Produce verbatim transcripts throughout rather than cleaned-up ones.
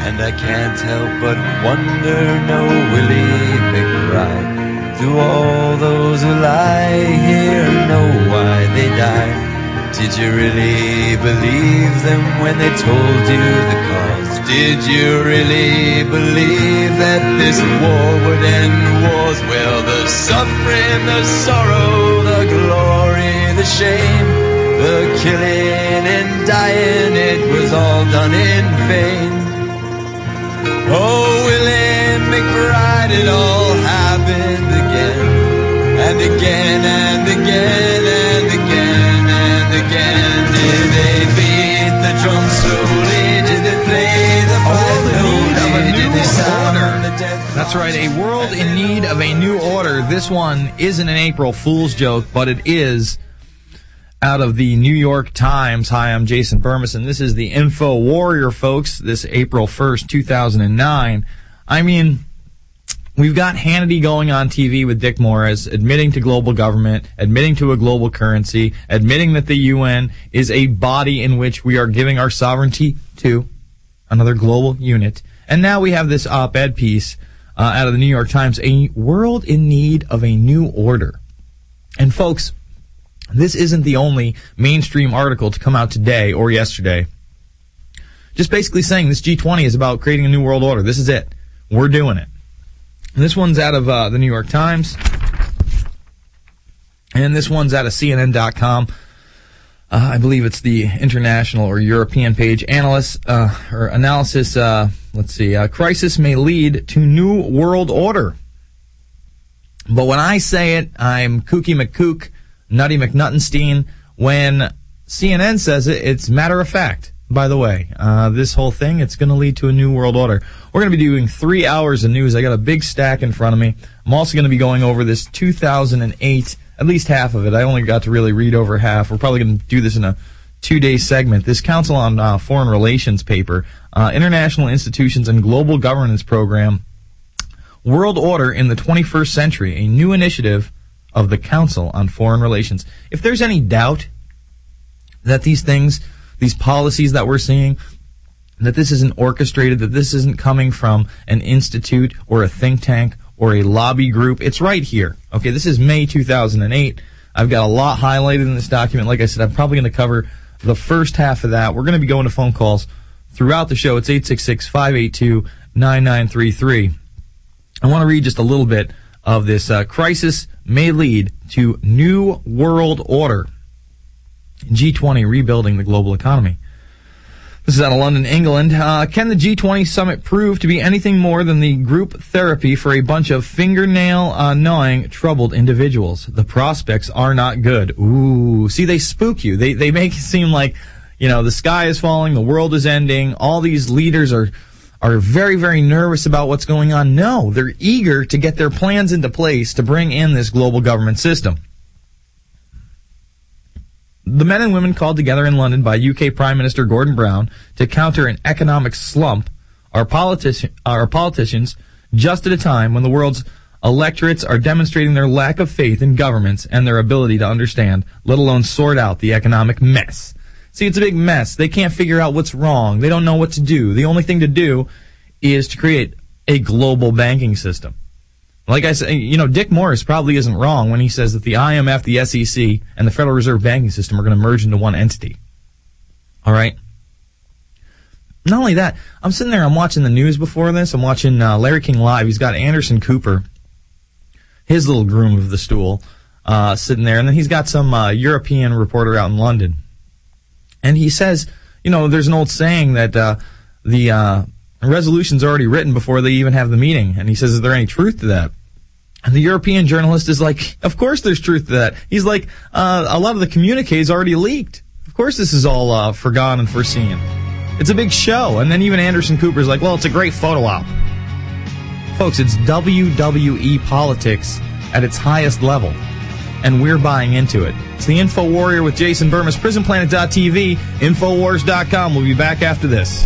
And I can't help but wonder, no Willie McBride, do all those who lie here know why they died? Did you really believe them when they told you the cause? Did you really believe that this war would end wars? Well, the suffering, the sorrow, the glory, the shame, the killing and dying, it was all done in vain. Oh, Willie McBride, it all happened again, and again, and again, and again, and again. Did they beat the drum slowly? Did they play the violin? Did they sound the death? That's right, a world in need of a new order. This one isn't an April Fool's joke, but it is out of the New York Times. Hi, I'm Jason Burmis, and this is the Info Warrior, folks, this April first, two thousand nine. I mean, we've got Hannity going on T V with Dick Morris, admitting to global government, admitting to a global currency, admitting that the U N is a body in which we are giving our sovereignty to another global unit. And now we have this op-ed piece uh, out of the New York Times, a world in need of a new order. And folks, this isn't the only mainstream article to come out today or yesterday. Just basically saying this G twenty is about creating a new world order. This is it. We're doing it. And this one's out of uh, the New York Times. And this one's out of C N N dot com. Uh, I believe it's the international or European page. Analysts, uh, or analysis, uh, let's see, uh, crisis may lead to new world order. But when I say it, I'm Kooky McCook, Nutty McNuttenstein. When C N N says it, it's matter of fact. By the way, uh, this whole thing, it's going to lead to a new world order. We're going to be doing three hours of news. I got a big stack in front of me. I'm also going to be going over this two thousand eight, at least half of it. I only got to really read over half. We're probably going to do this in a two-day segment. This Council on uh, Foreign Relations paper, uh, International Institutions and Global Governance Program, World Order in the twenty-first Century, a new initiative of the Council on Foreign Relations. If there's any doubt that these things, these policies that we're seeing, that this isn't orchestrated, that this isn't coming from an institute or a think tank or a lobby group, it's right here. Okay, this is May two thousand eight. I've got a lot highlighted in this document. Like I said, I'm probably going to cover the first half of that. We're going to be going to phone calls throughout the show. It's eight six six, five eight two, nine nine three three. I want to read just a little bit of this. Uh, crisis may lead to new world order. G twenty rebuilding the global economy. This is out of London, England. Uh, can the G twenty summit prove to be anything more than the group therapy for a bunch of fingernail-gnawing, uh, troubled individuals? The prospects are not good. Ooh, see, they spook you. They they make it seem like, you know, the sky is falling, the world is ending. All these leaders are are very, very nervous about what's going on. No, they're eager to get their plans into place to bring in this global government system. The men and women called together in London by U K Prime Minister Gordon Brown to counter an economic slump are, politi- are politicians just at a time when the world's electorates are demonstrating their lack of faith in governments and their ability to understand, let alone sort out, the economic mess. See, it's a big mess. They can't figure out what's wrong. They don't know what to do. The only thing to do is to create a global banking system. Like I said, you know, Dick Morris probably isn't wrong when he says that the I M F, the S E C, and the Federal Reserve banking system are going to merge into one entity. All right? Not only that, I'm sitting there, I'm watching the news before this. I'm watching uh, Larry King Live. He's got Anderson Cooper, his little groom of the stool, uh, sitting there. And then he's got some uh, European reporter out in London. And he says, you know, there's an old saying that uh, the uh, resolution's already written before they even have the meeting. And he says, is there any truth to that? And the European journalist is like, of course there's truth to that. He's like, uh, a lot of the communiques already leaked. Of course this is all uh, forgone and foreseen. It's a big show. And then even Anderson Cooper's like, well, it's a great photo op. Folks, it's W W E politics at its highest level. And we're buying into it. It's the Info Warrior with Jason Burmis, prison planet dot t v, infowars dot com. We'll be back after this.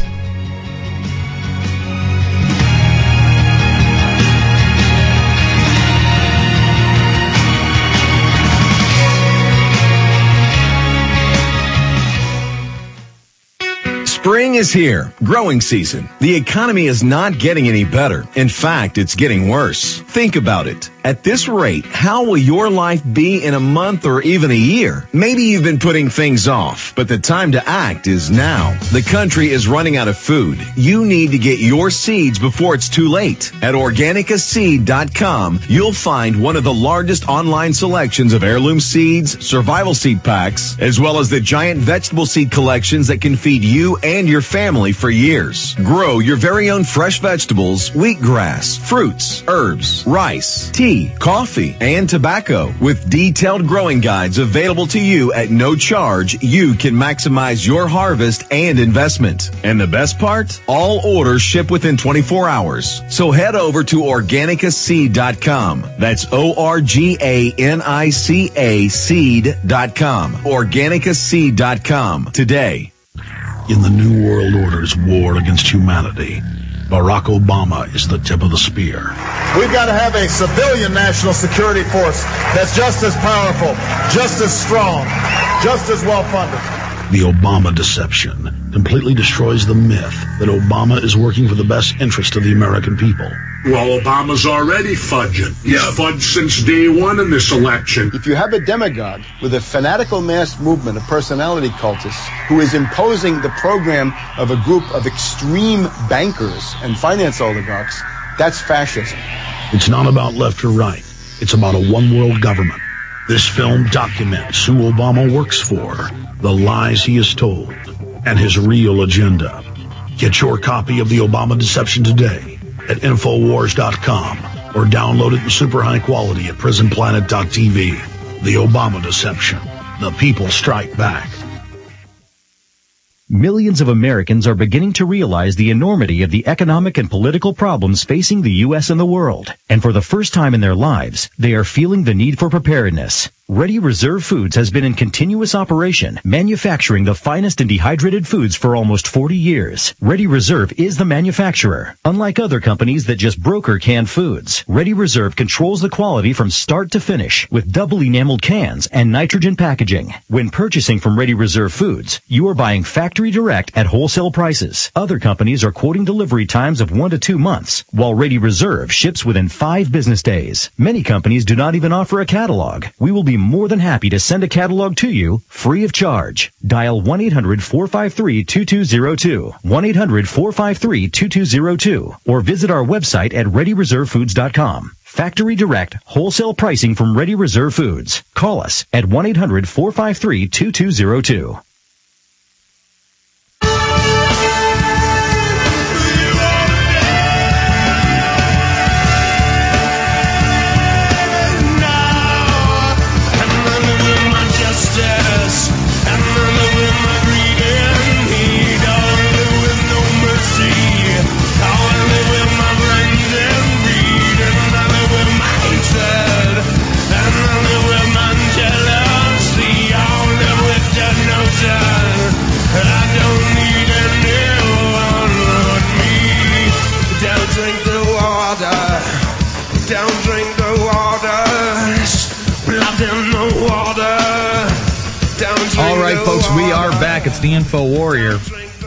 Spring is here, growing season. The economy is not getting any better. In fact, it's getting worse. Think about it. At this rate, how will your life be in a month or even a year? Maybe you've been putting things off, but the time to act is now. The country is running out of food. You need to get your seeds before it's too late. At organica seed dot com, you'll find one of the largest online selections of heirloom seeds, survival seed packs, as well as the giant vegetable seed collections that can feed you and your family for years. Grow your very own fresh vegetables, wheatgrass, fruits, herbs, rice, tea, coffee, and tobacco. With detailed growing guides available to you at no charge, you can maximize your harvest and investment. And the best part? All orders ship within twenty-four hours. So head over to organica seed dot com. That's O R G A N I C A seed dot com. organica seed dot com today. In the New World Order's war against humanity, Barack Obama is the tip of the spear. We've got to have a civilian national security force that's just as powerful, just as strong, just as well-funded. The Obama deception completely destroys the myth that Obama is working for the best interest of the American people. Well, Obama's already fudging. He's yeah. fudged since day one in this election. If you have a demagogue with a fanatical mass movement of personality cultists who is imposing the program of a group of extreme bankers and finance oligarchs, that's fascism. It's not about left or right. It's about a one-world government. This film documents who Obama works for, the lies he has told, and his real agenda. Get your copy of The Obama Deception today at infowars dot com or download it in super high quality at prison planet dot t v. The Obama Deception. The people strike back. Millions of Americans are beginning to realize the enormity of the economic and political problems facing the U S and the world. And for the first time in their lives, they are feeling the need for preparedness. Ready Reserve Foods has been in continuous operation, manufacturing the finest and dehydrated foods for almost forty years. Ready Reserve is the manufacturer. Unlike other companies that just broker canned foods, Ready Reserve controls the quality from start to finish with double enameled cans and nitrogen packaging. When purchasing from Ready Reserve Foods, you are buying factory direct at wholesale prices. Other companies are quoting delivery times of one to two months, while Ready Reserve ships within five business days. Many companies do not even offer a catalog. We will be more than happy to send a catalog to you free of charge. Dial one eight hundred four five three two two zero two, one eight hundred four five three two two zero two, or visit our website at ready reserve foods dot com. Factory direct, wholesale pricing from Ready Reserve Foods. Call us at one eight hundred four five three two two zero two. All right, folks, we are back. It's the Info Warrior.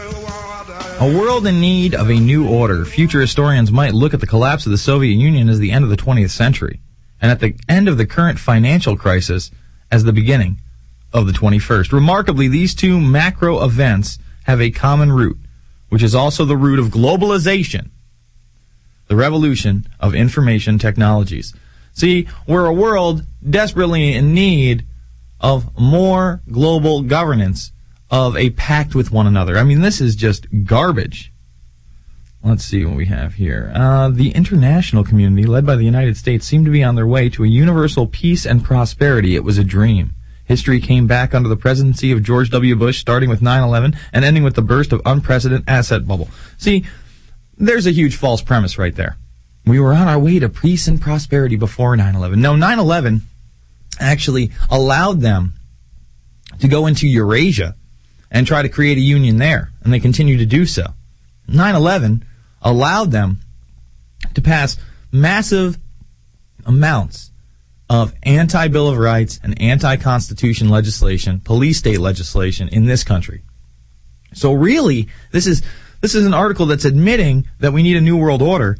A world in need of a new order. Future historians might look at the collapse of the Soviet Union as the end of the twentieth century, and at the end of the current financial crisis as the beginning of the twenty-first. Remarkably, these two macro events have a common root, which is also the root of globalization, the revolution of information technologies. See, we're a world desperately in need of more global governance, of a pact with one another. I mean, this is just garbage. Let's see what we have here. Uh, the international community, led by the United States, seemed to be on their way to a universal peace and prosperity. It was a dream. History came back under the presidency of George W. Bush, starting with nine eleven and ending with the burst of unprecedented asset bubble. See, there's a huge false premise right there. We were on our way to peace and prosperity before nine eleven. No, nine eleven actually allowed them to go into Eurasia and try to create a union there, and they continue to do so. nine eleven allowed them to pass massive amounts of anti-Bill of Rights and anti-Constitution legislation, police state legislation in this country. So really, this is this is an article that's admitting that we need a new world order,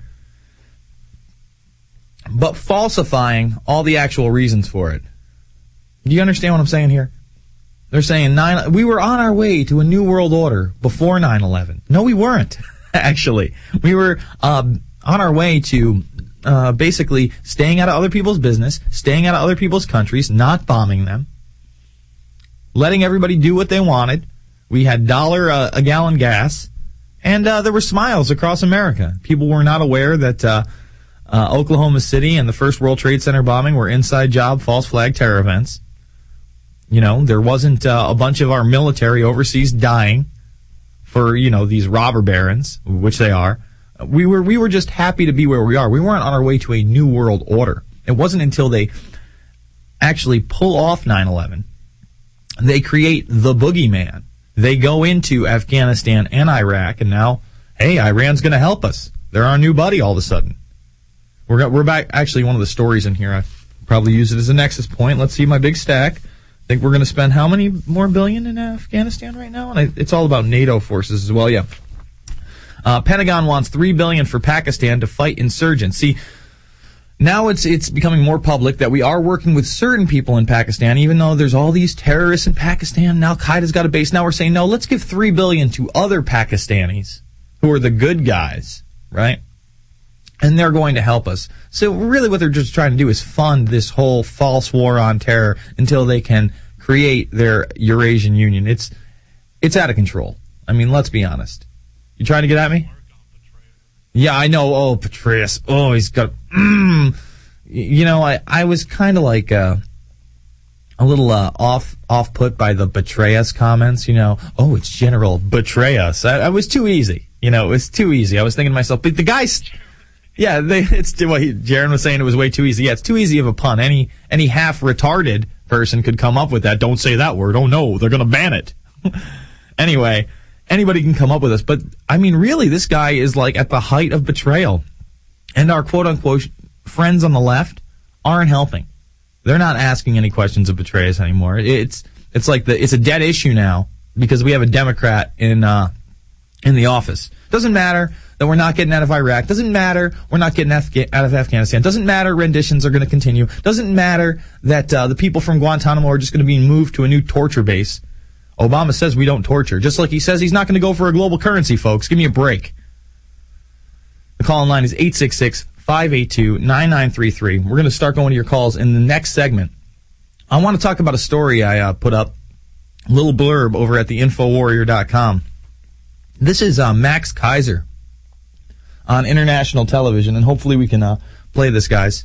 but falsifying all the actual reasons for it. Do you understand what I'm saying here? They're saying nine. We were on our way to a new world order before nine eleven. No, we weren't. Actually, we were um, on our way to uh, basically staying out of other people's business, staying out of other people's countries, not bombing them, letting everybody do what they wanted. We had dollar uh, a gallon gas, and uh, there were smiles across America. People were not aware that uh, uh, Oklahoma City and the first World Trade Center bombing were inside job, false flag terror events. You know, there wasn't uh, a bunch of our military overseas dying for, you know, these robber barons, which they are. We were we were just happy to be where we are. We weren't on our way to a new world order. It wasn't until they actually pull off nine eleven, they create the boogeyman. They go into Afghanistan and Iraq, and now, hey, Iran's going to help us. They're our new buddy all of a sudden. We're we're back. Actually, one of the stories in here, I probably use it as a nexus point. Let's see my big stack. I think we're going to spend how many more billion in Afghanistan right now? And I, it's all about NATO forces as well, yeah. Uh, Pentagon wants three billion dollars for Pakistan to fight insurgents. See, now it's it's becoming more public that we are working with certain people in Pakistan, even though there's all these terrorists in Pakistan. Now Al-Qaeda's got a base. Now we're saying, no, let's give three billion dollars to other Pakistanis who are the good guys, right? And they're going to help us. So really what they're just trying to do is fund this whole false war on terror until they can create their Eurasian Union. It's it's out of control. I mean, let's be honest. You trying to get at me? Yeah, I know. Oh, Petraeus. Oh, he's got... Mm. You know, I, I was kind of like uh, a little uh, off off put by the Petraeus comments, you know. Oh, it's General Petraeus. I, I was too easy. You know, it was too easy. I was thinking to myself, but the guy's... Yeah, they, it's what he, Jaron was saying. It was way too easy. Yeah, it's too easy of a pun. Any any half retarded person could come up with that. Don't say that word. Oh no, they're gonna ban it. Anyway, anybody can come up with this. But I mean, really, this guy is like at the height of betrayal, and our quote unquote friends on the left aren't helping. They're not asking any questions of Petraeus anymore. It's it's like the it's a dead issue now because we have a Democrat in uh, in the office. Doesn't matter that we're not getting out of Iraq. Doesn't matter we're not getting Afga- out of Afghanistan. Doesn't matter renditions are going to continue. Doesn't matter that uh, the people from Guantanamo are just going to be moved to a new torture base. Obama says we don't torture, just like he says he's not going to go for a global currency, folks. Give me a break. The call-in line is eight six six, five eight two, nine nine three three. We're going to start going to your calls in the next segment. I want to talk about a story I uh, put up, a little blurb over at the info warrior dot com. This is uh, Max Kaiser on international television, and hopefully we can uh, play this, guys.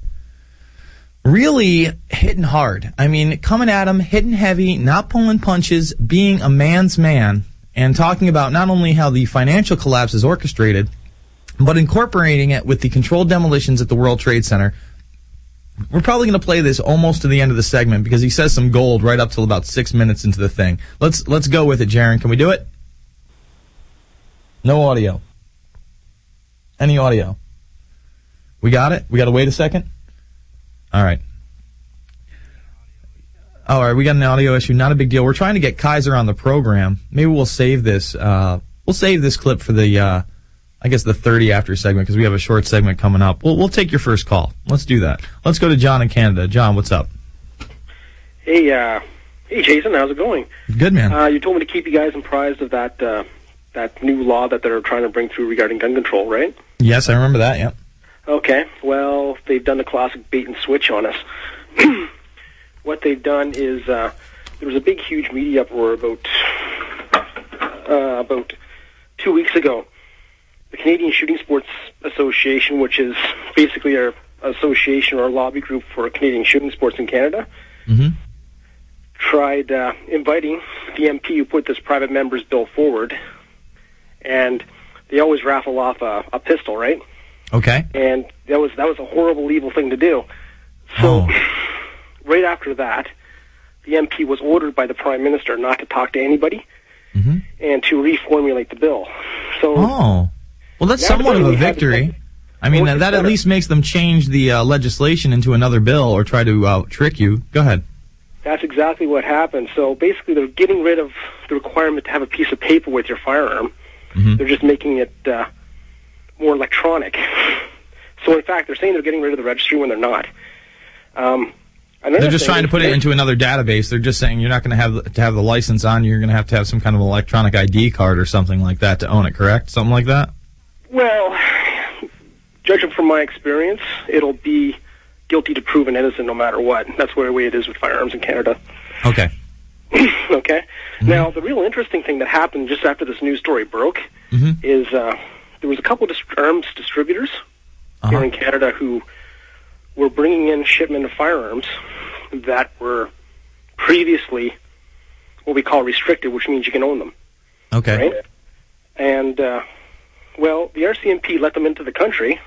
Really hitting hard. I mean, coming at him, hitting heavy, not pulling punches, being a man's man, and talking about not only how the financial collapse is orchestrated, but incorporating it with the controlled demolitions at the World Trade Center. We're probably going to play this almost to the end of the segment because he says some gold right up till about six minutes into the thing. Let's let's go with it, Jaron. Can we do it? No audio. Any audio? We got it? We got to wait a second? All right. All right, we got an audio issue. Not a big deal. We're trying to get Kaiser on the program. Maybe we'll save this. Uh, we'll save this clip for the, uh, I guess, the thirty after segment because we have a short segment coming up. We'll, we'll take your first call. Let's do that. Let's go to John in Canada. John, what's up? Hey, uh, hey, Jason. How's it going? Good, man. Uh, you told me to keep you guys apprised of that uh, that new law that they're trying to bring through regarding gun control, right? Yes, I remember that, yeah. Okay, well, they've done the classic bait and switch on us. What they've done is uh, there was a big, huge media uproar about uh, about two weeks ago. The Canadian Shooting Sports Association, which is basically our association or lobby group for Canadian shooting sports in Canada, mm-hmm. tried uh, inviting the M P who put this private member's bill forward, and they always raffle off a, a pistol, right? Okay. And that was that was a horrible, evil thing to do. So, oh. right after that, the M P was ordered by the Prime Minister not to talk to anybody mm-hmm. and to reformulate the bill. So, oh, well, that's somewhat of a victory. I mean, that, that at least makes them change the uh, legislation into another bill or try to uh, trick you. Go ahead. That's exactly what happened. So basically, they're getting rid of the requirement to have a piece of paper with your firearm. Mm-hmm. They're just making it uh, more electronic. So in fact, they're saying they're getting rid of the registry when they're not. Um, they're just trying to put it into another database. They're just saying you're not going to have to have the license on you. You're going to have to have some kind of electronic I D card or something like that to own it, correct? Something like that? Well, judging from my experience, it'll be guilty to proven innocent no matter what. That's the way it is with firearms in Canada. Okay. Okay. Mm-hmm. Now, the real interesting thing that happened just after this news story broke mm-hmm. is uh, there was a couple of arms distributors uh-huh. here in Canada who were bringing in shipment of firearms that were previously what we call restricted, which means you can own them. Okay. Right? And, uh, well, the R C M P let them into the country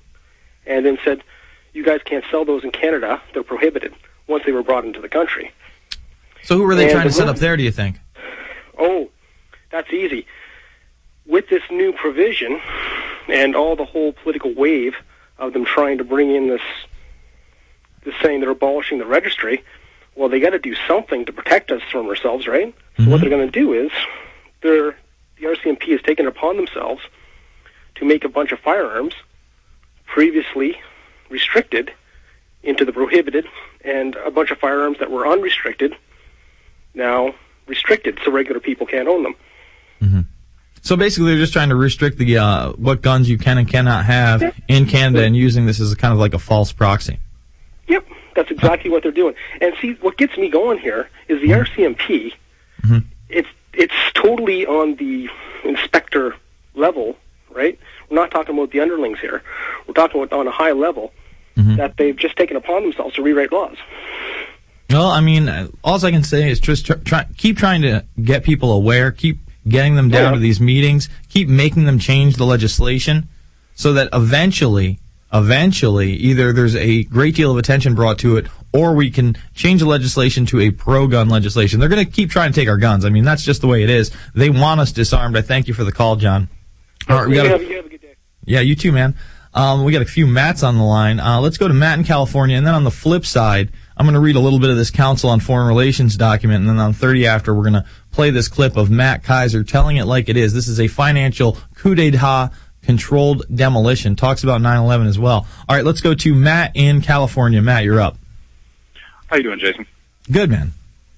and then said, you guys can't sell those in Canada. They're prohibited once they were brought into the country. So who were they and trying the to set room, up there, do you think? Oh, that's easy. With this new provision and all the whole political wave of them trying to bring in this, this saying they're abolishing the registry, well, they got to do something to protect us from ourselves, right? Mm-hmm. So what they're going to do is they're, the R C M P has taken it upon themselves to make a bunch of firearms previously restricted into the prohibited, and a bunch of firearms that were unrestricted now restricted, so regular people can't own them. Mm-hmm. So basically, they're just trying to restrict the uh, what guns you can and cannot have Yep. in Canada, and using this as a kind of like a false proxy. Yep, that's exactly what they're doing. And see, what gets me going here is the Mm-hmm. R C M P. Mm-hmm. It's it's totally on the inspector level, right? We're not talking about the underlings here. We're talking about on a high level. Mm-hmm. That they've just taken upon themselves to rewrite laws. Well, I mean, all I can say is just try, try, keep trying to get people aware, keep getting them down yeah. to these meetings, keep making them change the legislation, so that eventually, eventually, either there's a great deal of attention brought to it, or we can change the legislation to a pro-gun legislation. They're going to keep trying to take our guns. I mean, that's just the way it is. They want us disarmed. I thank you for the call, John. All right, we got you, have, you have a good day. Yeah, you too, man. Um, we got a few Matts on the line. Uh, let's go to Matt in California, and then on the flip side, I'm going to read a little bit of this Council on Foreign Relations document, and then on thirty after, we're going to play this clip of Matt Kaiser telling it like it is. This is a financial coup d'etat controlled demolition. Talks about nine eleven as well. All right, let's go to Matt in California. Matt, you're up. How you doing, Jason? Good, man.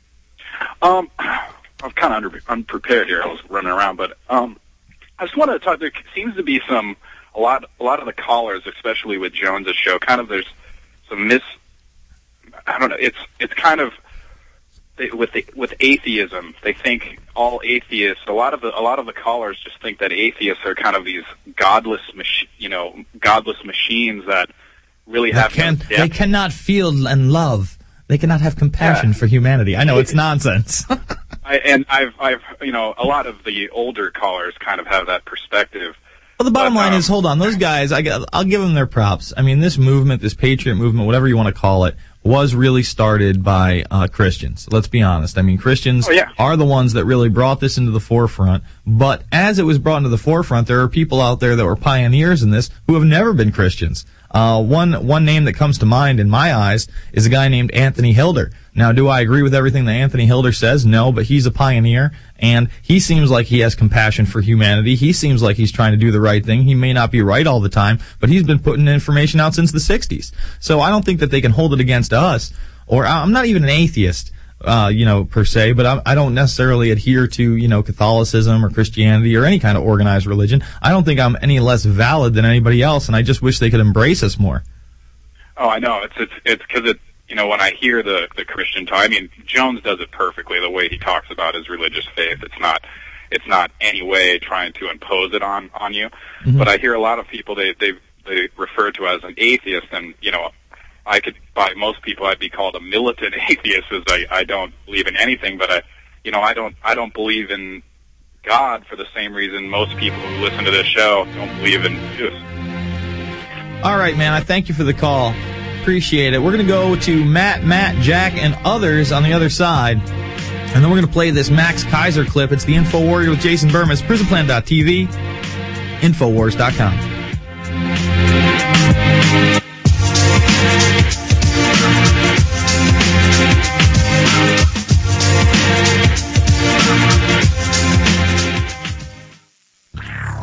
Um, I'm kind of under, unprepared here. I was running around, but um, I just wanted to talk. There seems to be some a lot, a lot of the callers, especially with Jones's show, kind of there's some mis. I don't know. It's it's kind of they, with the, with atheism. They think all atheists. A lot of the a lot of the callers just think that atheists are kind of these godless, mach, you know, godless machines that really they have. Can, no they cannot feel and love. They cannot have compassion yeah. for humanity. I know it's nonsense. I, and I've I've you know a lot of the older callers kind of have that perspective. Well, the bottom but, line um, is, hold on, those guys, I, I'll give them their props. I mean, this movement, this patriot movement, whatever you want to call it, was really started by uh, Christians. Let's be honest. I mean, Christians oh, yeah. are the ones that really brought this into the forefront. But as it was brought into the forefront, there are people out there that were pioneers in this who have never been Christians. Uh, one, one name that comes to mind in my eyes is a guy named Anthony Hilder. Now, do I agree with everything that Anthony Hilder says? No, but he's a pioneer, and he seems like he has compassion for humanity. He seems like he's trying to do the right thing. He may not be right all the time, but he's been putting information out since the sixties. So I don't think that they can hold it against us, or I'm not even an atheist, uh, you know, per se, but I, I don't necessarily adhere to, you know, Catholicism or Christianity or any kind of organized religion. I don't think I'm any less valid than anybody else, and I just wish they could embrace us more. Oh, I know. It's it's it's because it. You know, when I hear the the Christian talk, I mean, Jones does it perfectly. The way he talks about his religious faith, it's not it's not any way trying to impose it on on you. Mm-hmm. But I hear a lot of people they they they refer to as an atheist, and you know, I could by most people I'd be called a militant atheist, as I I don't believe in anything. But I, you know, I don't I don't believe in God for the same reason most people who listen to this show don't believe in Zeus. All right, man. I thank you for the call. Appreciate it. We're going to go to Matt, Matt, Jack, and others on the other side. And then we're going to play this Max Kaiser clip. It's the Info Warrior with Jason Burmis, prison plan dot t v, infowars dot com.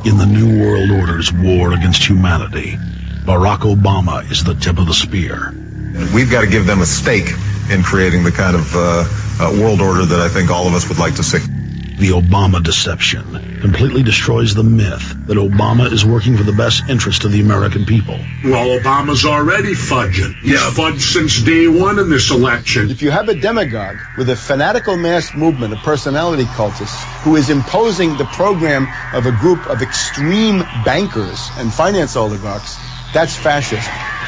In the New World Order's war against humanity, Barack Obama is the tip of the spear. We've got to give them a stake in creating the kind of uh, uh, world order that I think all of us would like to see. The Obama deception completely destroys the myth that Obama is working for the best interest of the American people. Well, Obama's already fudging. He's yeah. fudged since day one in this election. If you have a demagogue with a fanatical mass movement of personality cultists who is imposing the program of a group of extreme bankers and finance oligarchs, that's fascism.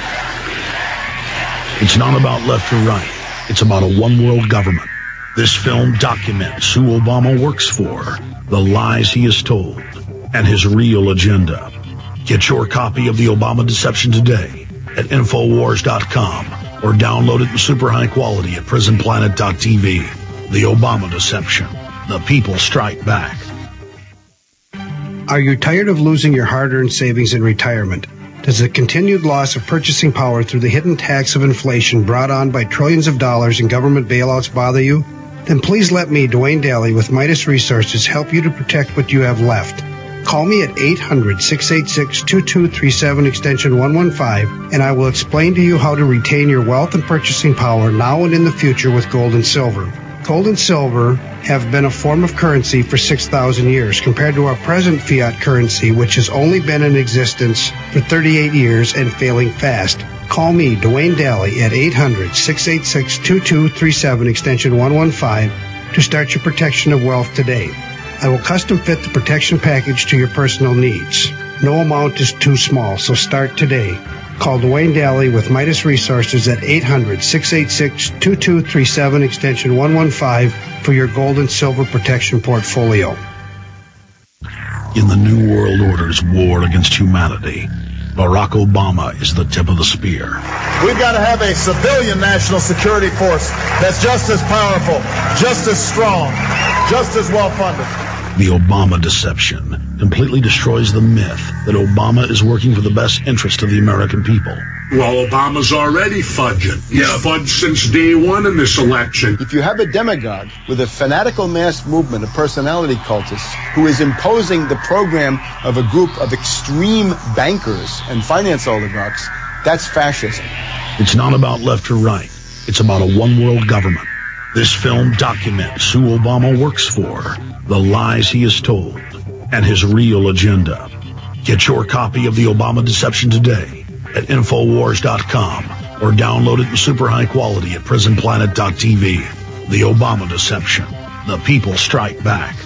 It's not about left or right. It's about a one-world government. This film documents who Obama works for, the lies he has told, and his real agenda. Get your copy of The Obama Deception today at Infowars dot com or download it in super high quality at Prison Planet dot T V. The Obama Deception. The people strike back. Are you tired of losing your hard-earned savings in retirement? Does the continued loss of purchasing power through the hidden tax of inflation brought on by trillions of dollars in government bailouts bother you? Then please let me, Dwayne Daly, with Midas Resources, help you to protect what you have left. Call me at eight hundred, six eight six, two two three seven, extension one one five, and I will explain to you how to retain your wealth and purchasing power now and in the future with gold and silver. Gold and silver have been a form of currency for six thousand years compared to our present fiat currency, which has only been in existence for thirty-eight years and failing fast. Call me, Dwayne Daly, at eight hundred, six eight six, two two three seven, extension one one five, to start your protection of wealth today. I will custom fit the protection package to your personal needs. No amount is too small, so start today. Call Dwayne Daly with Midas Resources at eight hundred, six eight six, two two three seven, extension one one five for your gold and silver protection portfolio. In the New World Order's war against humanity, Barack Obama is the tip of the spear. We've got to have a civilian national security force that's just as powerful, just as strong, just as well-funded. The Obama deception completely destroys the myth that Obama is working for the best interest of the American people. Well, Obama's already fudging. He's yeah. fudged since day one in this election. If you have a demagogue with a fanatical mass movement of personality cultists who is imposing the program of a group of extreme bankers and finance oligarchs, that's fascism. It's not about left or right. It's about a one-world government. This film documents who Obama works for, the lies he has told, and his real agenda. Get your copy of The Obama Deception today at Infowars dot com or download it in super high quality at Prison Planet dot T V. The Obama Deception. The people strike back.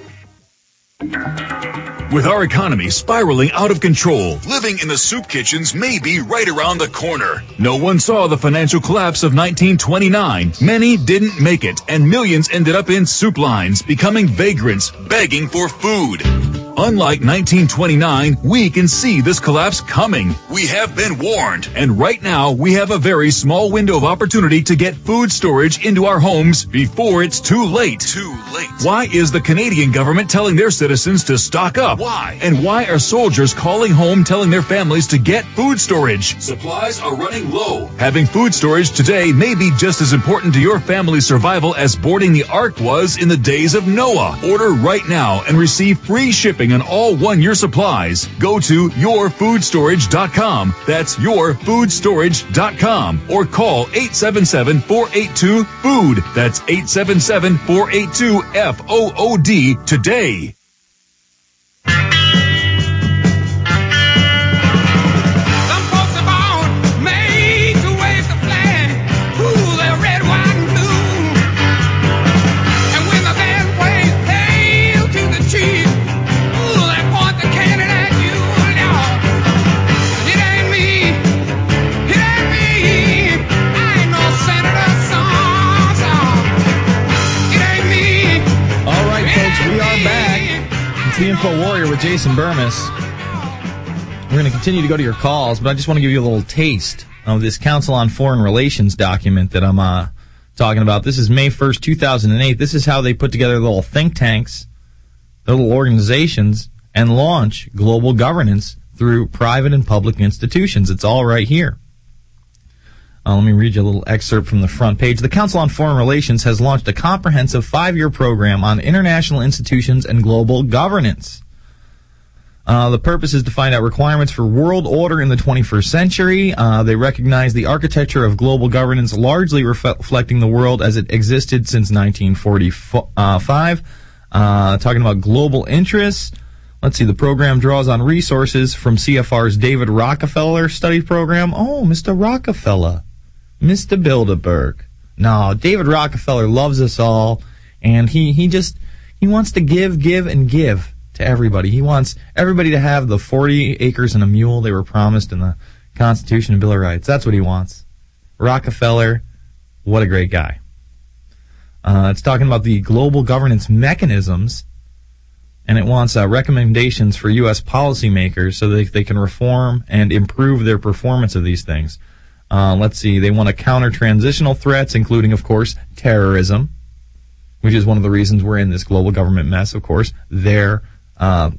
With our economy spiraling out of control, living in the soup kitchens may be right around the corner. No one saw the financial collapse of nineteen twenty-nine. Many didn't make it, and millions ended up in soup lines, becoming vagrants, begging for food. Unlike nineteen twenty-nine, we can see this collapse coming. We have been warned, and right now we have a very small window of opportunity to get food storage into our homes before it's too late. Too late. Why is the Canadian government telling their citizens to stock up? Why? And why are soldiers calling home telling their families to get food storage? Supplies are running low. Having food storage today may be just as important to your family's survival as boarding the Ark was in the days of Noah. Order right now and receive free shipping on all one-year supplies. Go to your food storage dot com. That's your food storage dot com. Or call eight seven seven, four eight two, food. That's eight seven seven, four eight two, F O O D today. The Info Warrior with Jason Burmis. We're going to continue to go to your calls, but I just want to give you a little taste of this Council on Foreign Relations document that I'm uh, talking about. This is May first, two thousand eight. This is how they put together little think tanks, little organizations, and launch global governance through private and public institutions. It's all right here. Uh, let me read you a little excerpt from the front page. The Council on Foreign Relations has launched a comprehensive five-year program on international institutions and global governance. Uh, the purpose is to find out requirements for world order in the twenty-first century. Uh, they recognize the architecture of global governance largely ref- reflecting the world as it existed since nineteen forty-five. Uh, talking about global interests. Let's see, the program draws on resources from C F R's David Rockefeller study program. Oh, Mister Rockefeller. Mister Bilderberg. No, David Rockefeller loves us all, and he, he just, he wants to give, give, and give to everybody. He wants everybody to have the forty acres and a mule they were promised in the Constitution and Bill of Rights. That's what he wants. Rockefeller, what a great guy. Uh, it's talking about the global governance mechanisms, and it wants uh, recommendations for U S policymakers so that they can reform and improve their performance of these things. Uh, let's see, they want to counter transitional threats, including, of course, terrorism, which is one of the reasons we're in this global government mess, of course. They're, uh,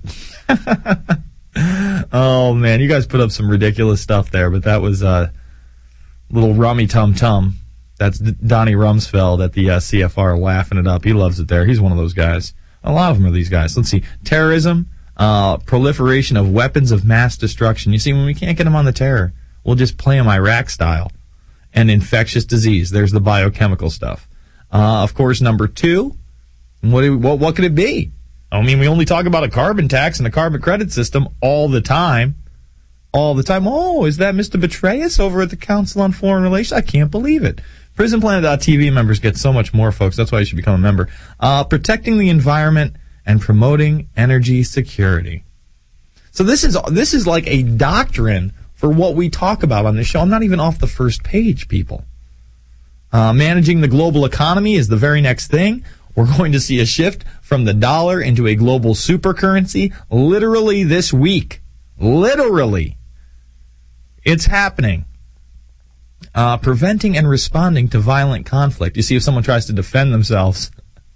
oh man, you guys put up some ridiculous stuff there, but that was, uh, little rummy tum tum. That's D- Donnie Rumsfeld at the uh, C F R laughing it up. He loves it there. He's one of those guys. A lot of them are these guys. Let's see. Terrorism, uh, proliferation of weapons of mass destruction. You see, when we can't get them on the terror, we'll just play them Iraq style. And infectious disease. There's the biochemical stuff. Uh, of course, number two, what, do, what, what could it be? I mean, we only talk about a carbon tax and a carbon credit system all the time. All the time. Oh, is that Mister Betrayus over at the Council on Foreign Relations? I can't believe it. Prison Planet dot T V members get so much more, folks. That's why you should become a member. Uh, protecting the environment and promoting energy security. So this is this is like a doctrine for what we talk about on this show. I'm not even off the first page, people. Uh, managing the global economy is the very next thing. We're going to see a shift from the dollar into a global supercurrency literally this week. Literally. It's happening. Uh, preventing and responding to violent conflict. You see, if someone tries to defend themselves,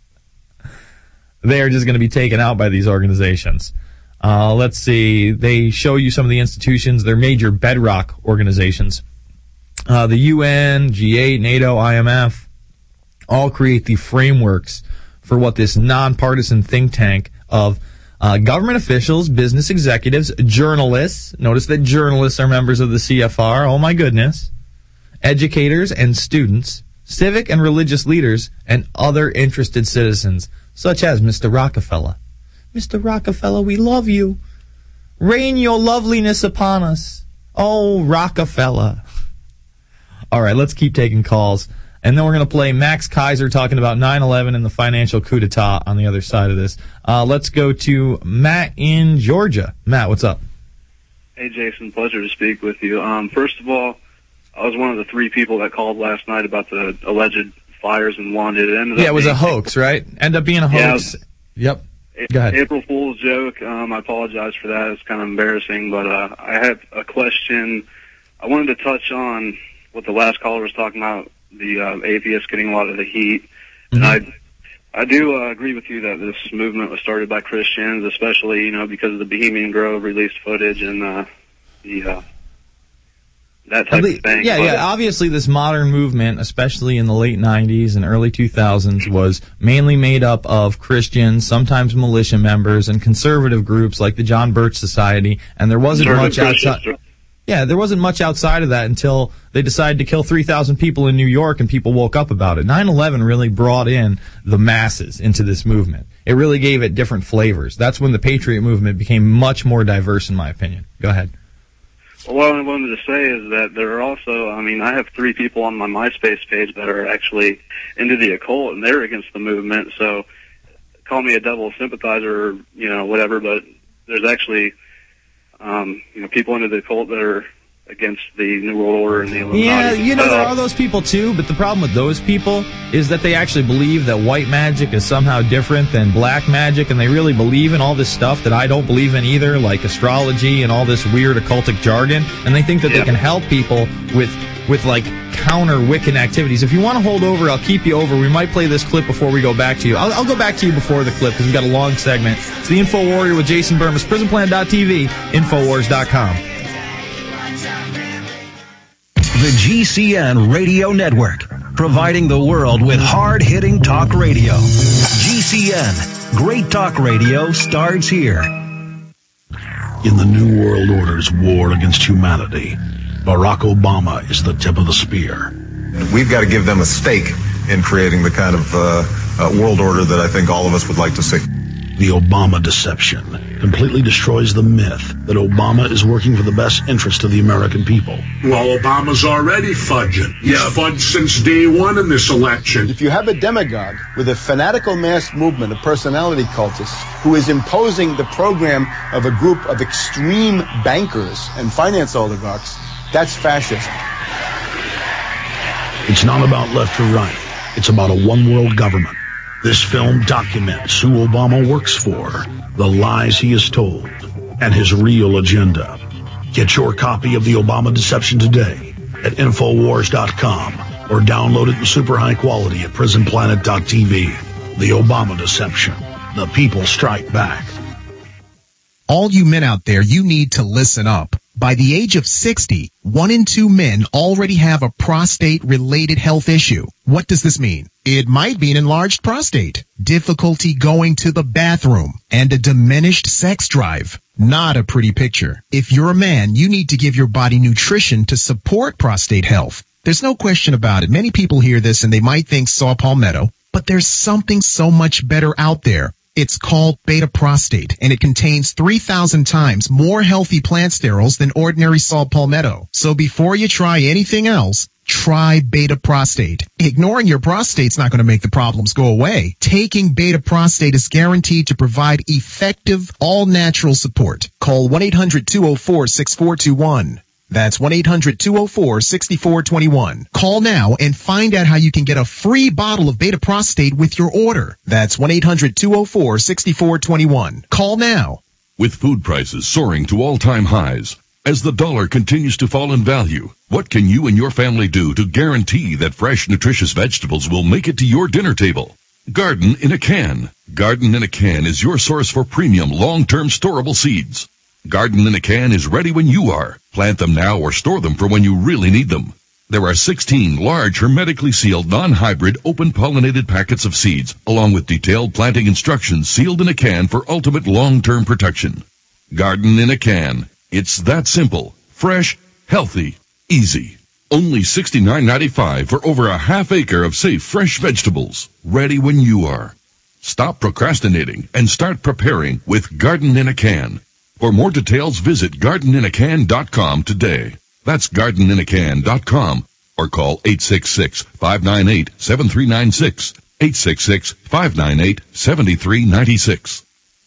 they are just going to be taken out by these organizations. Uh, let's see. They show you some of the institutions. They're major bedrock organizations. Uh, the U N, G eight, NATO, I M F, all create the frameworks for what this nonpartisan think tank of uh, government officials, business executives, journalists. Notice that journalists are members of the C F R. Oh, my goodness. Educators and students, civic and religious leaders, and other interested citizens, such as Mister Rockefeller. Mister Rockefeller, we love you. Rain your loveliness upon us. Oh, Rockefeller. All right, let's keep taking calls. And then we're going to play Max Kaiser talking about nine eleven and the financial coup d'etat on the other side of this. Uh, let's go to Matt in Georgia. Matt, what's up? Hey, Jason. Pleasure to speak with you. Um, first of all, I was one of the three people that called last night about the alleged fires in London. It ended yeah, up it was being, a hoax, right? Ended up being a hoax. Yeah, yep. Go ahead. April Fool's joke. Um, I apologize for that. It's kind of embarrassing, but uh, I have a question. I wanted to touch on what the last caller was talking about, the uh, atheists getting a lot of the heat. Mm-hmm. And I I do uh, agree with you that this movement was started by Christians, especially, you know, because of the Bohemian Grove released footage and uh, the... Uh, that type least, of thing. Yeah, but, yeah. Obviously, this modern movement, especially in the late nineties and early two thousands, was mainly made up of Christians, sometimes militia members, and conservative groups like the John Birch Society. And there wasn't much outside. Yeah, there wasn't much outside of that until they decided to kill three thousand people in New York, and people woke up about it. nine eleven really brought in the masses into this movement. It really gave it different flavors. That's when the Patriot movement became much more diverse, in my opinion. Go ahead. Well, what I wanted to say is that there are also, I mean, I have three people on my MySpace page that are actually into the occult, and they're against the movement, so call me a devil sympathizer or, you know, whatever, but there's actually, um, you know, people into the occult that are against the New World Order and the Illuminati. Yeah, you know, there are those people too, but the problem with those people is that they actually believe that white magic is somehow different than black magic, and they really believe in all this stuff that I don't believe in either, like astrology and all this weird occultic jargon, and they think that yeah. they can help people with, with like, counter Wiccan activities. If you want to hold over, I'll keep you over. We might play this clip before we go back to you. I'll, I'll go back to you before the clip because we've got a long segment. It's the Info Warrior with Jason Burmis, prison planet dot T V, Infowars dot com. The G C N Radio Network, providing the world with hard-hitting talk radio. G C N, great talk radio starts here. In the New World Order's war against humanity, Barack Obama is the tip of the spear. We've got to give them a stake in creating the kind of uh, uh, world order that I think all of us would like to see. The Obama deception completely destroys the myth that Obama is working for the best interest of the American people. Well, Obama's already fudging. He's Yeah. fudged since day one in this election. If you have a demagogue with a fanatical mass movement of personality cultists who is imposing the program of a group of extreme bankers and finance oligarchs, that's fascism. It's not about left or right. It's about a one-world government. This film documents who Obama works for, the lies he has told, and his real agenda. Get your copy of The Obama Deception today at Infowars dot com or download it in super high quality at Prison Planet dot T V. The Obama Deception. The people strike back. All you men out there, you need to listen up. By the age of sixty, one in two men already have a prostate-related health issue. What does this mean? It might be an enlarged prostate, difficulty going to the bathroom, and a diminished sex drive. Not a pretty picture. If you're a man, you need to give your body nutrition to support prostate health. There's no question about it. Many people hear this and they might think saw palmetto, but there's something so much better out there. It's called Beta Prostate, and it contains three thousand times more healthy plant sterols than ordinary saw palmetto. So before you try anything else, try Beta Prostate. Ignoring your prostate's not going to make the problems go away. Taking Beta Prostate is guaranteed to provide effective, all-natural support. Call one eight hundred two oh four six four two one. That's one eight hundred two oh four six four two one. Call now and find out how you can get a free bottle of Beta Prostate with your order. That's one eight hundred two oh four six four two one. Call now. With food prices soaring to all-time highs, as the dollar continues to fall in value, what can you and your family do to guarantee that fresh, nutritious vegetables will make it to your dinner table? Garden in a Can. Garden in a Can is your source for premium, long-term storable seeds. Garden in a Can is ready when you are. Plant them now or store them for when you really need them. There are sixteen large, hermetically sealed, non-hybrid, open-pollinated packets of seeds, along with detailed planting instructions sealed in a can for ultimate long-term protection. Garden in a Can. It's that simple, fresh, healthy, easy. Only sixty-nine ninety-five for over a half acre of safe, fresh vegetables, ready when you are. Stop procrastinating and start preparing with Garden in a Can. For more details, visit garden in a can dot com today. That's garden in a can dot com or call eight six six, five nine eight, seven three nine six, eight six six, five nine eight, seven three nine six.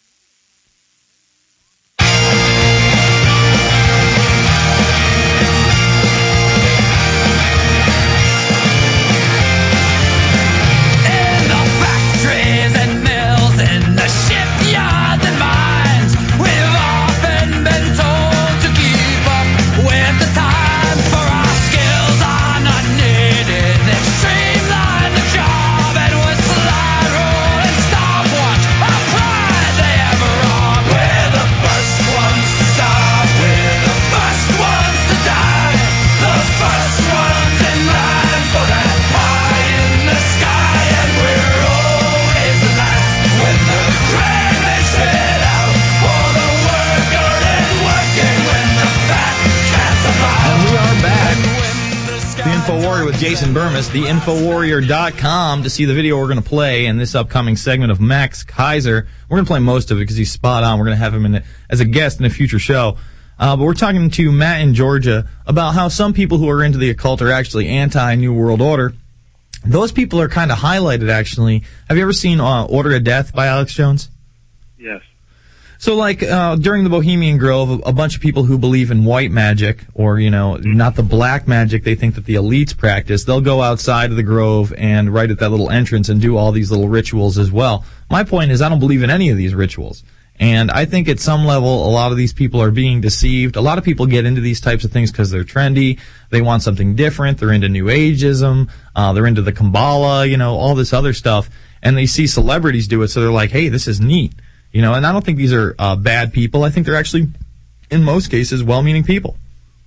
Jason Burmis, the info warrior dot com, to see the video we're going to play in this upcoming segment of Max Kaiser. We're going to play most of it because he's spot on. We're going to have him in a, as a guest in a future show. Uh, but we're talking to Matt in Georgia about how some people who are into the occult are actually anti-New World Order. Those people are kind of highlighted, actually. Have you ever seen uh, Order of Death by Alex Jones? Yes. So, like, uh, during the Bohemian Grove, a, a bunch of people who believe in white magic, or, you know, not the black magic they think that the elites practice, they'll go outside of the Grove and right at that little entrance and do all these little rituals as well. My point is, I don't believe in any of these rituals. And I think at some level, a lot of these people are being deceived. A lot of people get into these types of things because they're trendy. They want something different. They're into New Ageism. Uh, they're into the Kabbalah, you know, all this other stuff. And they see celebrities do it, so they're like, hey, this is neat. You know, and I don't think these are uh, bad people. I think they're actually, in most cases, well-meaning people.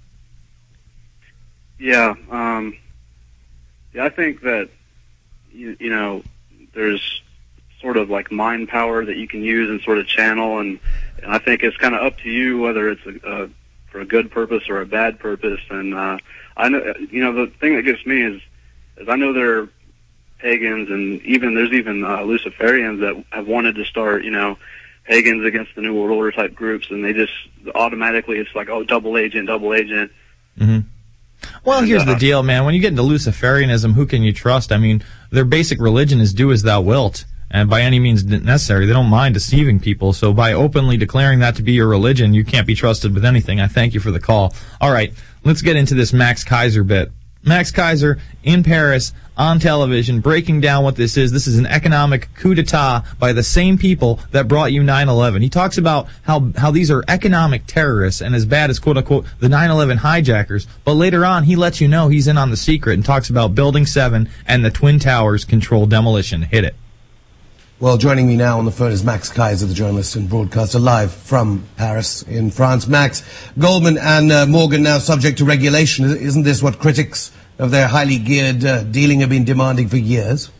Yeah, um, yeah, I think that, you, you know, there's sort of like mind power that you can use and sort of channel, and, and I think it's kind of up to you whether it's a, a, for a good purpose or a bad purpose. And uh, I know, you know, the thing that gets me is, is I know there are pagans, and even there's even uh, Luciferians that have wanted to start, you know, pagans against the New World Order type groups, and they just automatically it's like, oh, double agent, double agent. Mm-hmm. Well, And, here's uh, the deal, man. When you get into Luciferianism, who can you trust? I mean, their basic religion is do as thou wilt, and by any means necessary. They don't mind deceiving people, so by openly declaring that to be your religion, you can't be trusted with anything. I thank you for the call. All right, let's get into this Max Kaiser bit. Max Kaiser in Paris on television breaking down what this is. This is an economic coup d'etat by the same people that brought you nine eleven. He talks about how how these are economic terrorists and as bad as quote-unquote the nine eleven hijackers. But later on, he lets you know he's in on the secret and talks about Building seven and the Twin Towers controlled demolition. Hit it. Well, joining me now on the phone is Max Kaiser, the journalist and broadcaster, live from Paris in France. Max, Goldman and uh, Morgan now subject to regulation. Isn't this what critics of their highly geared uh, dealing have been demanding for years?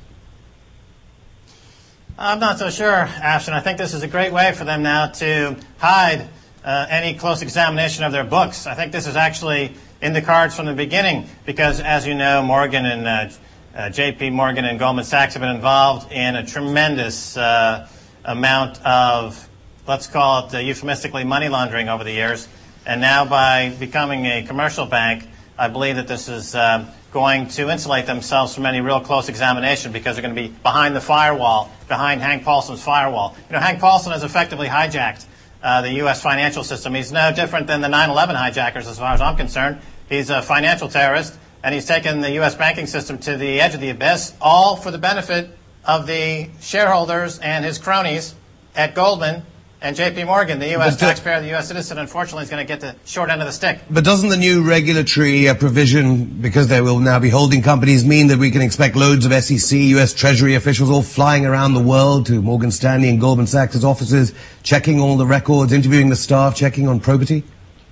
I'm not so sure, Ashton. I think this is a great way for them now to hide uh, any close examination of their books. I think this is actually in the cards from the beginning because, as you know, Morgan and uh, Uh, J P. Morgan and Goldman Sachs have been involved in a tremendous uh, amount of, let's call it uh, euphemistically, money laundering over the years. And now by becoming a commercial bank, I believe that this is uh, going to insulate themselves from any real close examination because they're going to be behind the firewall, behind Hank Paulson's firewall. You know, Hank Paulson has effectively hijacked uh, the U S financial system. He's no different than the nine eleven hijackers as far as I'm concerned. He's a financial terrorist. And he's taken the U S banking system to the edge of the abyss, all for the benefit of the shareholders and his cronies at Goldman and J P. Morgan. The U S But, uh, taxpayer, the U S citizen, unfortunately, is going to get the short end of the stick. But doesn't the new regulatory uh, provision, because they will now be holding companies, mean that we can expect loads of S E C, U S Treasury officials all flying around the world to Morgan Stanley and Goldman Sachs' offices, checking all the records, interviewing the staff, checking on probity?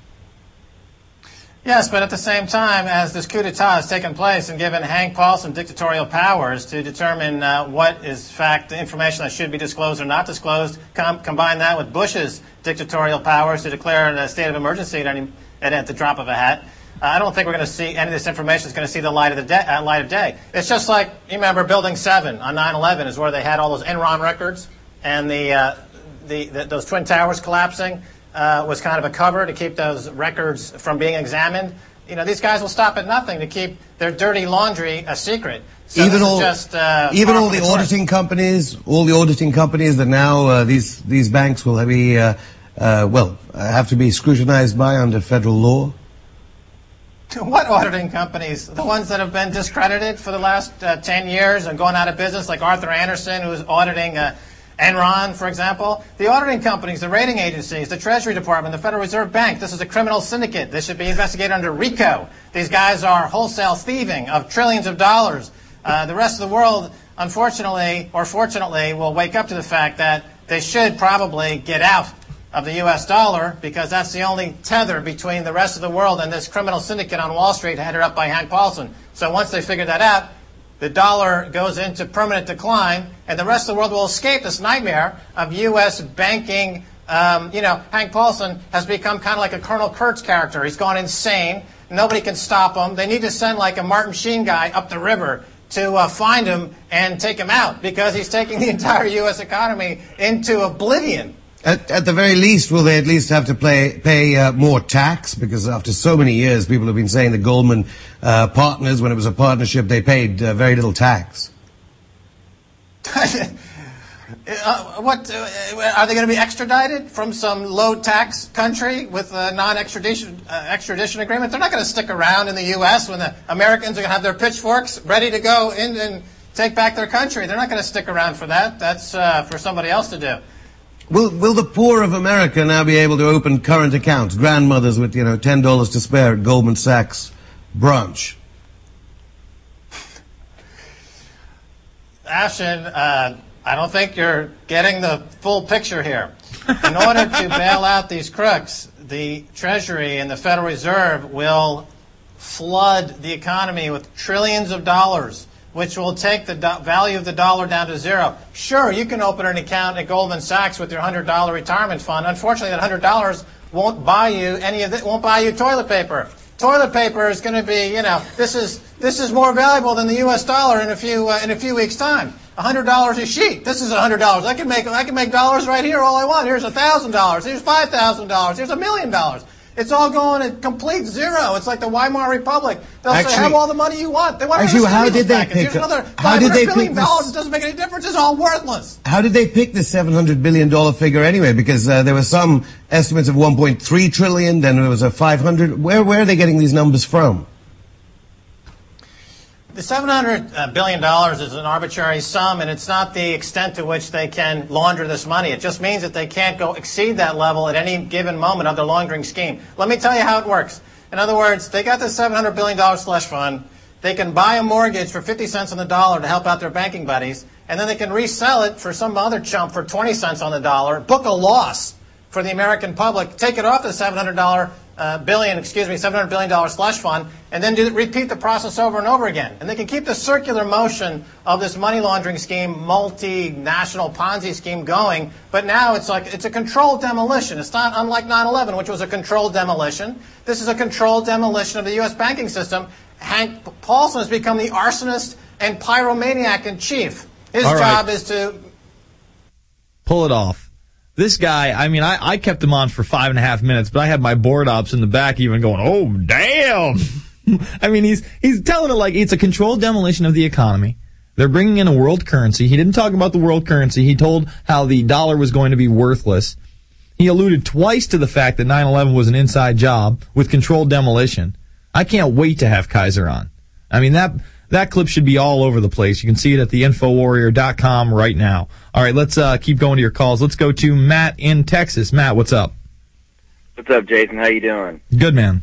Yes, but at the same time, as this coup d'etat has taken place and given Hank Paulson dictatorial powers to determine uh, what is fact, the information that should be disclosed or not disclosed, com- combine that with Bush's dictatorial powers to declare a state of emergency at, any, at, at the drop of a hat, uh, I don't think we're going to see any of this information is going to see the light of the day, uh, light of day. It's just like, you remember Building seven on nine eleven is where they had all those Enron records and the, uh, the, the those Twin Towers collapsing. Uh, was kind of a cover to keep those records from being examined. You know, these guys will stop at nothing to keep their dirty laundry a secret. So even this all, is just, uh, even all par the for course. auditing companies, all the auditing companies that now uh, these these banks will be, uh, uh, well, have to be scrutinized by under federal law. What auditing companies? The ones that have been discredited for the last uh, ten years and going out of business, like Arthur Andersen, who's auditing uh, Enron, for example. The auditing companies, the rating agencies, the Treasury Department, the Federal Reserve Bank. This is a criminal syndicate. This should be investigated under RICO. These guys are wholesale thieving of trillions of dollars. Uh, the rest of the world, unfortunately or fortunately, will wake up to the fact that they should probably get out of the U S dollar because that's the only tether between the rest of the world and this criminal syndicate on Wall Street headed up by Hank Paulson. So once they figure that out, the dollar goes into permanent decline, and the rest of the world will escape this nightmare of U S banking. Um, you know, Hank Paulson has become kind of like a Colonel Kurtz character. He's gone insane. Nobody can stop him. They need to send like a Martin Sheen guy up the river to uh, find him and take him out because he's taking the entire U S economy into oblivion. At, at the very least, will they at least have to play, pay uh, more tax? Because after so many years, people have been saying the Goldman uh, partners, when it was a partnership, they paid uh, very little tax. uh, what uh, are they going to be extradited from some low-tax country with a non-extradition uh, extradition agreement? They're not going to stick around in the U S when the Americans are going to have their pitchforks ready to go in and take back their country. They're not going to stick around for that. That's uh, for somebody else to do. Will will the poor of America now be able to open current accounts? Grandmothers with, you know, ten dollars to spare at Goldman Sachs branch. Ashton, uh, I don't think you're getting the full picture here. In order to bail out these crooks, the Treasury and the Federal Reserve will flood the economy with trillions of dollars which will take the do- value of the dollar down to zero. Sure, you can open an account at Goldman Sachs with your one hundred dollars retirement fund. Unfortunately, that one hundred dollars won't buy you any of it, won't buy you toilet paper. Toilet paper is going to be, you know, this is this is more valuable than the U S dollar in a few uh, in a few weeks' time. one hundred dollars a sheet. This is one hundred dollars. I can make I can make dollars right here all I want. Here's one thousand dollars. Here's five thousand dollars. Here's a million dollars. It's all going at complete zero. It's like the Weimar Republic. They'll Actually, say, have all the money you want. They want actually, to how did they package. pick Here's another how did they pick billion dollars. this? It doesn't make any difference. It's all worthless. How did they pick the seven hundred billion dollars figure anyway? Because uh, there were some estimates of one point three trillion dollars, then there was a five hundred. Where, where are they getting these numbers from? The seven hundred billion dollars is an arbitrary sum, and it's not the extent to which they can launder this money. It just means that they can't go exceed that level at any given moment of their laundering scheme. Let me tell you how it works. In other words, they got the seven hundred billion dollars slush fund. They can buy a mortgage for fifty cents on the dollar to help out their banking buddies, and then they can resell it for some other chump for twenty cents on the dollar, book a loss for the American public, take it off the seven hundred dollars uh, billion, excuse me, seven hundred billion dollars slush fund, and then do, repeat the process over and over again. And they can keep the circular motion of this money laundering scheme, multinational Ponzi scheme going, but now it's like, it's a controlled demolition. It's not unlike nine eleven, which was a controlled demolition. This is a controlled demolition of the U S banking system. Hank Paulson has become the arsonist and pyromaniac in chief. His All right. job is to Pull it off. This guy, I mean, I, I kept him on for five and a half minutes, but I had my board ops in the back even going, oh, damn. I mean, he's he's telling it like it's a controlled demolition of the economy. They're bringing in a world currency. He didn't talk about the world currency. He told how the dollar was going to be worthless. He alluded twice to the fact that nine eleven was an inside job with controlled demolition. I can't wait to have Kaiser on. I mean, that that clip should be all over the place. You can see it at the info warrior dot com right now. All right, let's uh, keep going to your calls. Let's go to Matt in Texas. Matt, what's up? What's up, Jason? How you doing? Good, man.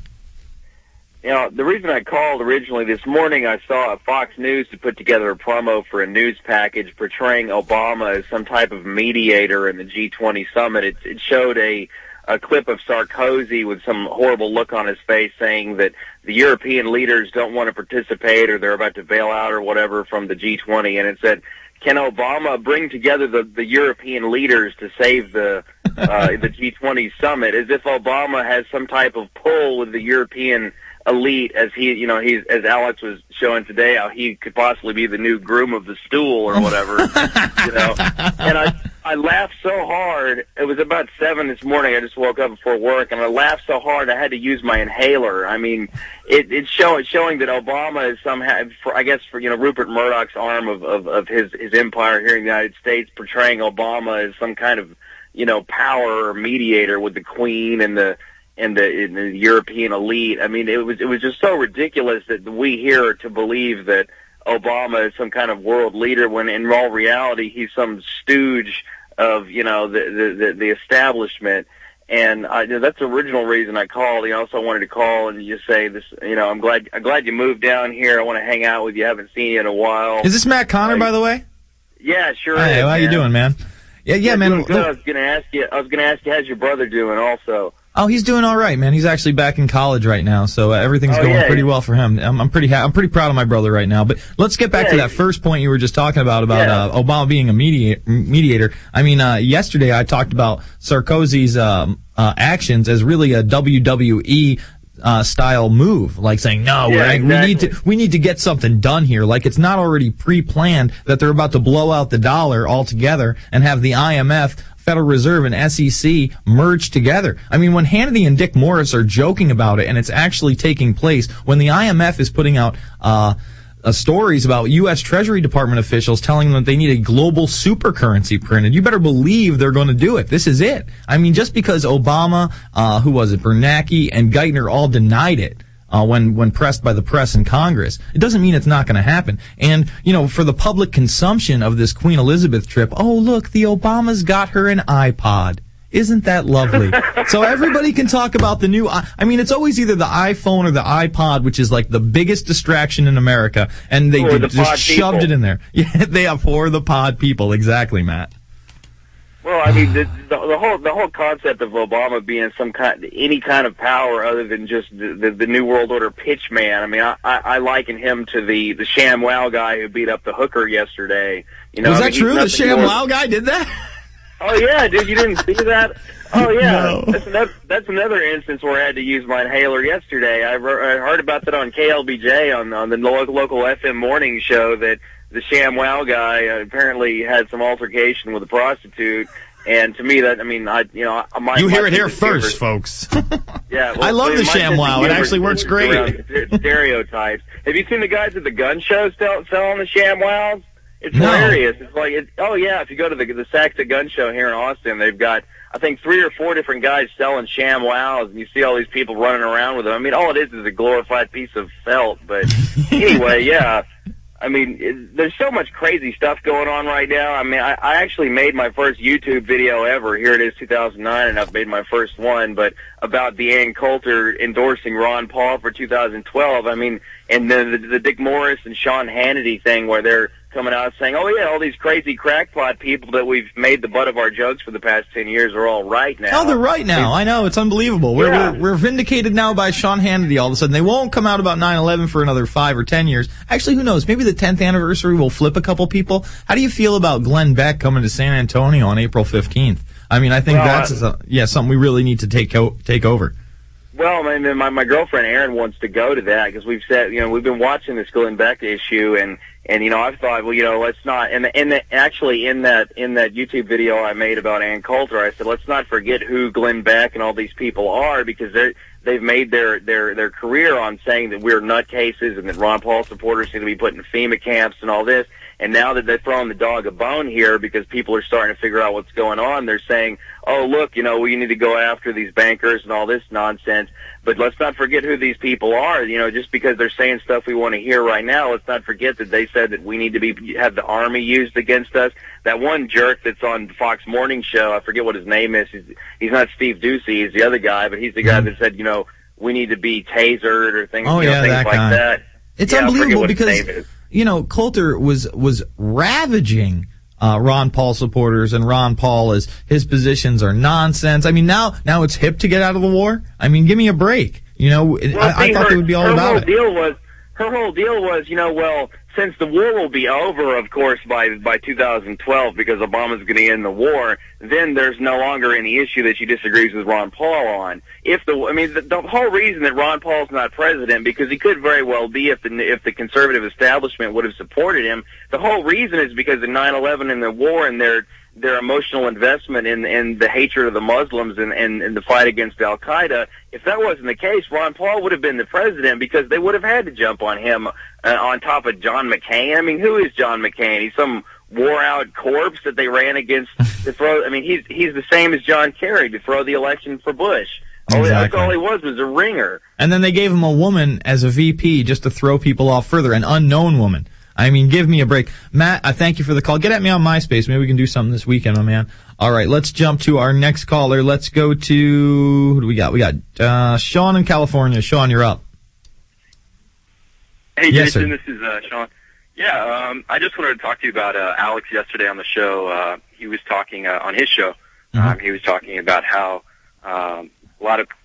You know, the reason I called originally this morning, I saw Fox News to put together a promo for a news package portraying Obama as some type of mediator in the G twenty summit. It, it showed a, a clip of Sarkozy with some horrible look on his face saying that the European leaders don't want to participate or they're about to bail out or whatever from the G twenty. And it said, can Obama bring together the, the European leaders to save the uh, the G twenty summit, as if Obama has some type of pull with the European elite, as he, you know, he's, as Alex was showing today, how he could possibly be the new groom of the stool or whatever, you know. And I, I laughed so hard. It was about seven this morning. I just woke up before work, and I laughed so hard I had to use my inhaler. I mean, it, it's show, it's showing that Obama is somehow, for, I guess, for, you know, Rupert Murdoch's arm of, of, of his, his empire here in the United States, portraying Obama as some kind of, you know, power or mediator with the Queen and the, and the, and the European elite. I mean, it was it was just so ridiculous that we here are to believe that Obama is some kind of world leader when in all reality he's some stooge of, you know, the the, the establishment. And I, that's the original reason I called. You know, also wanted to call and just say this. You know, I'm glad I'm glad you moved down here. I want to hang out with you. I haven't seen you in a while. Is this Matt Connor, uh, by the way? Yeah, sure. Hey, is, how man. you doing, man? Yeah, yeah, yeah man. doing good. I was gonna ask you. I was gonna ask you, how's your brother doing? Also. Oh, he's doing all right, man. He's actually back in college right now, so uh, everything's Oh, going yeah. pretty well for him. I'm, I'm pretty ha- I'm pretty proud of my brother right now. But let's get back Yeah, to that first point you were just talking about about Yeah. uh, Obama being a media- mediator. I mean, uh, yesterday I talked about Sarkozy's um, uh, actions as really a W W E uh, style move, like saying, no, Yeah, we're, we need exactly. to we need to get something done here. Like it's not already pre-planned that they're about to blow out the dollar altogether and have the I M F, Federal Reserve, and S E C merged together. I mean, when Hannity and Dick Morris are joking about it and it's actually taking place, when the I M F is putting out uh, uh stories about U S Treasury Department officials telling them that they need a global super currency printed, you better believe they're going to do it. This is it. I mean, just because Obama, uh who was it, Bernanke and Geithner all denied it, Uh, when, when pressed by the press and Congress. It doesn't mean it's not going to happen. And, you know, for the public consumption of this Queen Elizabeth trip, oh, look, the Obamas got her an iPod. Isn't that lovely? So everybody can talk about the new, I mean, it's always either the iPhone or the iPod, which is like the biggest distraction in America, and they For did, the just pod shoved people. it in there. Yeah, they are for the pod people. Exactly, Matt. Well, I mean, the, the, the whole the whole concept of Obama being some kind, any kind of power other than just the, the, the New World Order pitch man. I mean, I, I, I liken him to the the ShamWow guy who beat up the hooker yesterday. You know, was I that mean, true? The ShamWow more... guy did that? Oh yeah, dude, you didn't see that? Oh yeah, No. that's another that's another instance where I had to use my inhaler yesterday. I, re- I heard about that on K L B J on on the local, local F M morning show that the ShamWow guy uh, apparently had some altercation with a prostitute. And to me, that I mean, I you know, my, You my hear it here sense of first, humor- folks. Yeah, well, I love my the sense of ShamWow. It humor actually works is great. around Stereotypes. Have you seen the guys at the gun show sell, selling the ShamWows? It's No. hilarious. It's like, it, oh yeah, if you go to the the Saxa Gun Show here in Austin, they've got I think three or four different guys selling ShamWows, and you see all these people running around with them. I mean, all it is is a glorified piece of felt. But anyway, yeah. I mean, it, there's so much crazy stuff going on right now. I mean, I, I actually made my first YouTube video ever. Here it is, two thousand nine, and I've made my first one, but about the Ann Coulter endorsing Ron Paul for two thousand twelve. I mean, and then the, the Dick Morris and Sean Hannity thing where they're coming out saying, oh, yeah, all these crazy crackpot people that we've made the butt of our jokes for the past ten years are all right now. Oh, they're right now. I know. It's unbelievable. We're, Yeah. we're, we're vindicated now by Sean Hannity all of a sudden. They won't come out about nine eleven for another five or ten years. Actually, who knows? Maybe the tenth anniversary will flip a couple people. How do you feel about Glenn Beck coming to San Antonio on April fifteenth? I mean, I think Well, that's, uh, yeah, something we really need to take o- take over. Well, I mean, my my girlfriend Erin wants to go to that because we've said, you know, we've been watching this Glenn Beck issue, and and you know, I've thought, well, you know, let's not. And the, and the, actually, in that in that YouTube video I made about Ann Coulter, I said, let's not forget who Glenn Beck and all these people are, because they're they've made their their their career on saying that we're nutcases and that Ron Paul supporters need to be put in FEMA camps and all this. And now that they're throwing the dog a bone here because people are starting to figure out what's going on, they're saying, oh, look, you know, we need to go after these bankers and all this nonsense. But let's not forget who these people are. You know, just because they're saying stuff we want to hear right now, let's not forget that they said that we need to be have the army used against us. That one jerk that's on Fox Morning Show, I forget what his name is. He's, he's not Steve Ducey, he's the other guy, but he's the guy that said, you know, we need to be tasered or things, Oh, you know, yeah, things that like guy. that. It's Yeah, I forget unbelievable what his because, name is. you know, Coulter was was ravaging uh, Ron Paul supporters, and Ron Paul is his positions are nonsense. I mean, now now it's hip to get out of the war. I mean, give me a break. You know, it- Well, I, I see, thought her, they would be all her about whole it. Deal was, her whole deal was, you know, well, since the war will be over, of course, by by two thousand twelve, because Obama's going to end the war, then there's no longer any issue that she disagrees with Ron Paul on. If the, I mean, the, the whole reason that Ron Paul's not president, because he could very well be if the if the conservative establishment would have supported him. The whole reason is because of nine eleven and the war and their their emotional investment in in the hatred of the Muslims and, and, and the fight against Al Qaeda. If that wasn't the case, Ron Paul would have been the president because they would have had to jump on him uh, on top of John McCain. I mean, who is John McCain? He's some wore-out corpse that they ran against to throw. I mean, he's he's the same as John Kerry to throw the election for Bush. Oh, that's Exactly. all he was was a ringer. And then they gave him a woman as a V P just to throw people off further, an unknown woman. I mean, give me a break. Matt, I thank you for the call. Get at me on MySpace. Maybe we can do something this weekend, my man. All right, let's jump to our next caller. Let's go to, who do we got? We got uh Sean in California. Sean, you're up. Hey, Yes, Jason, sir. this is uh, Sean. Yeah, um, I just wanted to talk to you about uh, Alex yesterday on the show. Uh, he was talking uh, on his show. Um, he was talking about how um, a lot of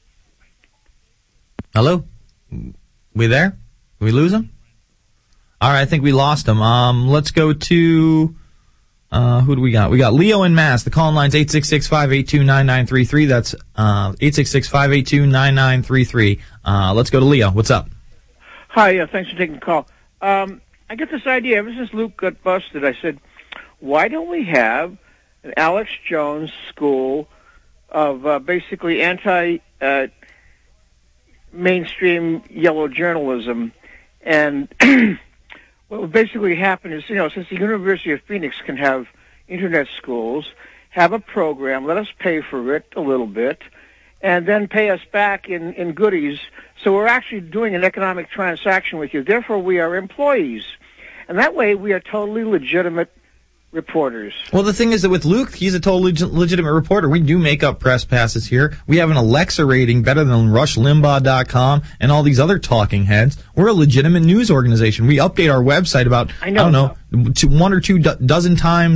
Hello? We there? Did we lose him? All right, I think we lost him. Um, let's go to, uh, who do we got? We got Leo in Mass. The call line's eight six six, five eight two, nine nine three three. That's, uh, eight six six, five eight two, nine nine three three. Uh, let's go to Leo. What's up? Hi, yeah, thanks for taking the call. Um, I get this idea, ever since Luke got busted, I said, why don't we have an Alex Jones school of uh, basically anti, uh, mainstream yellow journalism? And what would basically happen is, you know, since the University of Phoenix can have internet schools, have a program, let us pay for it a little bit, and then pay us back in, in goodies. So we're actually doing an economic transaction with you. Therefore, we are employees. And that way, we are totally legitimate reporters. Well, the thing is that with Luke, he's a totally leg- legitimate reporter. We do make up press passes here. We have an Alexa rating better than Rush Limbaugh dot com and all these other talking heads. We're a legitimate news organization. We update our website about, I, know. don't know, two, one or two do- dozen times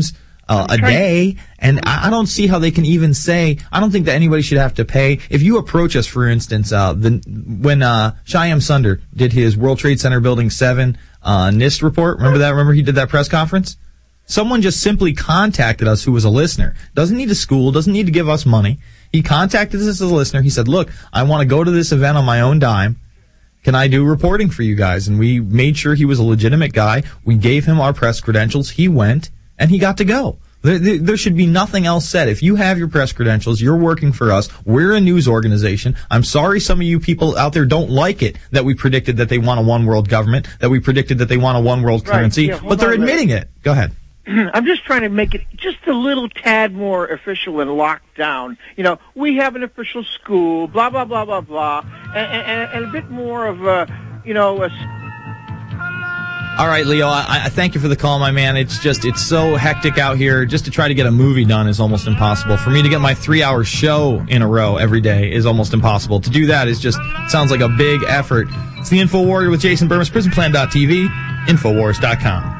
uh, a day, and I, I don't see how they can even say, I don't think that anybody should have to pay. If you approach us, for instance, uh, the, when uh, Shyam Sunder did his World Trade Center Building seven uh, NIST report, remember that? Remember he did that press conference? Someone just simply contacted us who was a listener. Doesn't need a school, doesn't need to give us money. He contacted us as a listener. He said, look, I want to go to this event on my own dime. Can I do reporting for you guys? And we made sure he was a legitimate guy. We gave him our press credentials. He went, and he got to go. There, there, there should be nothing else said. If you have your press credentials, you're working for us. We're a news organization. I'm sorry some of you people out there don't like it that we predicted that they want a one-world government, that we predicted that they want a one-world Right, currency, yeah, hold but they're on a minute. admitting it. Go ahead. I'm just trying to make it just a little tad more official and locked down. You know, we have an official school, blah, blah, blah, blah, blah, and, and, and a bit more of a, you know, a... All right, Leo, I, I thank you for the call, my man. It's just, it's so hectic out here. Just to try to get a movie done is almost impossible. For me to get my three-hour show in a row every day is almost impossible. To do that is just, sounds like a big effort. It's the Info Warrior with Jason Burmis, prison plan dot t v, infowars dot com.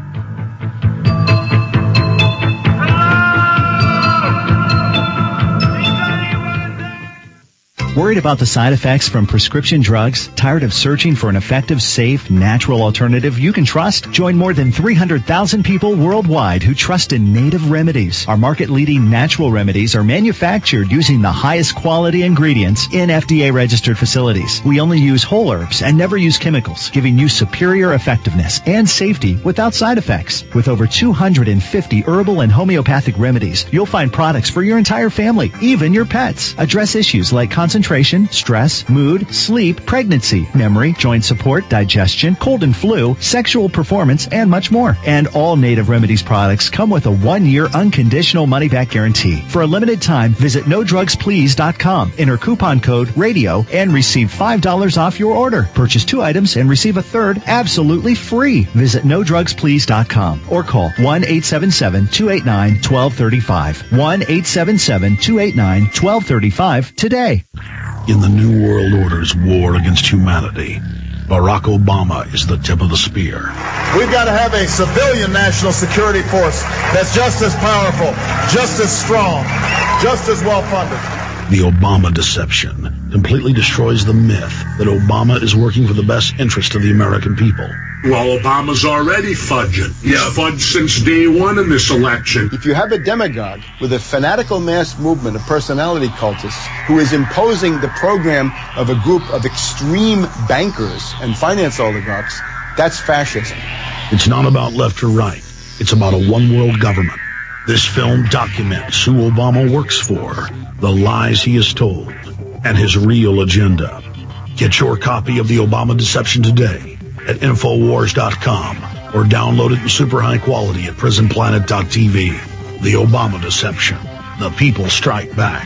Worried about the side effects from prescription drugs? Tired of searching for an effective, safe, natural alternative you can trust? Join more than three hundred thousand people worldwide who trust in Native Remedies. Our market-leading natural remedies are manufactured using the highest quality ingredients in F D A-registered facilities. We only use whole herbs and never use chemicals, giving you superior effectiveness and safety without side effects. With over two hundred fifty herbal and homeopathic remedies, you'll find products for your entire family, even your pets. Address issues like concentration, stress, mood, sleep, pregnancy, memory, joint support, digestion, cold and flu, sexual performance, and much more. And all Native Remedies products come with a one-year unconditional money-back guarantee. For a limited time, visit no drugs please dot com, enter coupon code RADIO, and receive five dollars off your order. Purchase two items and receive a third absolutely free. Visit no drugs please dot com or call one eight seven seven, two eight nine, one two three five. one eight seven seven, two eight nine, one two three five today. In the New World Order's war against humanity, Barack Obama is the tip of the spear. We've got to have a civilian national security force that's just as powerful, just as strong, just as well funded. The Obama deception completely destroys the myth that Obama is working for the best interest of the American people. Well, Obama's already fudging. He's fudged since day one in this election. If you have a demagogue with a fanatical mass movement of personality cultists who is imposing the program of a group of extreme bankers and finance oligarchs, that's fascism. It's not about left or right. It's about a one-world government. This film documents who Obama works for, the lies he has told, and his real agenda. Get your copy of The Obama Deception today at infowars dot com or download it in super high quality at prison planet dot t v. The Obama Deception. The people strike back.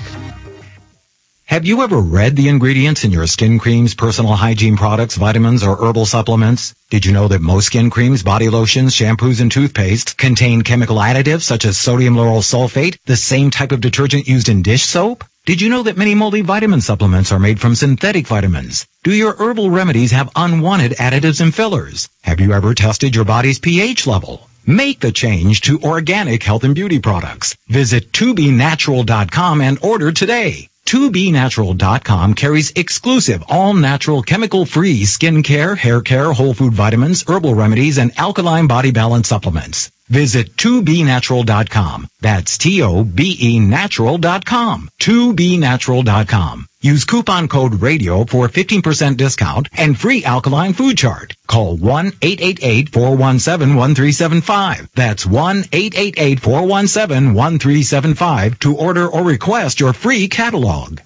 Have you ever read the ingredients in your skin creams, personal hygiene products, vitamins, or herbal supplements? Did you know that most skin creams, body lotions, shampoos, and toothpaste contain chemical additives such as sodium lauryl sulfate, the same type of detergent used in dish soap? Did you know that many multivitamin supplements are made from synthetic vitamins? Do your herbal remedies have unwanted additives and fillers? Have you ever tested your body's pH level? Make the change to organic health and beauty products. Visit two b natural dot com and order today. two b natural dot com carries exclusive, all-natural, chemical-free skincare, hair care, whole food vitamins, herbal remedies, and alkaline body balance supplements. Visit two b natural dot com. That's T O B E natural dot com. two b natural dot com. Use coupon code RADIO for fifteen percent discount and free alkaline food chart. Call one eight eight eight, four one seven, one three seven five. That's one eight eight eight, four one seven, one three seven five to order or request your free catalog.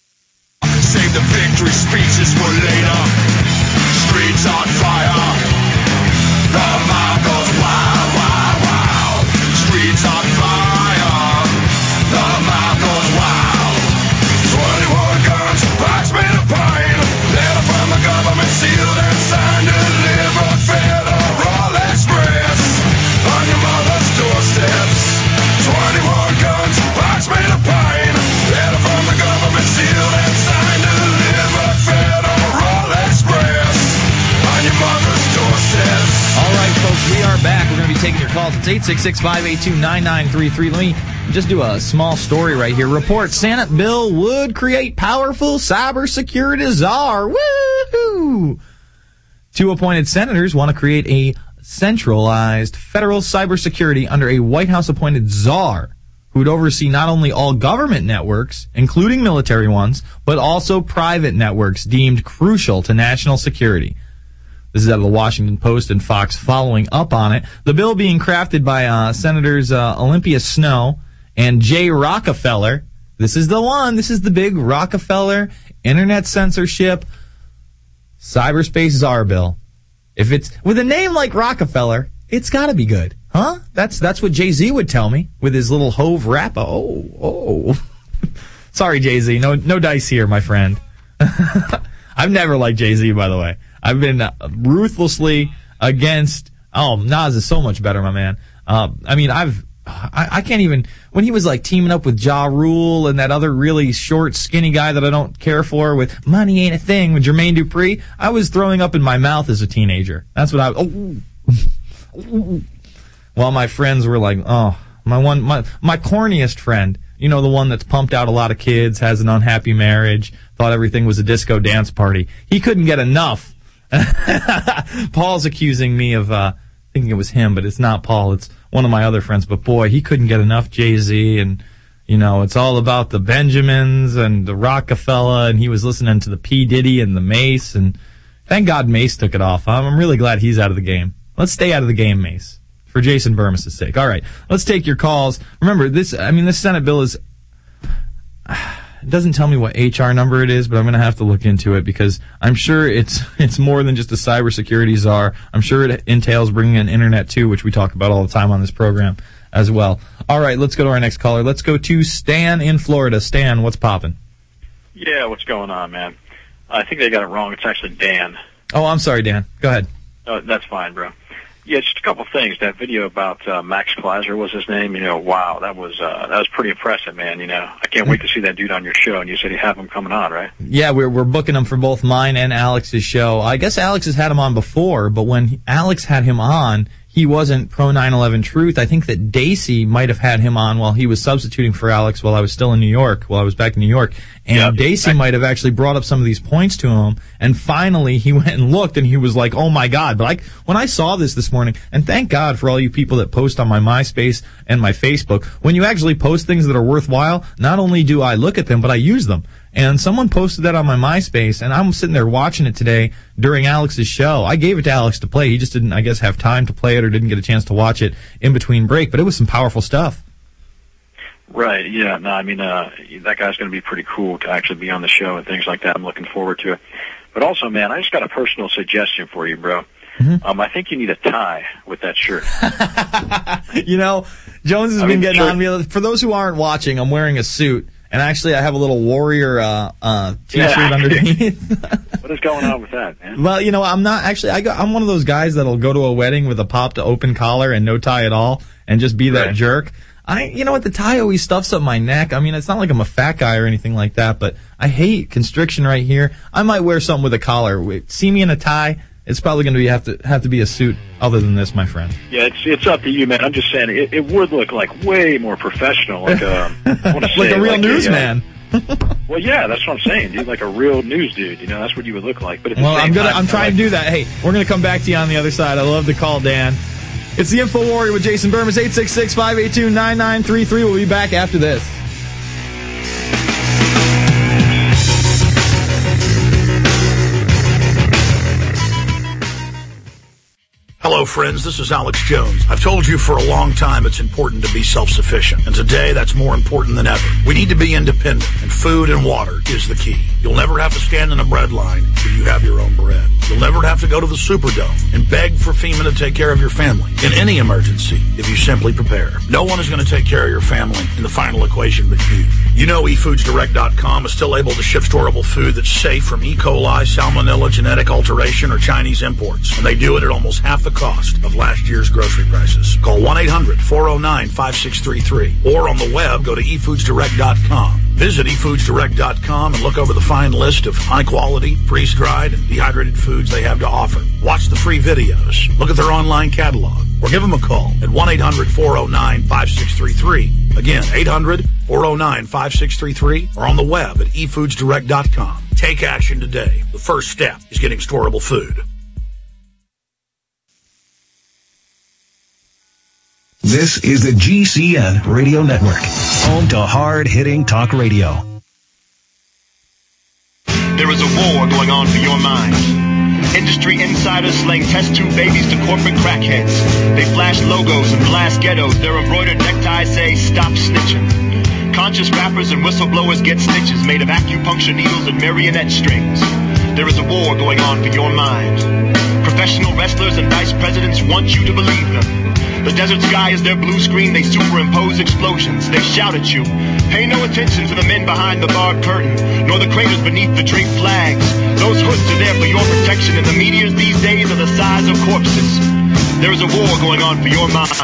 Save the victory speeches for later. Streets on fire. The mob goes wild, wild, wild. Streets on fire. The mob goes wild. twenty-one guns, box made of pine. Letter from the government, sealed and signed. Delivered Federal Express on your mother's doorsteps. twenty-one guns, box made of pine. Letter from the government, sealed and signed. Delivered Federal Express on your mother's doorsteps. All right, folks, we are thoughts. eight six six, five eight two, nine nine three three. Let me just do a small story right here. Report Senate bill would create powerful cybersecurity czar. Woo-hoo! Two appointed senators want to create a centralized federal cybersecurity under a White House-appointed czar who would oversee not only all government networks, including military ones, but also private networks deemed crucial to national security. This is out of the Washington Post and Fox following up on it. The bill being crafted by uh, Senators uh, Olympia Snowe and Jay Rockefeller. This is the one. This is the big Rockefeller internet censorship cyberspace czar bill. If it's with a name like Rockefeller, it's got to be good. Huh? That's that's what Jay-Z would tell me with his little Hove rap. Oh, oh. Sorry, Jay-Z. No no dice here, my friend. I've never liked Jay-Z, by the way. I've been uh, ruthlessly against... Oh, Nas is so much better, my man. Uh, I mean, I've... I, I can't even... When he was, like, teaming up with Ja Rule and that other really short, skinny guy that I don't care for with Money Ain't a Thing with Jermaine Dupri, I was throwing up in my mouth as a teenager. That's what I... Oh, while my friends were like, oh, my one, my, my corniest friend, you know, the one that's pumped out a lot of kids, has an unhappy marriage, thought everything was a disco dance party. He couldn't get enough. Paul's accusing me of, uh, thinking it was him, but it's not Paul. It's one of my other friends. But boy, he couldn't get enough Jay-Z, and, you know, it's all about the Benjamins and the Rockefeller, and he was listening to the P. Diddy and the Mace, and thank God Mace took it off. I'm really glad he's out of the game. Let's stay out of the game, Mace. For Jason Burmis' sake. All right, let's take your calls. Remember, this, I mean, this Senate bill is, it doesn't tell me what H R number it is, but I'm going to have to look into it because I'm sure it's it's more than just a cybersecurity czar. I'm sure it entails bringing in internet, too, which we talk about all the time on this program as well. All right, let's go to our next caller. Let's go to Stan in Florida. Stan, what's popping? Yeah, what's going on, man? I think they got it wrong. It's actually Dan. Oh, I'm sorry, Dan. Go ahead. Oh, that's fine, bro. Yeah, just a couple of things. That video about uh, Max Kleiser was his name. You know, wow, that was uh, that was pretty impressive, man. You know, I can't wait to see that dude on your show. And you said you have him coming on, right? Yeah, we're we're booking him for both mine and Alex's show. I guess Alex has had him on before, but when he, Alex had him on, he wasn't pro nine eleven Truth. I think that Dacey might have had him on while he was substituting for Alex while I was still in New York, while I was back in New York. And yep. Dacey might have actually brought up some of these points to him. And finally, he went and looked, and he was like, oh, my God. But like when I saw this this morning, and thank God for all you people that post on my MySpace and my Facebook, when you actually post things that are worthwhile, not only do I look at them, but I use them. And someone posted that on my MySpace, and I'm sitting there watching it today during Alex's show. I gave it to Alex to play. He just didn't, I guess, have time to play it or didn't get a chance to watch it in between break. But it was some powerful stuff. Right, yeah. No, I mean, uh, that guy's going to be pretty cool to actually be on the show and things like that. I'm looking forward to it. But also, man, I just got a personal suggestion for you, bro. Mm-hmm. Um, I think you need a tie with that shirt. You know, Jones has I been mean, getting sure. on me. For those who aren't watching, I'm wearing a suit. And actually, I have a little Warrior uh, uh, T-shirt yeah. underneath. What is going on with that, man? Well, you know, I'm not actually. I go, I'm one of those guys that'll go to a wedding with a pop to open collar and no tie at all, and just be that right. jerk. I, you know what? The tie always stuffs up my neck. I mean, it's not like I'm a fat guy or anything like that, but I hate constriction right here. I might wear something with a collar. See me in a tie. It's probably going to be have to have to be a suit other than this, my friend. Yeah, it's it's up to you, man. I'm just saying it, it would look like way more professional, like a I want to say, like a real like newsman. Uh, well, yeah, that's what I'm saying, dude. Like a real news dude. You know, that's what you would look like. But at the well, same I'm gonna time, I'm trying like, to do that. Hey, we're gonna come back to you on the other side. I love the call, Dan. It's the Info Warrior with Jason Burmis. eight six six, five eight two, nine nine three three. We'll be back after this. Hello, friends. This is Alex Jones. I've told you for a long time it's important to be self-sufficient, and today that's more important than ever. We need to be independent, and food and water is the key. You'll never have to stand in a bread line if you have your own bread. You'll never have to go to the Superdome and beg for FEMA to take care of your family in any emergency if you simply prepare. No one is going to take care of your family in the final equation but you. You know e foods direct dot com is still able to ship storable food that's safe from E. coli, salmonella, genetic alteration, or Chinese imports, and they do it at almost half the cost of last year's grocery prices. Call one eight hundred, four oh nine, five six three three or on the web go to e foods direct dot com. Visit e foods direct dot com and look over the fine list of high-quality, freeze-dried, and dehydrated foods they have to offer. Watch the free videos. Look at their online catalog. or give them a call at one eight hundred four oh nine five six three three. Again, eight hundred four oh nine five six three three or on the web at e foods direct dot com. Take action today. The first step is getting storable food. This is the G C N Radio Network, home to hard-hitting talk radio. There is a war going on for your mind. Industry insiders slang test tube babies to corporate crackheads. They flash logos and blast ghettos. Their embroidered neckties say, stop snitching. Conscious rappers and whistleblowers get stitches made of acupuncture needles and marionette strings. There is a war going on for your mind. Professional wrestlers and vice presidents want you to believe them. The desert sky is their blue screen. They superimpose explosions. They shout at you. Pay no attention to the men behind the barred curtain, nor the craters beneath the draped flags. Those hoods are there for your protection, and the meteors these days are the size of corpses. There is a war going on for your mind.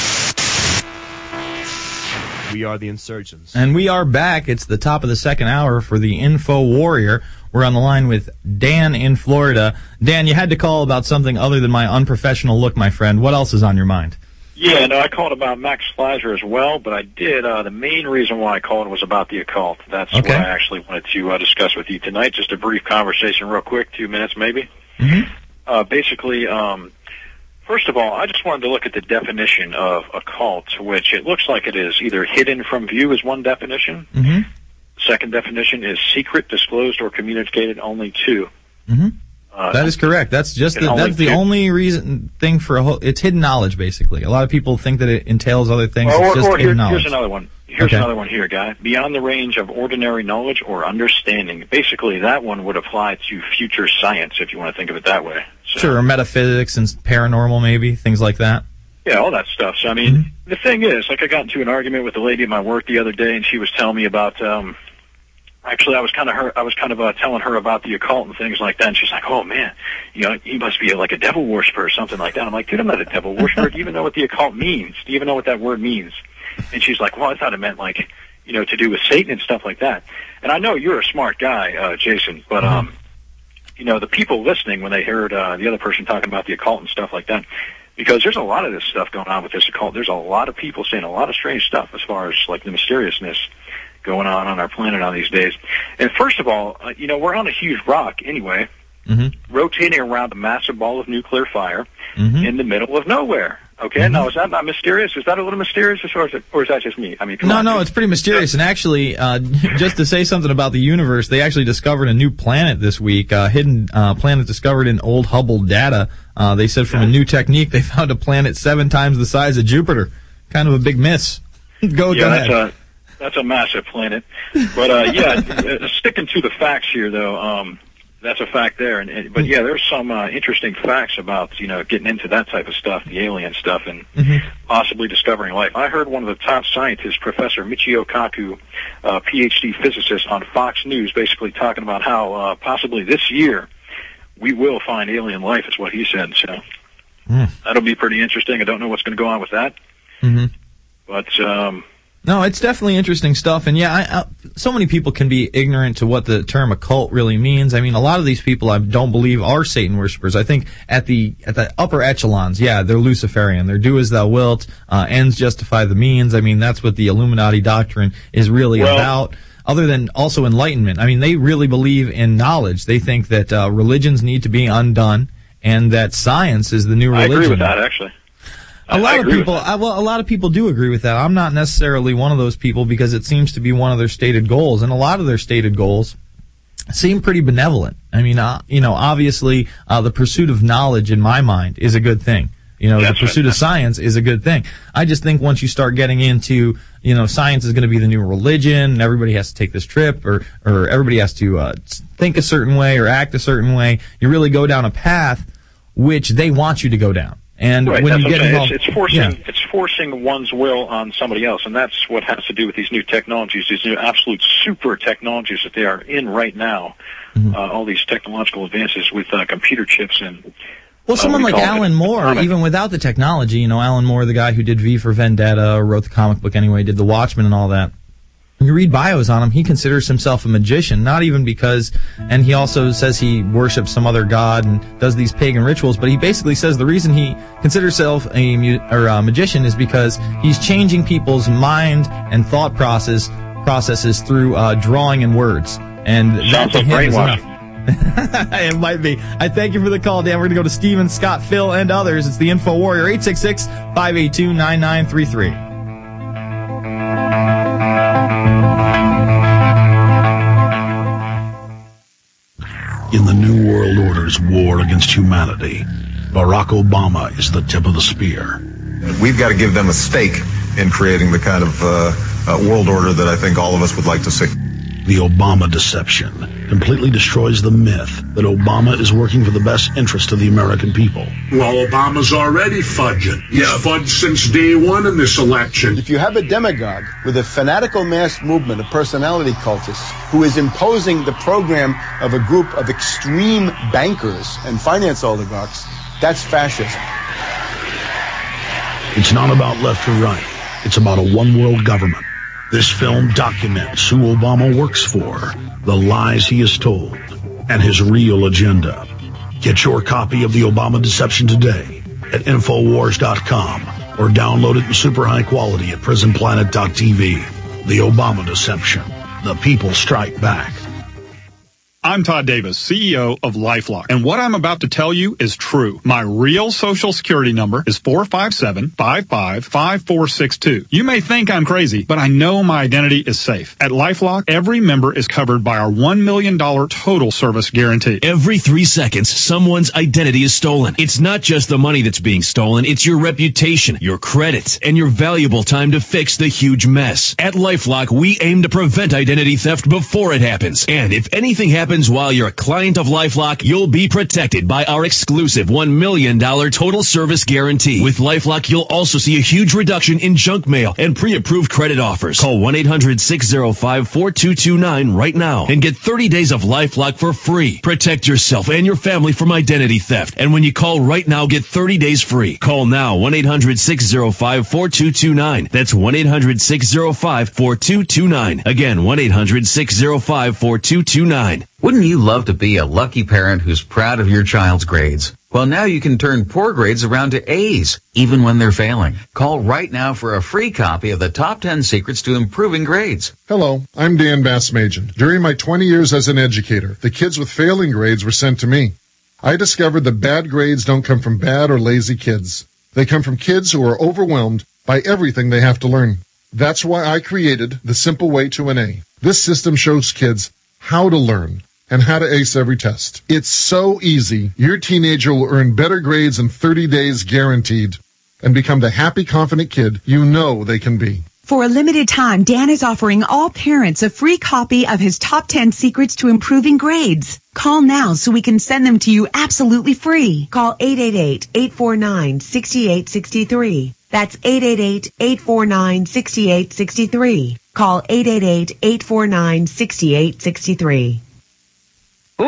We are the Insurgents. And we are back. It's the top of the second hour for the Info Warrior. We're on the line with Dan in Florida. Dan, you had to call about something other than my unprofessional look, my friend. What else is on your mind? Yeah, no, I called about Max Fleischer as well, but I did. Uh, the main reason why I called was about the occult. That's Okay. what I actually wanted to uh, discuss with you tonight. Just a brief conversation real quick, two minutes maybe. Mm-hmm. Uh, basically, um, first of all, I just wanted to look at the definition of occult, which it looks like it is either hidden from view is one definition. Mm-hmm. Second definition is secret, disclosed, or communicated only to. Mm-hmm. Uh, That is correct. That's just and the, only that's the two. only reason thing for a whole. It's hidden knowledge, basically. A lot of people think that it entails other things. Or, it's just or hidden here, knowledge. here's another one. Here's Okay. another one here, guy. Beyond the range of ordinary knowledge or understanding. Basically, that one would apply to future science, if you want to think of it that way. So, Sure, or metaphysics and paranormal, maybe things like that. yeah, all that stuff. So, I mean, the thing is, like, I got into an argument with a lady at my work the other day, and she was telling me about. Um, Actually, I was kind of her. I was kind of uh, telling her about the occult and things like that, and she's like, "Oh man, you know, he must be like a devil worshiper or something like that." I'm like, "Dude, I'm not a devil worshiper. Do you even know what the occult means? Do you even know what that word means?" And she's like, "Well, I thought it meant like, you know, to do with Satan and stuff like that." And I know you're a smart guy, uh, Jason, but um, you know, the people listening when they heard uh, the other person talking about the occult and stuff like that, because there's a lot of this stuff going on with this occult. There's a lot of people saying a lot of strange stuff as far as like the mysteriousness going on on our planet on these days. And first of all, uh, you know, we're on a huge rock anyway, Mm-hmm. rotating around a massive ball of nuclear fire Mm-hmm. in the middle of nowhere. Okay, now is that not mysterious? Is that a little mysterious, or is, it, or is that just me? I mean, come No, on. no, it's pretty mysterious. And actually, uh, just to say something about the universe, they actually discovered a new planet this week, a hidden uh, planet discovered in old Hubble data. Uh, they said from a new technique, they found a planet seven times the size of Jupiter. Kind of a big miss. go, yeah, go that's ahead. a that's a massive planet. But uh, yeah, uh, sticking to the facts here, though, um, that's a fact there. And, and but yeah, there's some uh, interesting facts about you know getting into that type of stuff, the alien stuff, and Mm-hmm. possibly discovering life. I heard one of the top scientists, Professor Michio Kaku, uh, P H D physicist, on Fox News, basically talking about how uh, possibly this year we will find alien life. Is what he said. So Mm. that'll be pretty interesting. I don't know what's going to go on with that, Mm-hmm. but. Um, No, it's definitely interesting stuff, and yeah, I, I, so many people can be ignorant to what the term occult really means. I mean, a lot of these people I don't believe are Satan worshippers. I think at the at the upper echelons, yeah, they're Luciferian. They're do as thou wilt, uh, ends justify the means. I mean, that's what the Illuminati doctrine is really Well- about. Other than also enlightenment, I mean, they really believe in knowledge. They think that uh, religions need to be undone, and that science is the new I religion. agree with that, actually. A lot I of agree with people, I, well, a lot of people do agree with that. I'm not necessarily one of those people because it seems to be one of their stated goals, and a lot of their stated goals seem pretty benevolent. I mean, uh, you know, obviously, uh, the pursuit of knowledge, in my mind, is a good thing. You know, That's the pursuit right. of science is a good thing. I just think once you start getting into, you know, science is going to be the new religion, and everybody has to take this trip, or or everybody has to uh, think a certain way or act a certain way, you really go down a path which they want you to go down. And Right, when that's you what get I'm saying. involved, It's, it's forcing yeah. it's forcing one's will on somebody else, and that's what has to do with these new technologies, these new absolute super technologies that they are in right now. Mm-hmm. Uh, all these technological advances with uh, computer chips and. Well, someone uh, we like call it Alan Moore, atomic. even without the technology, you know, Alan Moore, the guy who did V for Vendetta, wrote the comic book anyway, did The Watchmen and all that. when you read bios on him, he considers himself a magician, not even because, and he also says he worships some other god and does these pagan rituals, but he basically says the reason he considers himself a, mu- or a magician is because he's changing people's mind and thought process processes through uh, drawing and words. And that to him is enough. It might be. I thank you for the call, Dan. We're going to go to Steven, Scott, Phil, and others. It's the Info Warrior, eight six six, five eight two, nine nine three three. In the New World Order's war against humanity, Barack Obama is the tip of the spear. We've got to give them a stake in creating the kind of uh, uh, world order that I think all of us would like to see. The Obama deception completely destroys the myth that Obama is working for the best interest of the American people. Well, Obama's already fudging. He's yeah. fudged since day one in this election. If you have a demagogue with a fanatical mass movement of personality cultists who is imposing the program of a group of extreme bankers and finance oligarchs, that's fascism. It's not about left or right. It's about a one-world government. This film documents who Obama works for, the lies he has told, and his real agenda. Get your copy of The Obama Deception today at Infowars dot com or download it in super high quality at Prison Planet dot T V. The Obama Deception. The people strike back. I'm Todd Davis, C E O of LifeLock, and what I'm about to tell you is true. My real Social Security number is four five seven, five five five four six two. You may think I'm crazy, but I know my identity is safe. At LifeLock, every member is covered by our one million dollars total service guarantee. Every three seconds, someone's identity is stolen. It's not just the money that's being stolen, it's your reputation, your credit, and your valuable time to fix the huge mess. At LifeLock, we aim to prevent identity theft before it happens. And if anything happens while you're a client of LifeLock, you'll be protected by our exclusive one million dollars total service guarantee. With LifeLock, you'll also see a huge reduction in junk mail and pre-approved credit offers. Call one eight hundred six zero five four two two nine right now and get thirty days of LifeLock for free. Protect yourself and your family from identity theft. And when you call right now, get thirty days free. Call now, one eight hundred six zero five four two two nine. That's one eight hundred six zero five four two two nine. Again, one eight hundred six zero five four two two nine. Wouldn't you love to be a lucky parent who's proud of your child's grades? Well, now you can turn poor grades around to A's, even when they're failing. Call right now for a free copy of the Top ten Secrets to Improving Grades. Hello, I'm Dan Bassmagen. During my twenty years as an educator, the kids with failing grades were sent to me. I discovered that bad grades don't come from bad or lazy kids. They come from kids who are overwhelmed by everything they have to learn. That's why I created the Simple Way to an A. This system shows kids how to learn and how to ace every test. It's so easy. Your teenager will earn better grades in thirty days guaranteed and become the happy, confident kid you know they can be. For a limited time, Dan is offering all parents a free copy of his Top ten Secrets to Improving Grades. Call now so we can send them to you absolutely free. Call eight eight eight, eight four nine, six eight six three. That's eight eight eight, eight four nine, six eight six three. Call eight eight eight, eight four nine, six eight six three. Ooh,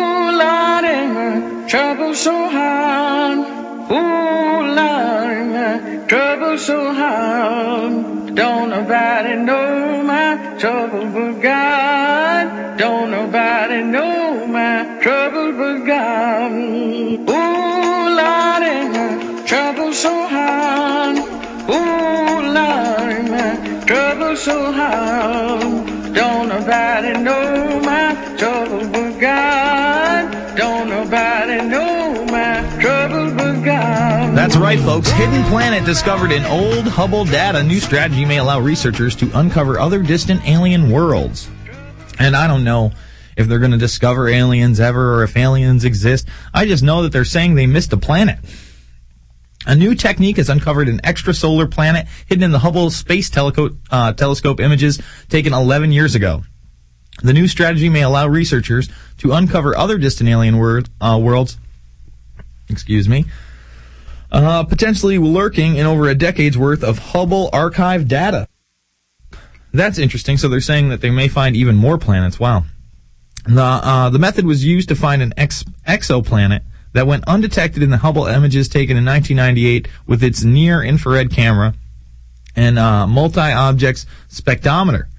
Lord, trouble so hard. Ooh, Lord, trouble so hard. Don't nobody know my trouble but God. Don't nobody know my trouble but God. Ooh, Lord, trouble so hard. Ooh, Lord, trouble so hard. Don't nobody know my trouble but God. Don't nobody know my trouble but God. That's right, folks. Hidden Planet discovered in old Hubble data. New strategy may allow researchers to uncover other distant alien worlds. And I don't know if they're going to discover aliens ever or if aliens exist. I just know that they're saying they missed a planet. A new technique has uncovered an extrasolar planet hidden in the Hubble Space Teleco- uh, Telescope images taken eleven years ago. The new strategy may allow researchers to uncover other distant alien wor- uh, worlds, excuse me, uh, potentially lurking in over a decade's worth of Hubble archive data. That's interesting. So they're saying that they may find even more planets. Wow. The, uh, the method was used to find an ex- exoplanet that went undetected in the Hubble images taken in nineteen ninety-eight with its near-infrared camera and uh, multi-objects spectrometer.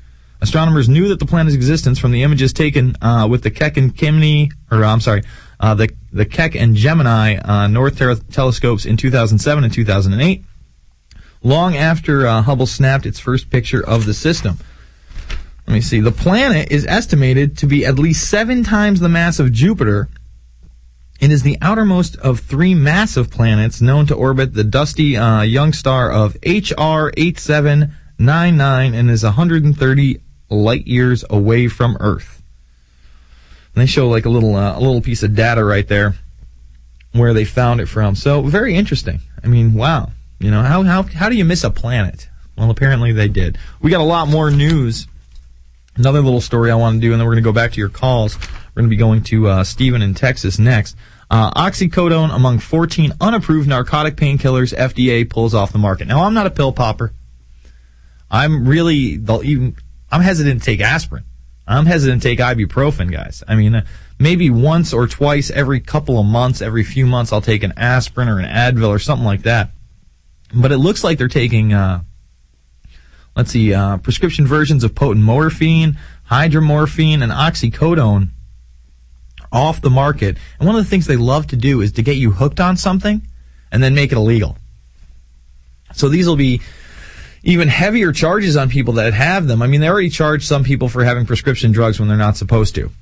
Astronomers knew that the planet's existence from the images taken uh, with the Keck and Gemini, or I'm sorry, uh, the the Keck and Gemini uh, North ter- telescopes in two thousand seven and two thousand eight, long after uh, Hubble snapped its first picture of the system. Let me see. The planet is estimated to be at least seven times the mass of Jupiter. It is the outermost of three massive planets known to orbit the dusty uh, young star of H R eight seven nine nine and is one hundred thirty light years away from Earth. And they show like a little uh, a little piece of data right there where they found it from. So very interesting. I mean, wow. You know, how how how do you miss a planet? Well, apparently they did. We got a lot more news. Another little story I want to do, and then we're going to go back to your calls. We're going to be going to uh, Stephen in Texas next. Uh, oxycodone among fourteen unapproved narcotic painkillers, F D A pulls off the market. Now, I'm not a pill popper. I'm really, even, I'm hesitant to take aspirin. I'm hesitant to take ibuprofen, guys. I mean, uh, maybe once or twice every couple of months, every few months, I'll take an aspirin or an Advil or something like that. But it looks like they're taking, uh, let's see, uh, prescription versions of potent morphine, hydromorphine, and oxycodone off the market. And one of the things they love to do is to get you hooked on something and then make it illegal. So these will be even heavier charges on people that have them. I mean, they already charge some people for having prescription drugs when they're not supposed to.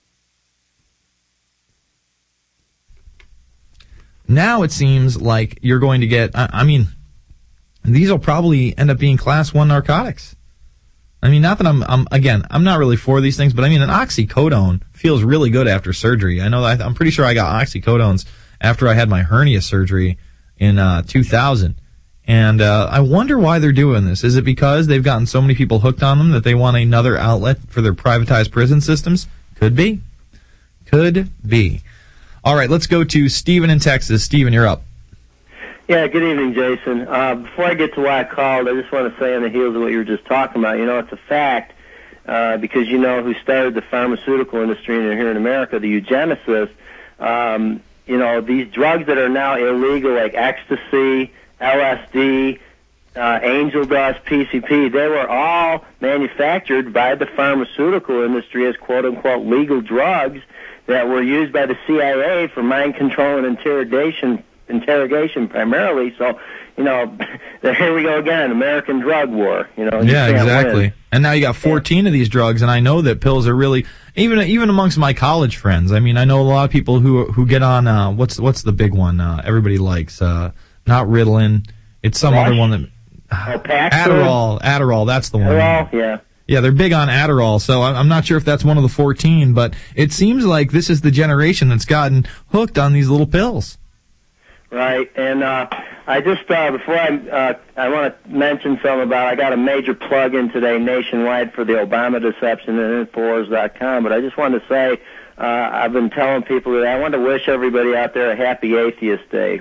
Now it seems like you're going to get, I, I mean, these will probably end up being class one narcotics. I mean, not that I'm, I'm, again, I'm not really for these things, but I mean, an oxycodone feels really good after surgery. I know that, I'm pretty sure I got oxycodones after I had my hernia surgery in, uh, two thousand. And, uh, I wonder why they're doing this. Is it because they've gotten so many people hooked on them that they want another outlet for their privatized prison systems? Could be. Could be. All right, let's go to Stephen in Texas. Stephen, you're up. Yeah, good evening, Jason. Uh, before I get to why I called, I just want to say on the heels of what you were just talking about, you know, it's a fact, uh, because you know who started the pharmaceutical industry here in America, the eugenicists. Um, you know, these drugs that are now illegal, like ecstasy, L S D, uh, angel dust, P C P, they were all manufactured by the pharmaceutical industry as quote-unquote legal drugs that were used by the C I A for mind control and interrogation interrogation primarily. So, you know, here we go again, American drug war. You know, yeah, you exactly. Win. And now you got fourteen yeah. of these drugs, and I know that pills are really even even amongst my college friends. I mean, I know a lot of people who who get on uh, what's what's the big one uh, everybody likes? Uh, not Ritalin. It's some Rush? other one that uh, Adderall. Adderall. That's the one. Adderall. Yeah. Yeah, they're big on Adderall, so I'm not sure if that's one of the fourteen, but it seems like this is the generation that's gotten hooked on these little pills. Right, and uh, I just, uh, before I, uh, I want to mention something about, I got a major plug-in today nationwide for the Obama deception at Infowars dot com, but I just wanted to say, uh, I've been telling people that I want to wish everybody out there a happy Atheist Day.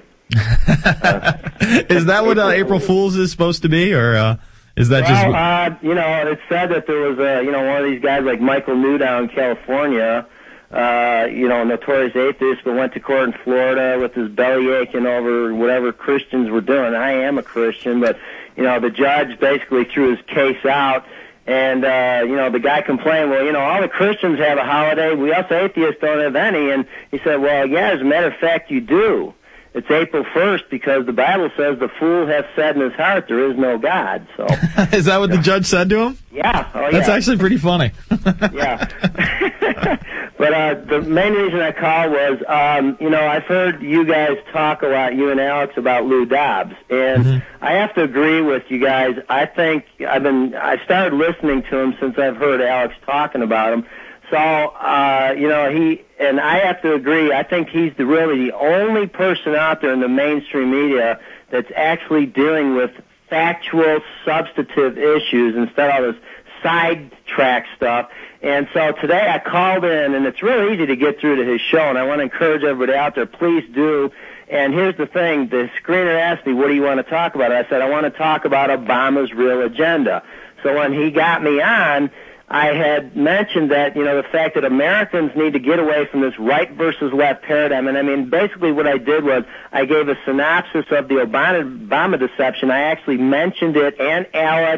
uh, is that what uh, April Fool's is supposed to be, or uh, is that well, just... Uh, you know, it said that there was, a, you know, one of these guys like Michael Newdown in California, Uh, you know, notorious atheist, but went to court in Florida with his belly aching over whatever Christians were doing. I am a Christian, but, you know, the judge basically threw his case out, and, uh, you know, the guy complained, well, you know, all the Christians have a holiday, we us atheists don't have any, and he said, well, yeah, as a matter of fact, you do. It's April first because the Bible says the fool hath said in his heart there is no God. So is that what the judge said to him? Yeah. Oh, yeah. That's actually pretty funny. Yeah. But uh, the main reason I called was, um, you know, I've heard you guys talk a lot, you and Alex, about Lou Dobbs, and mm-hmm. I have to agree with you guys. I think I've been I started listening to him since I've heard Alex talking about him. So, uh, you know, he, and I have to agree, I think he's the, really the only person out there in the mainstream media that's actually dealing with factual, substantive issues instead of all this sidetrack stuff. And so today I called in, and it's really easy to get through to his show, and I want to encourage everybody out there, please do. And here's the thing, the screener asked me, what do you want to talk about? I said, I want to talk about Obama's real agenda. So when he got me on, I had mentioned that, you know, the fact that Americans need to get away from this right versus left paradigm. And, I mean, basically what I did was I gave a synopsis of the Obama, Obama deception. I actually mentioned it, and Alex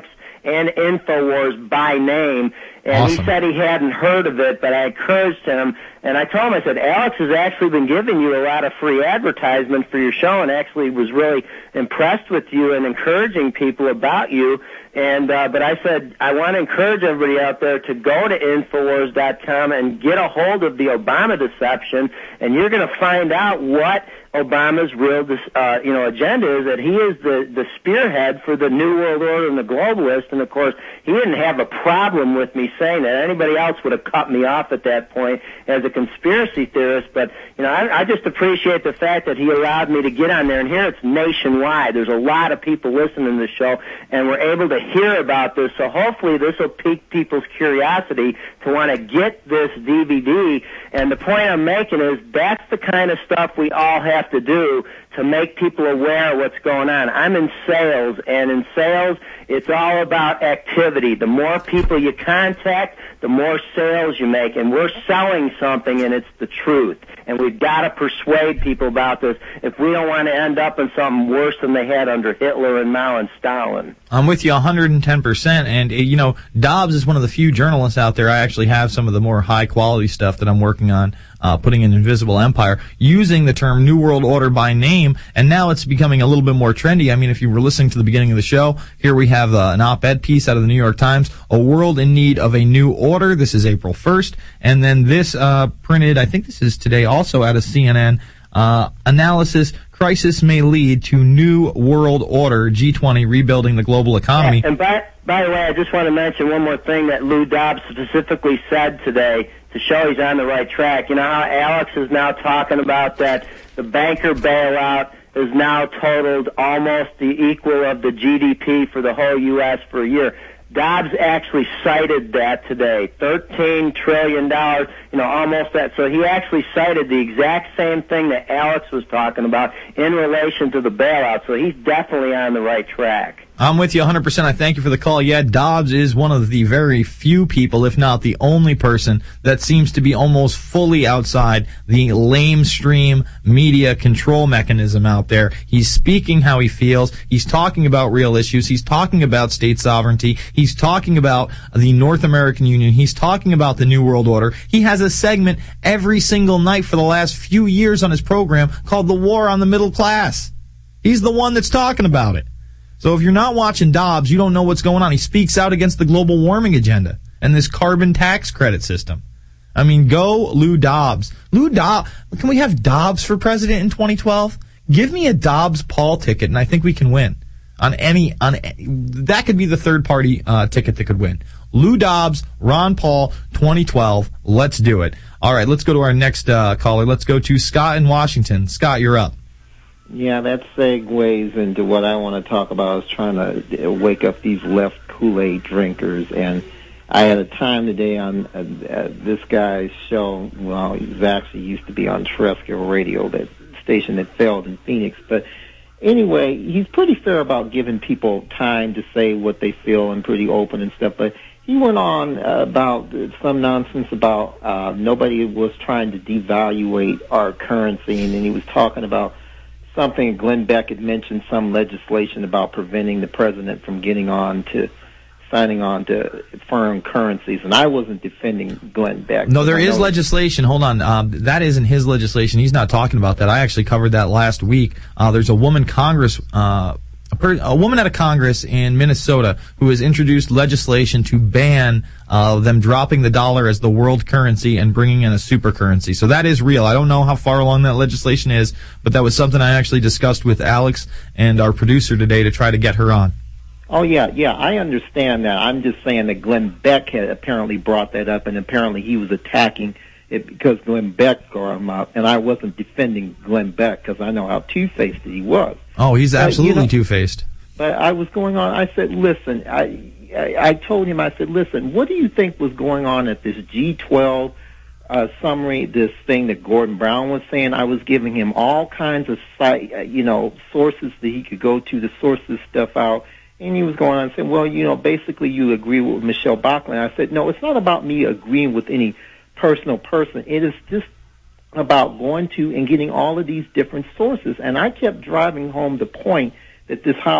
and InfoWars by name. And Awesome. he said he hadn't heard of it, but I encouraged him. And I told him, I said, Alex has actually been giving you a lot of free advertisement for your show and actually was really impressed with you and encouraging people about you. And uh, but I said, I want to encourage everybody out there to go to Infowars dot com and get a hold of the Obama deception, and you're going to find out what Obama's real, uh, you know, agenda is, that he is the, the spearhead for the New World Order and the globalists. And, of course, he didn't have a problem with me saying that. Anybody else would have cut me off at that point as a conspiracy theorist. But, you know, I, I just appreciate the fact that he allowed me to get on there. And here it's nationwide. There's a lot of people listening to the show, and we're able to hear about this. So hopefully this will pique people's curiosity to want to get this D V D. And the point I'm making is that's the kind of stuff we all have to do to make people aware of what's going on. I'm in sales, and in sales, it's all about activity. The more people you contact, the more sales you make, and we're selling something, and it's the truth. And we've got to persuade people about this if we don't want to end up in something worse than they had under Hitler and Mao and Stalin. I'm with you one hundred ten percent, and, uh, you know, Dobbs is one of the few journalists out there. I actually have some of the more high-quality stuff that I'm working on, uh, putting in Invisible Empire, using the term New World Order by name, and now it's becoming a little bit more trendy. I mean, if you were listening to the beginning of the show, here we have uh, an op-ed piece out of the New York Times, A World in Need of a New Order. This is April first, and then this uh, printed, I think this is today, also out of C N N, uh, analysis, crisis may lead to New World Order, G twenty rebuilding the global economy. Yeah, and by, by the way, I just want to mention one more thing that Lou Dobbs specifically said today to show he's on the right track. You know how Alex is now talking about that the banker bailout is now totaled almost the equal of the G D P for the whole U S for a year. Dobbs actually cited that today, thirteen trillion dollars, you know, almost that. So he actually cited the exact same thing that Alex was talking about in relation to the bailout. So he's definitely on the right track. I'm with you one hundred percent. I thank you for the call. Yeah, Dobbs is one of the very few people, if not the only person, that seems to be almost fully outside the lamestream media control mechanism out there. He's speaking how he feels. He's talking about real issues. He's talking about state sovereignty. He's talking about the North American Union. He's talking about the New World Order. He has a segment every single night for the last few years on his program called The War on the Middle Class. He's the one that's talking about it. So if you're not watching Dobbs, you don't know what's going on. He speaks out against the global warming agenda and this carbon tax credit system. I mean, go Lou Dobbs. Lou Dobbs. Can we have Dobbs for president in twenty twelve? Give me a Dobbs-Paul ticket, and I think we can win. On any, on that could be the third party uh, ticket that could win. Lou Dobbs, Ron Paul, twenty twelve. Let's do it. All right, let's go to our next uh, caller. Let's go to Scott in Washington. Scott, you're up. Yeah, that segues into what I want to talk about. I was trying to wake up these left Kool-Aid drinkers, and I had a time today on uh, uh, this guy's show. Well, he was actually used to be on terrestrial radio, that station that failed in Phoenix. But anyway, he's pretty fair about giving people time to say what they feel and pretty open and stuff. But he went on uh, about some nonsense about uh, nobody was trying to devaluate our currency, and then he was talking about something. Glenn Beck had mentioned some legislation about preventing the president from getting on to signing on to foreign currencies, and I wasn't defending Glenn Beck. No, there is legislation. Hold on. Um, that isn't his legislation. He's not talking about that. I actually covered that last week. Uh, there's a woman Congress, uh, a, per, a woman out of Congress in Minnesota who has introduced legislation to ban uh, them dropping the dollar as the world currency and bringing in a super currency. So that is real. I don't know how far along that legislation is, but that was something I actually discussed with Alex and our producer today to try to get her on. Oh, yeah, yeah, I understand that. I'm just saying that Glenn Beck had apparently brought that up, and apparently he was attacking it because Glenn Beck brought him up, and I wasn't defending Glenn Beck because I know how two-faced he was. Oh, he's absolutely uh, you know, two-faced. But I was going on, I said, listen, I, I I told him, I said, listen, what do you think was going on at this G twelve uh, summary, this thing that Gordon Brown was saying? I was giving him all kinds of, site, uh, you know, sources that he could go to to source this stuff out. And he was going on and saying, well, you know, basically you agree with Michelle Bachmann. I said, no, it's not about me agreeing with any personal person. It is just about going to and getting all of these different sources. And I kept driving home the point that this how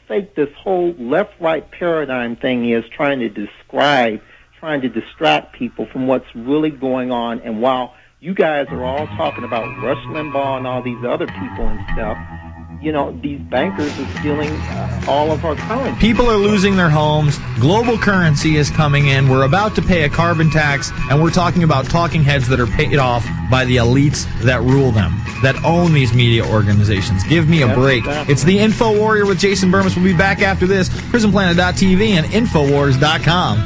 fake this whole left-right paradigm thing is, trying to describe, trying to distract people from what's really going on. And while you guys are all talking about Rush Limbaugh and all these other people and stuff, you know, these bankers are stealing uh, all of our currency. People are losing their homes. Global currency is coming in. We're about to pay a carbon tax, and we're talking about talking heads that are paid off by the elites that rule them, that own these media organizations. Give me a That's break. exactly. It's the Info Warrior with Jason Burmis. We'll be back after this. prison planet dot t v and infowars dot com.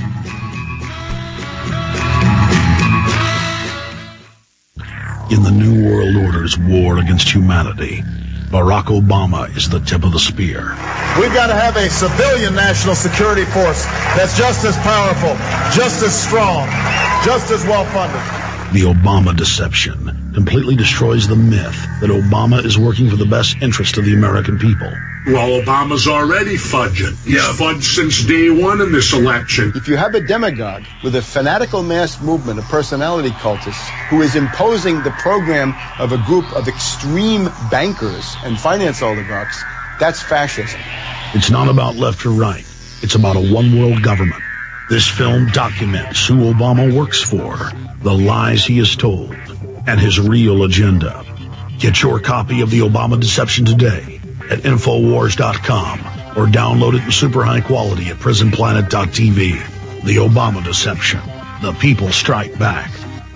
In the New World Order's war against humanity, Barack Obama is the tip of the spear. We've got to have a civilian national security force that's just as powerful, just as strong, just as well-funded. The Obama deception completely destroys the myth that Obama is working for the best interest of the American people. Well, Obama's already fudging. He's fudged since day one in this election. If you have a demagogue with a fanatical mass movement of personality cultists who is imposing the program of a group of extreme bankers and finance oligarchs, that's fascism. It's not about left or right. It's about a one-world government. This film documents who Obama works for, the lies he has told, and his real agenda. Get your copy of The Obama Deception today at infowars dot com or download it in super high quality at prison planet dot t v. The Obama Deception. The people strike back.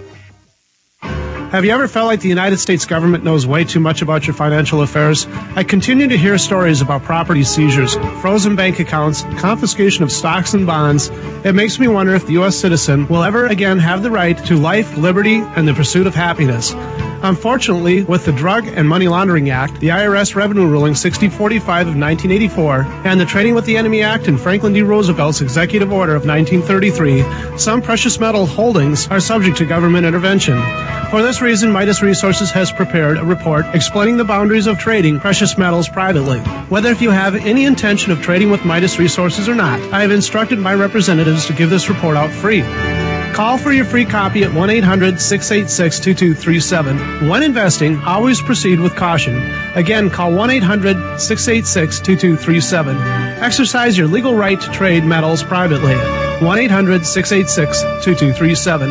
Have you ever felt like the United States government knows way too much about your financial affairs? I continue to hear stories about property seizures, frozen bank accounts, confiscation of stocks and bonds. It makes me wonder if the U S citizen will ever again have the right to life, liberty, and the pursuit of happiness. Unfortunately, with the Drug and Money Laundering Act, the I R S Revenue Ruling sixty forty-five of nineteen eighty-four, and the Trading with the Enemy Act and Franklin D. Roosevelt's Executive Order of nineteen thirty-three, some precious metal holdings are subject to government intervention. For this reason, Midas Resources has prepared a report explaining the boundaries of trading precious metals privately. Whether if you have any intention of trading with Midas Resources or not, I have instructed my representatives to give this report out free. Call for your free copy at one eight hundred six eight six two two three seven. When investing, always proceed with caution. Again, call one eight hundred six eight six two two three seven. Exercise your legal right to trade metals privately. one eight hundred six eight six two two three seven.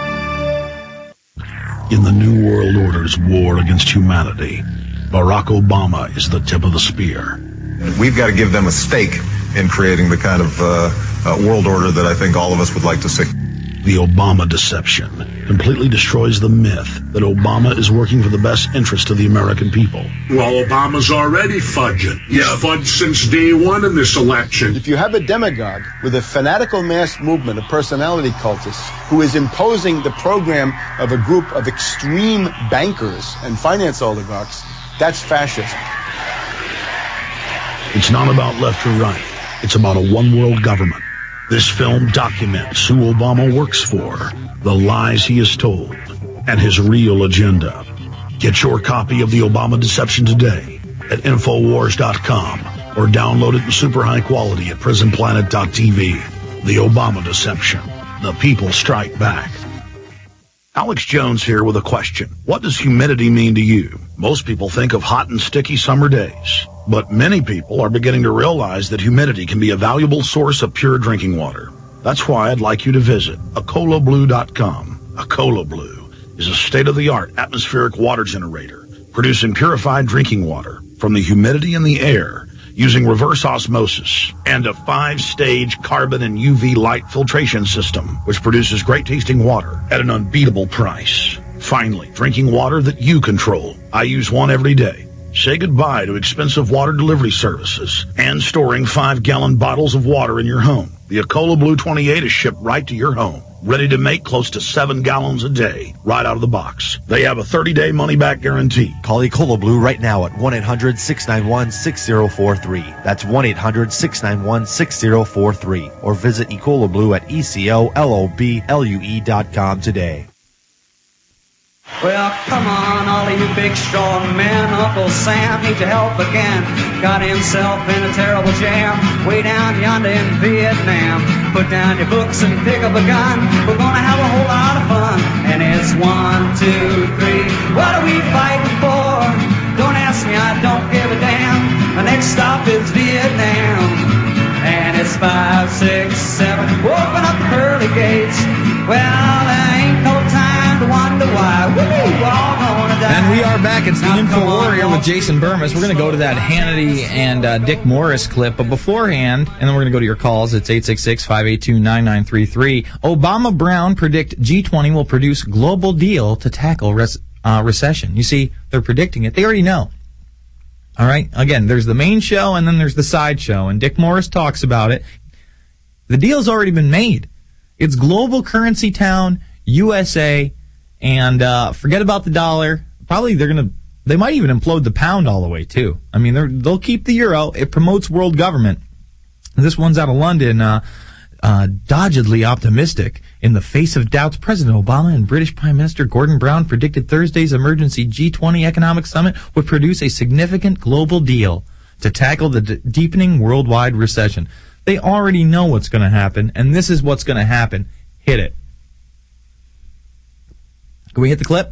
In the New World Order's war against humanity, Barack Obama is the tip of the spear. We've got to give them a stake in creating the kind of uh, uh, world order that I think all of us would like to see. The Obama deception completely destroys the myth that Obama is working for the best interest of the American people. Well, Obama's already fudging. He's fudged since day one in this election. If you have a demagogue with a fanatical mass movement of personality cultists who is imposing the program of a group of extreme bankers and finance oligarchs, that's fascism. It's not about left or right. It's about a one-world government. This film documents who Obama works for, the lies he has told, and his real agenda. Get your copy of The Obama Deception today at infowars dot com or download it in super high quality at prison planet dot t v. The Obama Deception. The people strike back. Alex Jones here with a question. What does humidity mean to you? Most people think of hot and sticky summer days, but many people are beginning to realize that humidity can be a valuable source of pure drinking water. That's why I'd like you to visit acola blue dot com. Acola Blue is a state-of-the-art atmospheric water generator producing purified drinking water from the humidity in the air using reverse osmosis and a five-stage carbon and U V light filtration system, which produces great-tasting water at an unbeatable price. Finally, drinking water that you control. I use one every day. Say goodbye to expensive water delivery services and storing five-gallon bottles of water in your home. The Acola Blue twenty-eight is shipped right to your home, ready to make close to seven gallons a day, right out of the box. They have a thirty-day money-back guarantee. Call Ecola Blue right now at one eight hundred six nine one six zero four three. That's one eight hundred six nine one six zero four three. Or visit Ecola Blue at E C O L O B L U E dot com today. Well, come on, all of you big strong men. Uncle Sam needs your help again. Got himself in a terrible jam way down yonder in Vietnam. Put down your books and pick up a gun. We're gonna have a whole lot of fun. And it's one, two, three. What are we fighting for? Don't ask me, I don't give a damn. The next stop is Vietnam. six, seven, open up the pearly gates. Well, there ain't no time to wonder why. Woo, we're all gonna die. And we are back. It's the Info Warrior with Jason Burmis. We're going to go to that Hannity and uh, Dick Morris clip, but beforehand, and then we're going to go to your calls. It's eight six six, five eight two, nine nine three three. Obama Brown predict G twenty will produce global deal to tackle res- uh, recession. You see, they're predicting it. They already know. All right? Again, there's the main show, and then there's the side show, and Dick Morris talks about it. The deal's already been made. It's Global Currency Town, U S A, and uh, forget about the dollar. Probably they're going to, they might even implode the pound all the way, too. I mean, they're, they'll keep the euro. It promotes world government. This one's out of London, uh, uh, doggedly optimistic. In the face of doubts, President Obama and British Prime Minister Gordon Brown predicted Thursday's emergency G twenty economic summit would produce a significant global deal to tackle the d- deepening worldwide recession. They already know what's going to happen, and this is what's going to happen. Hit it. Can we hit the clip?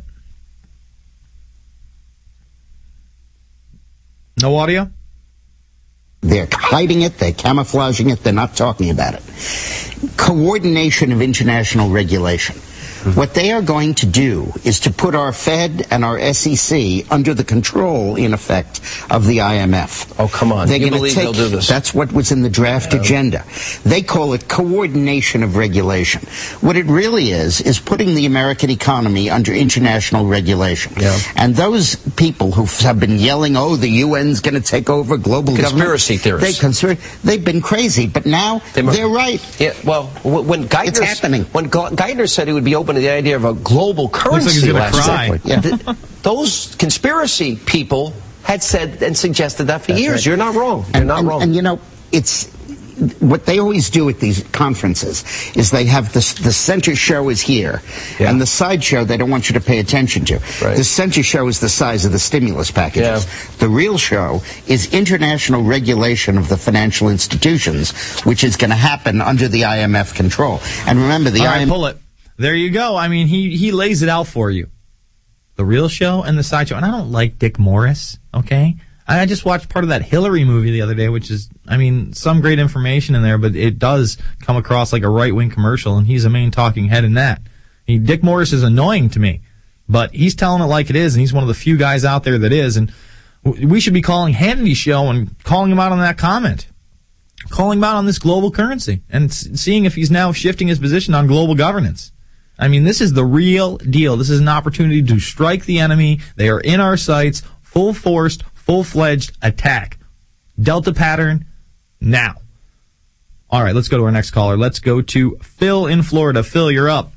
No audio? They're hiding it, they're camouflaging it, they're not talking about it. Coordination of international regulation. What they are going to do is to put our Fed and our S E C under the control, in effect, of the I M F. Oh, come on. They're you gonna believe take, they'll do this? That's what was in the draft Yeah. agenda. They call it coordination of regulation. What it really is, is putting the American economy under international regulation. Yeah. And those people who have been yelling, oh, the U N's going to take over global Conspiracy government. theorists. They conspir- they've been crazy, but now They mu- they're right. Yeah, well, w- when Geithner, It's happening. When Ge- Geithner said he would be open to the idea of a global currency he's gonna last cry. year, Yeah. th- those conspiracy people had said and suggested that for That's years. right. You're not wrong. You're And, not and, wrong. and you know, it's what they always do at these conferences is they have this, the center show is here, Yeah. and the side show they don't want you to pay attention to. Right. The center show is the size of the stimulus packages. Yeah. The real show is international regulation of the financial institutions, which is going to happen under the I M F control. And remember, the All I right, M F... pull it. There you go. I mean, he, he lays it out for you. The real show and the side show. And I don't like Dick Morris, okay? I just watched part of that Hillary movie the other day, which is, I mean, some great information in there, but it does come across like a right-wing commercial, and he's a main talking head in that. He, Dick Morris is annoying to me, but he's telling it like it is, and he's one of the few guys out there that is, and we should be calling Hannity's show and calling him out on that comment. Calling him out on this global currency, and seeing if he's now shifting his position on global governance. I mean, this is the real deal. This is an opportunity to strike the enemy. They are in our sights, full-forced, full-fledged attack. Delta pattern, now. All right, let's go to our next caller. Let's go to Phil in Florida. Phil, you're up.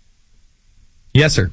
Yes, sir.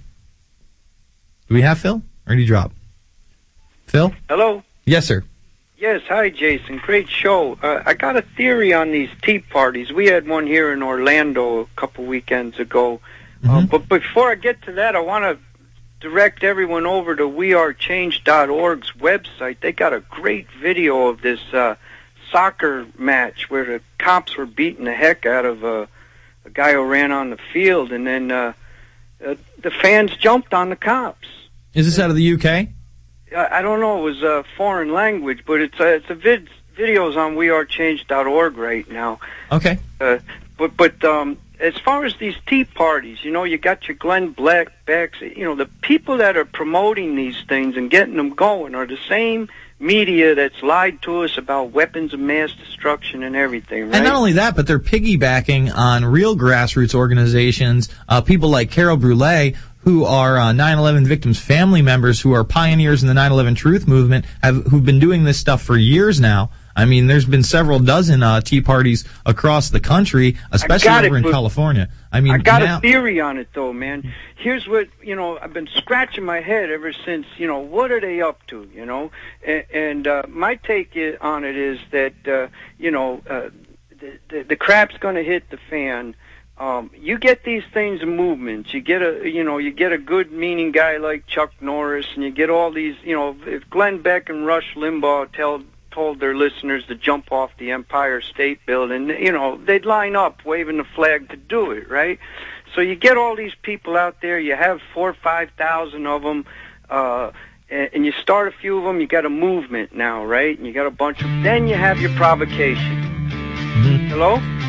Do we have Phil, or did he drop? Phil? Hello? Yes, sir. Yes, hi, Jason. Great show. Uh, I got a theory on these tea parties. We had one here in Orlando a couple weekends ago. Mm-hmm. Uh, but before I get to that, I want to direct everyone over to we are change dot org's website. They got a great video of this uh, soccer match where the cops were beating the heck out of uh, a guy who ran on the field, and then uh, uh, the fans jumped on the cops. Is this out of the U K? I I don't know. It was a foreign language, but it's a, it's a vid videos on we are change dot org right now. Okay. Uh, but but um, as far as these tea parties, you know, you got your Glenn Black Becks. You know, the people that are promoting these things and getting them going are the same media that's lied to us about weapons of mass destruction and everything, right? And not only that, but they're piggybacking on real grassroots organizations, uh, people like Carol Brule, who are uh, nine eleven victims' family members, who are pioneers in the nine eleven Truth Movement, have, who've been doing this stuff for years now. I mean, there's been several dozen uh, tea parties across the country, especially got over it, in but California. I mean, I got now, a theory on it, though, man. Here's what, you know, I've been scratching my head ever since, you know, what are they up to, you know? And, and uh, my take i- on it is that, uh, you know, uh, the, the, the crap's going to hit the fan. Um, you get these things in movements. You get a, you know, you get a good meaning guy like Chuck Norris, and you get all these, you know, if Glenn Beck and Rush Limbaugh tell told their listeners to jump off the Empire State Building, you know, they'd line up waving the flag to do it, right? So you get all these people out there, you have four or five thousand of them, uh, and, and you start a few of them, you got a movement now, right? And you got a bunch of, then you have your provocation. Mm-hmm. Hello?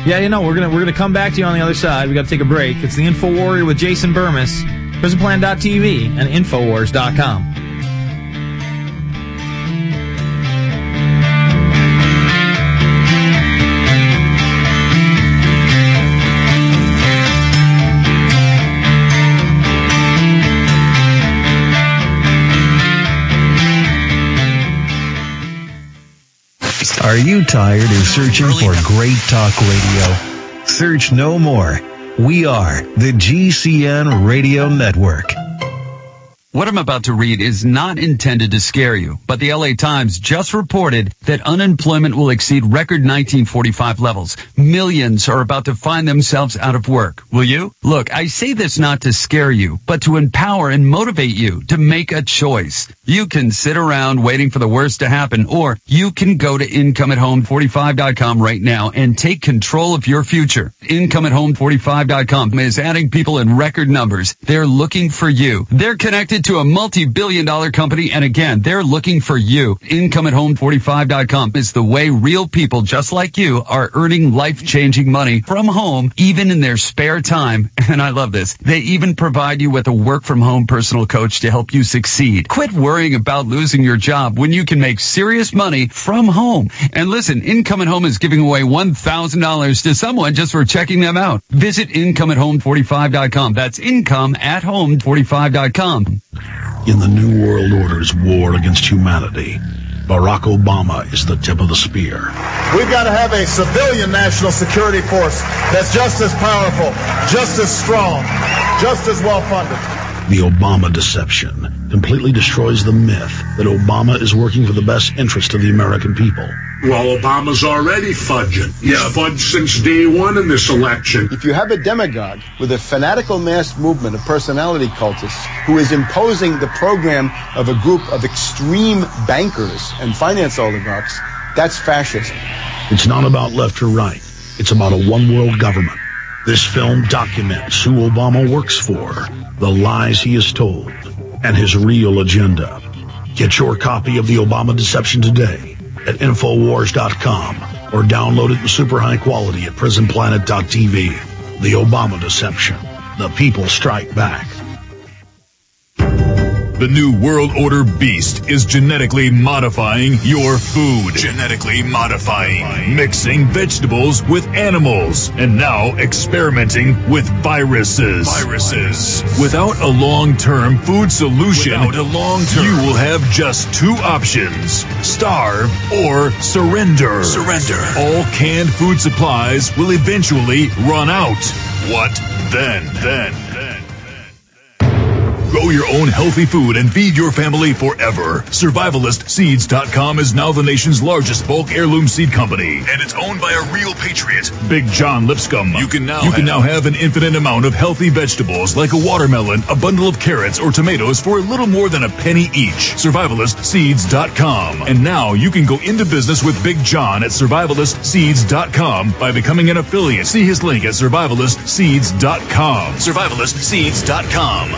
Yeah, you know, we're gonna we're gonna come back to you on the other side. We got to take a break. It's the Info Warrior with Jason Burmis, prison plan dot t v, and infowars dot com. Are you tired of searching for great talk radio? Search no more. We are the G C N Radio Network. What I'm about to read is not intended to scare you, but the L A Times just reported that unemployment will exceed record nineteen forty-five levels. Millions are about to find themselves out of work. Will you? Look, I say this not to scare you, but to empower and motivate you to make a choice. You can sit around waiting for the worst to happen, or you can go to income at home forty-five dot com right now and take control of your future. income at home forty-five dot com is adding people in record numbers. They're looking for you. They're connected to a multi-billion dollar company, and again, they're looking for you. income at home forty-five dot com is the way real people just like you are earning life-changing money from home, even in their spare time. And I love this. They even provide you with a work-from-home personal coach to help you succeed. Quit worrying about losing your job when you can make serious money from home. And listen, Income at Home is giving away one thousand dollars to someone just for checking them out. Visit income at home forty-five dot com. That's income at home forty-five dot com. In the New World Order's war against humanity, Barack Obama is the tip of the spear. We've got to have a civilian national security force that's just as powerful, just as strong, just as well funded. The Obama deception completely destroys the myth that Obama is working for the best interest of the American people. Well, Obama's already fudging. He's yeah. fudged since day one in this election. If you have a demagogue with a fanatical mass movement of personality cultists who is imposing the program of a group of extreme bankers and finance oligarchs, that's fascism. It's not about left or right. It's about a one-world government. This film documents who Obama works for, the lies he has told, and his real agenda. Get your copy of The Obama Deception today at infowars dot com or download it in super high quality at prison planet dot t v. The Obama Deception. The people strike back. The New World Order beast is genetically modifying your food. Genetically modifying. Mixing vegetables with animals. And now experimenting with viruses. Viruses. Without a long-term food solution, Without a long-term, you will have just two options. Starve or surrender. Surrender. All canned food supplies will eventually run out. What then? Then. Then. Grow your own healthy food and feed your family forever. survivalist seeds dot com is now the nation's largest bulk heirloom seed company, and it's owned by a real patriot, Big John Lipscomb. You can now you can now have an infinite amount of healthy vegetables like a watermelon, a bundle of carrots, or tomatoes for a little more than a penny each. survivalist seeds dot com. And now you can go into business with Big John at survivalist seeds dot com by becoming an affiliate. See his link at survivalist seeds dot com. survivalist seeds dot com.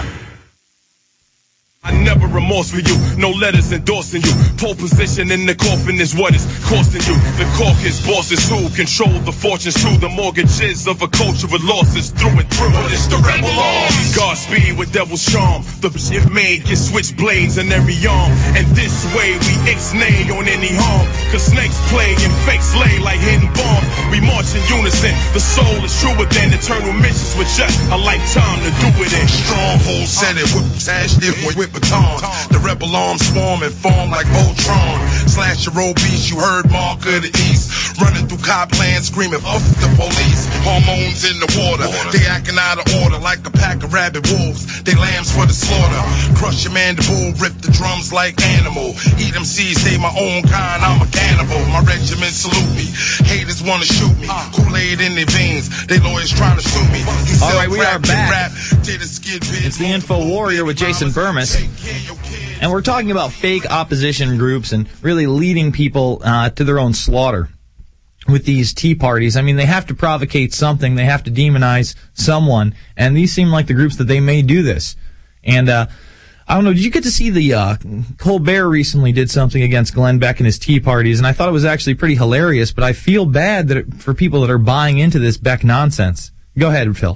I never remorse for you, no letters endorsing you. Pole position in the coffin is what is costing you. The caucus bosses who control the fortunes too. The mortgages of a culture with losses through and through. But it's the rebel arms. Godspeed with devil's charm. The shit made get switchblades in every arm. And this way we ixnay on any harm. Cause snakes play and fakes lay like hidden bombs. We march in unison. The soul is truer than eternal missions with just a lifetime to do it in. Stronghold set it with smashed it with baton. The rebel arms swarm and form like Voltron. Slash your old beast, you heard Mark of the East. Running through Copland screaming, fuck the police. Hormones in the water, they acting out of order like a pack of rabid wolves. They lambs for the slaughter. Crush your mandible, rip the drums like animal. Eat them seeds, save my own kind, I'm a cannibal. My regiment salute me. Haters wanna shoot me. Kool-Aid in their veins, they lawyers trying to sue me. All right, we are back. It's the Info Warrior with Jason Burmis. And we're talking about fake opposition groups and really leading people uh, to their own slaughter with these tea parties. I mean, they have to provocate something. They have to demonize someone. And these seem like the groups that they may do this. And uh, I don't know, did you get to see the, uh, Colbert recently did something against Glenn Beck and his tea parties, and I thought it was actually pretty hilarious, but I feel bad that it, for people that are buying into this Beck nonsense. Go ahead, Phil.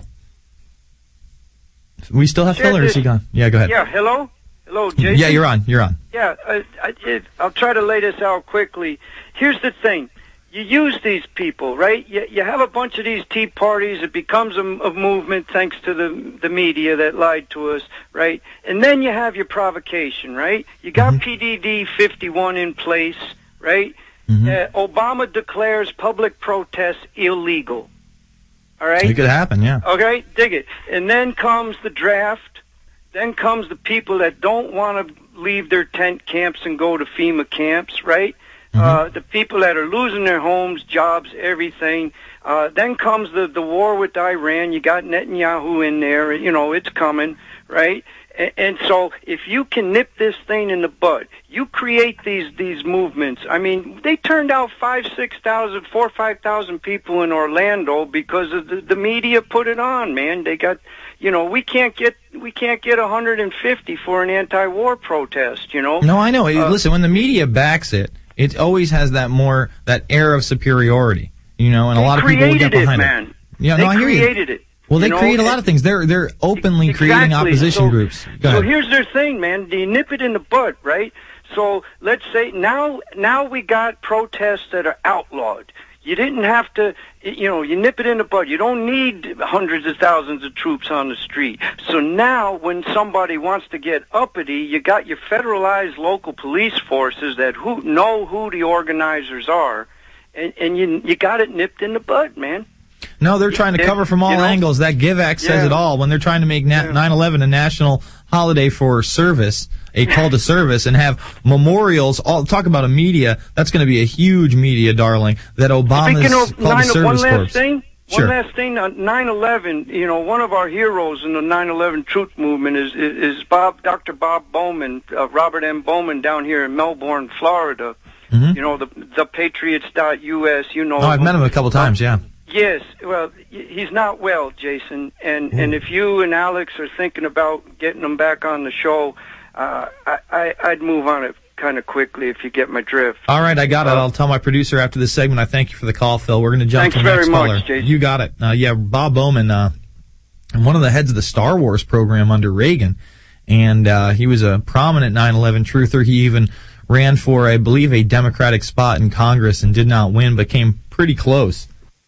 We still have Sure, Phil, or is he this- gone? Yeah, go ahead. Yeah, hello? Hello, Jason? Yeah, you're on, you're on. Yeah, I, I, it, I'll try to lay this out quickly. Here's the thing. You use these people, right? You, you have a bunch of these tea parties. It becomes a, a movement thanks to the the media that lied to us, right? And then you have your provocation, right? You got P D D fifty-one in place, right? Uh, Obama declares public protest illegal. All right? It could happen, yeah. Okay, dig it. And then comes the draft. Then comes the people that don't want to leave their tent camps and go to FEMA camps, right? Uh, the people that are losing their homes, jobs, everything. Uh, then comes the, the war with Iran. You got Netanyahu in there. You know, it's coming, right? And, and so if you can nip this thing in the bud, you create these, these movements. I mean, they turned out five, six thousand, four, five thousand people in Orlando because of the, the media put it on, man. They got, you know, we can't get, we can't get one hundred fifty for an anti-war protest, you know? No, I know. Uh, Listen, when the media backs it, it always has that more, that air of superiority, you know, and a They lot of people will get created it, behind man. it. Yeah, They no, I hear you. created it. Well, they You know, create a lot and- of things. They're they're openly creating Exactly. opposition So- groups. Go So ahead. here's their thing, man. You nip it in the bud, right? So let's say now now we got protests that are outlawed. You didn't have to, you know, you nip it in the bud. You don't need hundreds of thousands of troops on the street. So now when somebody wants to get uppity, you got your federalized local police forces that who know who the organizers are, and, and you you got it nipped in the bud, man. No, they're trying to They- cover from all you know? angles. That GiveX says Yeah. it all. When they're trying to make na- nine eleven a national holiday for service, a call to service, and have memorials, all talk about a media, that's going to be a huge media darling, that Obama's Speaking of call to nine, service one last corps. thing. Sure. One last thing. On nine eleven, you know, one of our heroes in the nine eleven truth movement is is, is Bob, Doctor Bob Bowman, uh, Robert M. Bowman, down here in Melbourne, Florida. Mhm. You know, the the Patriots dot U S. You know. Oh, I've met him a couple times, yeah. Yes, well, y- he's not well, Jason, and and if you and Alex are thinking about getting him back on the show, uh, I, I I'd move on it kind of quickly if you get my drift. All right, I got it. I'll tell my producer after this segment. I thank you for the call, Phil. We're going to jump Thanks to the very next much, caller. Jason. You got it. Uh, yeah, Bob Bowman, uh, one of the heads of the Star Wars program under Reagan, and uh, he was a prominent nine eleven truther. He even ran for, I believe, a Democratic spot in Congress and did not win, but came pretty close.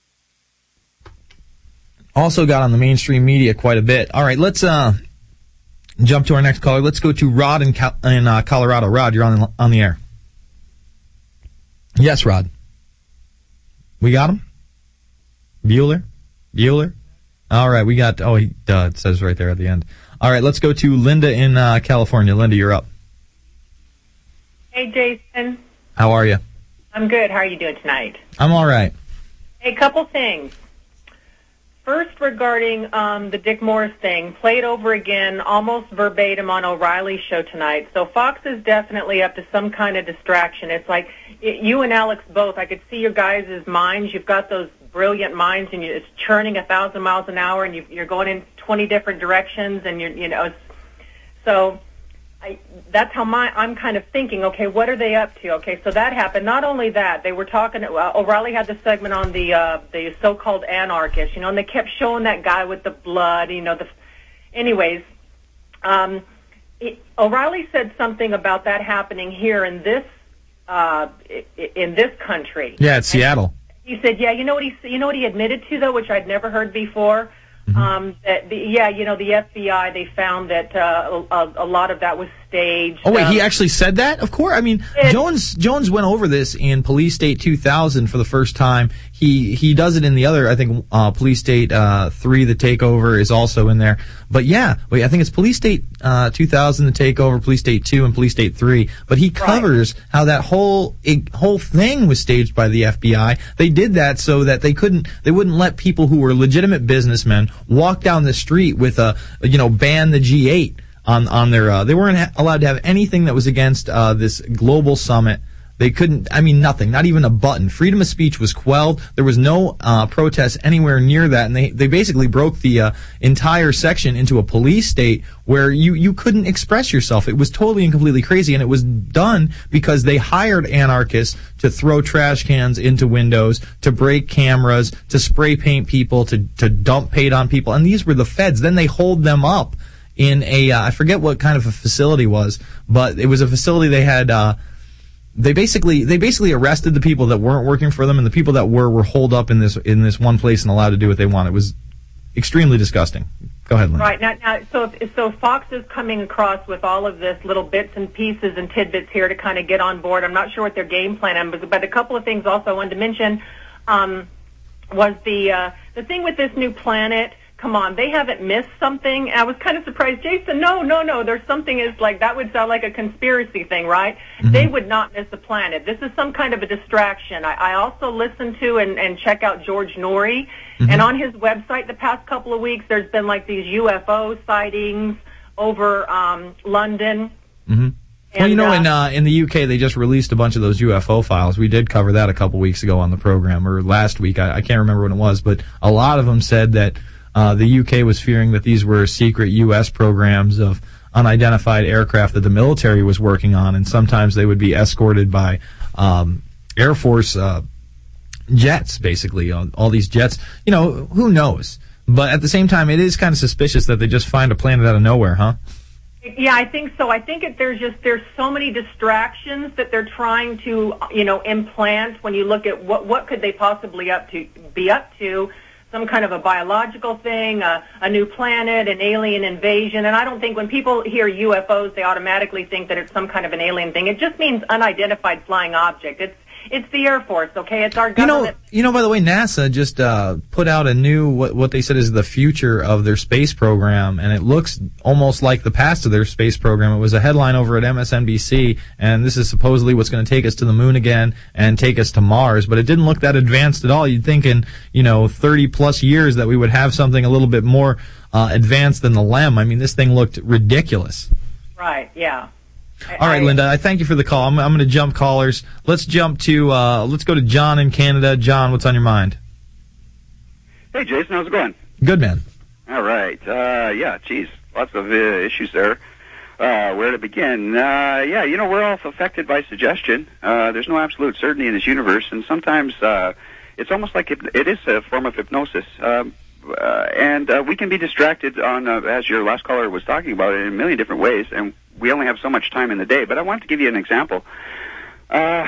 Also got on the mainstream media quite a bit. All right, let's uh, jump to our next caller. Let's go to Rod in, Cal- in uh, Colorado. Rod, you're on the, on the air. Yes, Rod. We got him? Bueller? Bueller? All right, we got, oh, he, uh, it says right there at the end. All right, let's go to Linda in uh, California. Linda, you're up. Hey, Jason. How are you? I'm good. How are you doing tonight? I'm all right. A couple things. First, regarding um, the Dick Morris thing, played over again almost verbatim on O'Reilly's show tonight. So Fox is definitely up to some kind of distraction. It's like it, you and Alex both. I could see your guys' minds. You've got those brilliant minds, and you, it's churning a thousand miles an hour, and you, you're going in twenty different directions, and you're, you know, it's, so I, that's how my I'm kind of thinking. Okay, what are they up to? Okay, so that happened. Not only that, they were talking. Uh, O'Reilly had the segment on the uh, the so-called anarchists, you know, and they kept showing that guy with the blood. You know, the. Anyways, um, it, O'Reilly said something about that happening here in this uh, in this country. Yeah, it's Seattle. He said, "Yeah, you know what he you know what he admitted to though, which I'd never heard before." Mm-hmm. Um, that the, yeah, you know, the F B I, they found that uh, a, a lot of that was staged. Oh, wait, um, he actually said that? Of course. I mean, it, Jones Jones went over this in Police State two thousand for the first time. He he does it in the other, I think, uh, Police State uh, three, The Takeover, is also in there. But yeah, wait, I think it's Police State uh, two thousand, The Takeover, Police State two, and Police State three. But he covers right. how that whole it, whole thing was staged by the F B I. They did that so that they couldn't, they wouldn't let people who were legitimate businessmen walk down the street with a, you know, ban the G eight on on their. Uh, they weren't ha- allowed to have anything that was against uh, this global summit They couldn't, I mean, nothing, not even a button. Freedom of speech was quelled. There was no uh, protest anywhere near that, and they, they basically broke the uh, entire section into a police state where you, you couldn't express yourself. It was totally and completely crazy, and it was done because they hired anarchists to throw trash cans into windows, to break cameras, to spray paint people, to, to dump paint on people, and these were the feds. Then they hold them up in a, uh, I forget what kind of a facility it was, but it was a facility they had, uh, They basically they basically arrested the people that weren't working for them, and the people that were were holed up in this in this one place and allowed to do what they want. It was extremely disgusting. Go ahead, Linda. Right now, now so so Fox is coming across with all of this little bits and pieces and tidbits here to kind of get on board. I'm not sure what their game plan is, but, but a couple of things also I wanted to mention um, was the uh, the thing with this new planet. Come on, they haven't missed something. I was kind of surprised. Jason, no, no, no, there's something is like, that would sound like a conspiracy thing, right? Mm-hmm. They would not miss a planet. This is some kind of a distraction. I, I also listen to and, and check out George Norrie, mm-hmm. and on his website the past couple of weeks, there's been like these U F O sightings over um, London. Mm-hmm. And, well, you know, uh, in uh, in the U K, they just released a bunch of those U F O files. We did cover that a couple weeks ago on the program, or last week. I, I can't remember when it was, but a lot of them said that Uh, the U K was fearing that these were secret U S programs of unidentified aircraft that the military was working on, and sometimes they would be escorted by um, Air Force uh, jets, basically, all, all these jets. You know, who knows? But at the same time, it is kind of suspicious that they just find a planet out of nowhere, huh? Yeah, I think so. I think it, there's just there's so many distractions that they're trying to, you know, implant when you look at what what could they possibly up to be up to. Some kind of a biological thing, a, a new planet, an alien invasion. And I don't think when people hear U F Os, they automatically think that it's some kind of an alien thing. It just means unidentified flying object. It's it's the Air Force, okay? It's our government. You know, you know. By the way, NASA just uh, put out a new what what they said is the future of their space program, and it looks almost like the past of their space program. It was a headline over at M S N B C, and this is supposedly what's going to take us to the moon again and take us to Mars. But it didn't look that advanced at all. You'd think in you know thirty plus years that we would have something a little bit more uh, advanced than the L E M. I mean, this thing looked ridiculous. Right. Yeah. All right, Linda, I thank you for the call. I'm, I'm going to jump callers. Let's jump to, uh, let's go to John in Canada. John, what's on your mind? Hey, Jason, how's it going? Good, man. All right. Uh, yeah, geez, lots of uh, issues there. Uh, where to begin? Uh, yeah, you know, we're all affected by suggestion. Uh, there's no absolute certainty in this universe, and sometimes uh, it's almost like it, it is a form of hypnosis. Um, uh, and uh, we can be distracted on, uh, as your last caller was talking about, in a million different ways, and we only have so much time in the day. But I wanted to give you an example. Uh,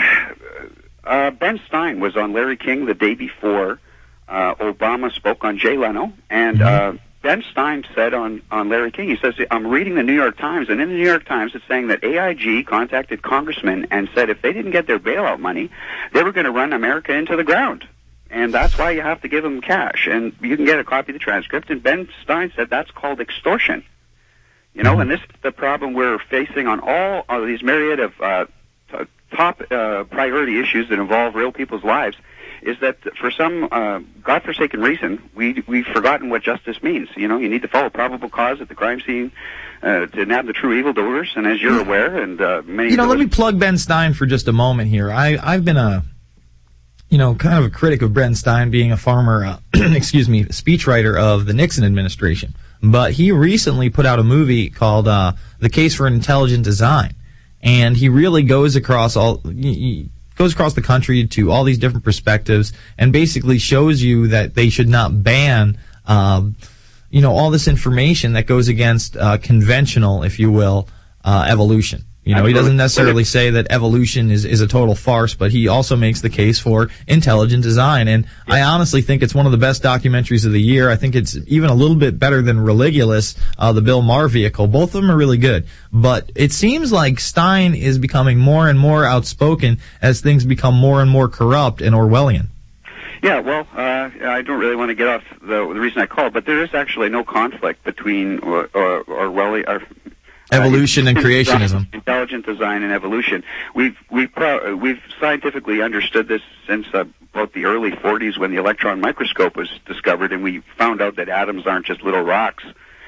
uh, Ben Stein was on Larry King the day before uh, Obama spoke on Jay Leno, and uh, Ben Stein said on, on Larry King, he says, I'm reading the New York Times, and in the New York Times it's saying that A I G contacted congressmen and said if they didn't get their bailout money, they were going to run America into the ground. And that's why you have to give them cash. And you can get a copy of the transcript, and Ben Stein said that's called extortion. You know, and this is the problem we're facing on all of these myriad of uh, t- top uh, priority issues that involve real people's lives, is that for some uh, godforsaken reason, we, we've forgotten what justice means. You know, you need to follow probable cause at the crime scene uh, to nab the true evildoers, and as you're aware, and uh, many... You know, let me plug Ben Stein for just a moment here. I, I've been a... you know, kind of a critic of Ben Stein, being a former, uh, excuse me, speechwriter of the Nixon administration. But he recently put out a movie called uh, The Case for Intelligent Design, and he really goes across all he goes across the country to all these different perspectives, and basically shows you that they should not ban, um, you know, all this information that goes against uh, conventional, if you will, uh, evolution. You know, he doesn't necessarily say that evolution is, is a total farce, but he also makes the case for intelligent design. And yeah. I honestly think it's one of the best documentaries of the year. I think it's even a little bit better than Religulous, uh, the Bill Maher vehicle. Both of them are really good. But it seems like Stein is becoming more and more outspoken as things become more and more corrupt and Orwellian. Yeah, well, uh, I don't really want to get off the, the reason I called, but there is actually no conflict between or, or, Orwellian... Or, Evolution uh, and creationism. Intelligent design and evolution. We've we've pro- we've scientifically understood this since uh, about the early forties when the electron microscope was discovered, and we found out that atoms aren't just little rocks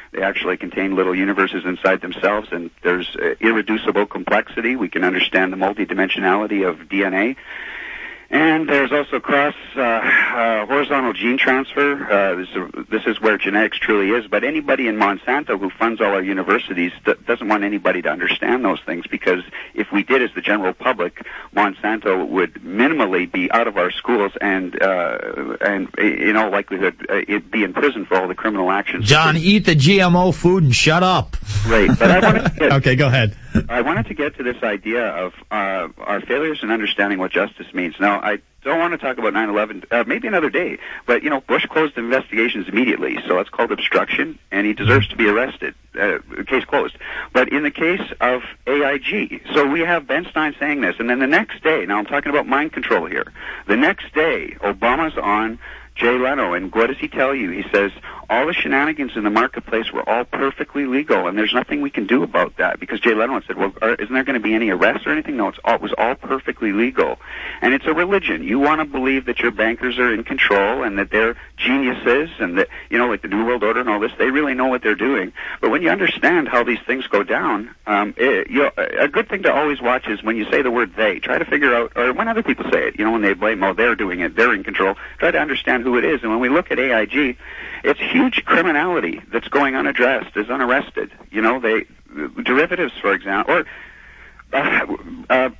They actually contain little universes inside themselves, and there's uh, irreducible complexity. We can understand the multidimensionality of D N A. And there's also cross uh, uh, horizontal gene transfer. Uh, this, is, this is where genetics truly is. But anybody in Monsanto who funds all our universities d- doesn't want anybody to understand those things, because if we did as the general public, Monsanto would minimally be out of our schools and, uh, and in all likelihood, uh, it'd be in prison for all the criminal actions. John, eat the G M O food and shut up. Right. But I wanted to get, okay, go ahead. I wanted to get to this idea of uh, our failures in understanding what justice means. Now, I don't want to talk about nine eleven, uh, maybe another day, but, you know, Bush closed investigations immediately, so that's called obstruction, and he deserves to be arrested. Uh, case closed. But in the case of A I G, so we have Ben Stein saying this, and then the next day, now I'm talking about mind control here, the next day, Obama's on Jay Leno, and what does he tell you? He says, all the shenanigans in the marketplace were all perfectly legal, and there's nothing we can do about that. Because Jay Leno said, well, are, isn't there going to be any arrests or anything? No, it's all, it was all perfectly legal. And it's a religion. You want to believe that your bankers are in control and that they're geniuses and that, you know, like the New World Order and all this, they really know what they're doing. But when you understand how these things go down, um, it, you know, a good thing to always watch is when you say the word they, try to figure out, or when other people say it, you know, when they blame, oh, they're doing it, they're in control, try to understand who it is. And when we look at A I G, it's huge criminality that's going unaddressed, is unarrested. You know, they derivatives, for example, or uh, uh,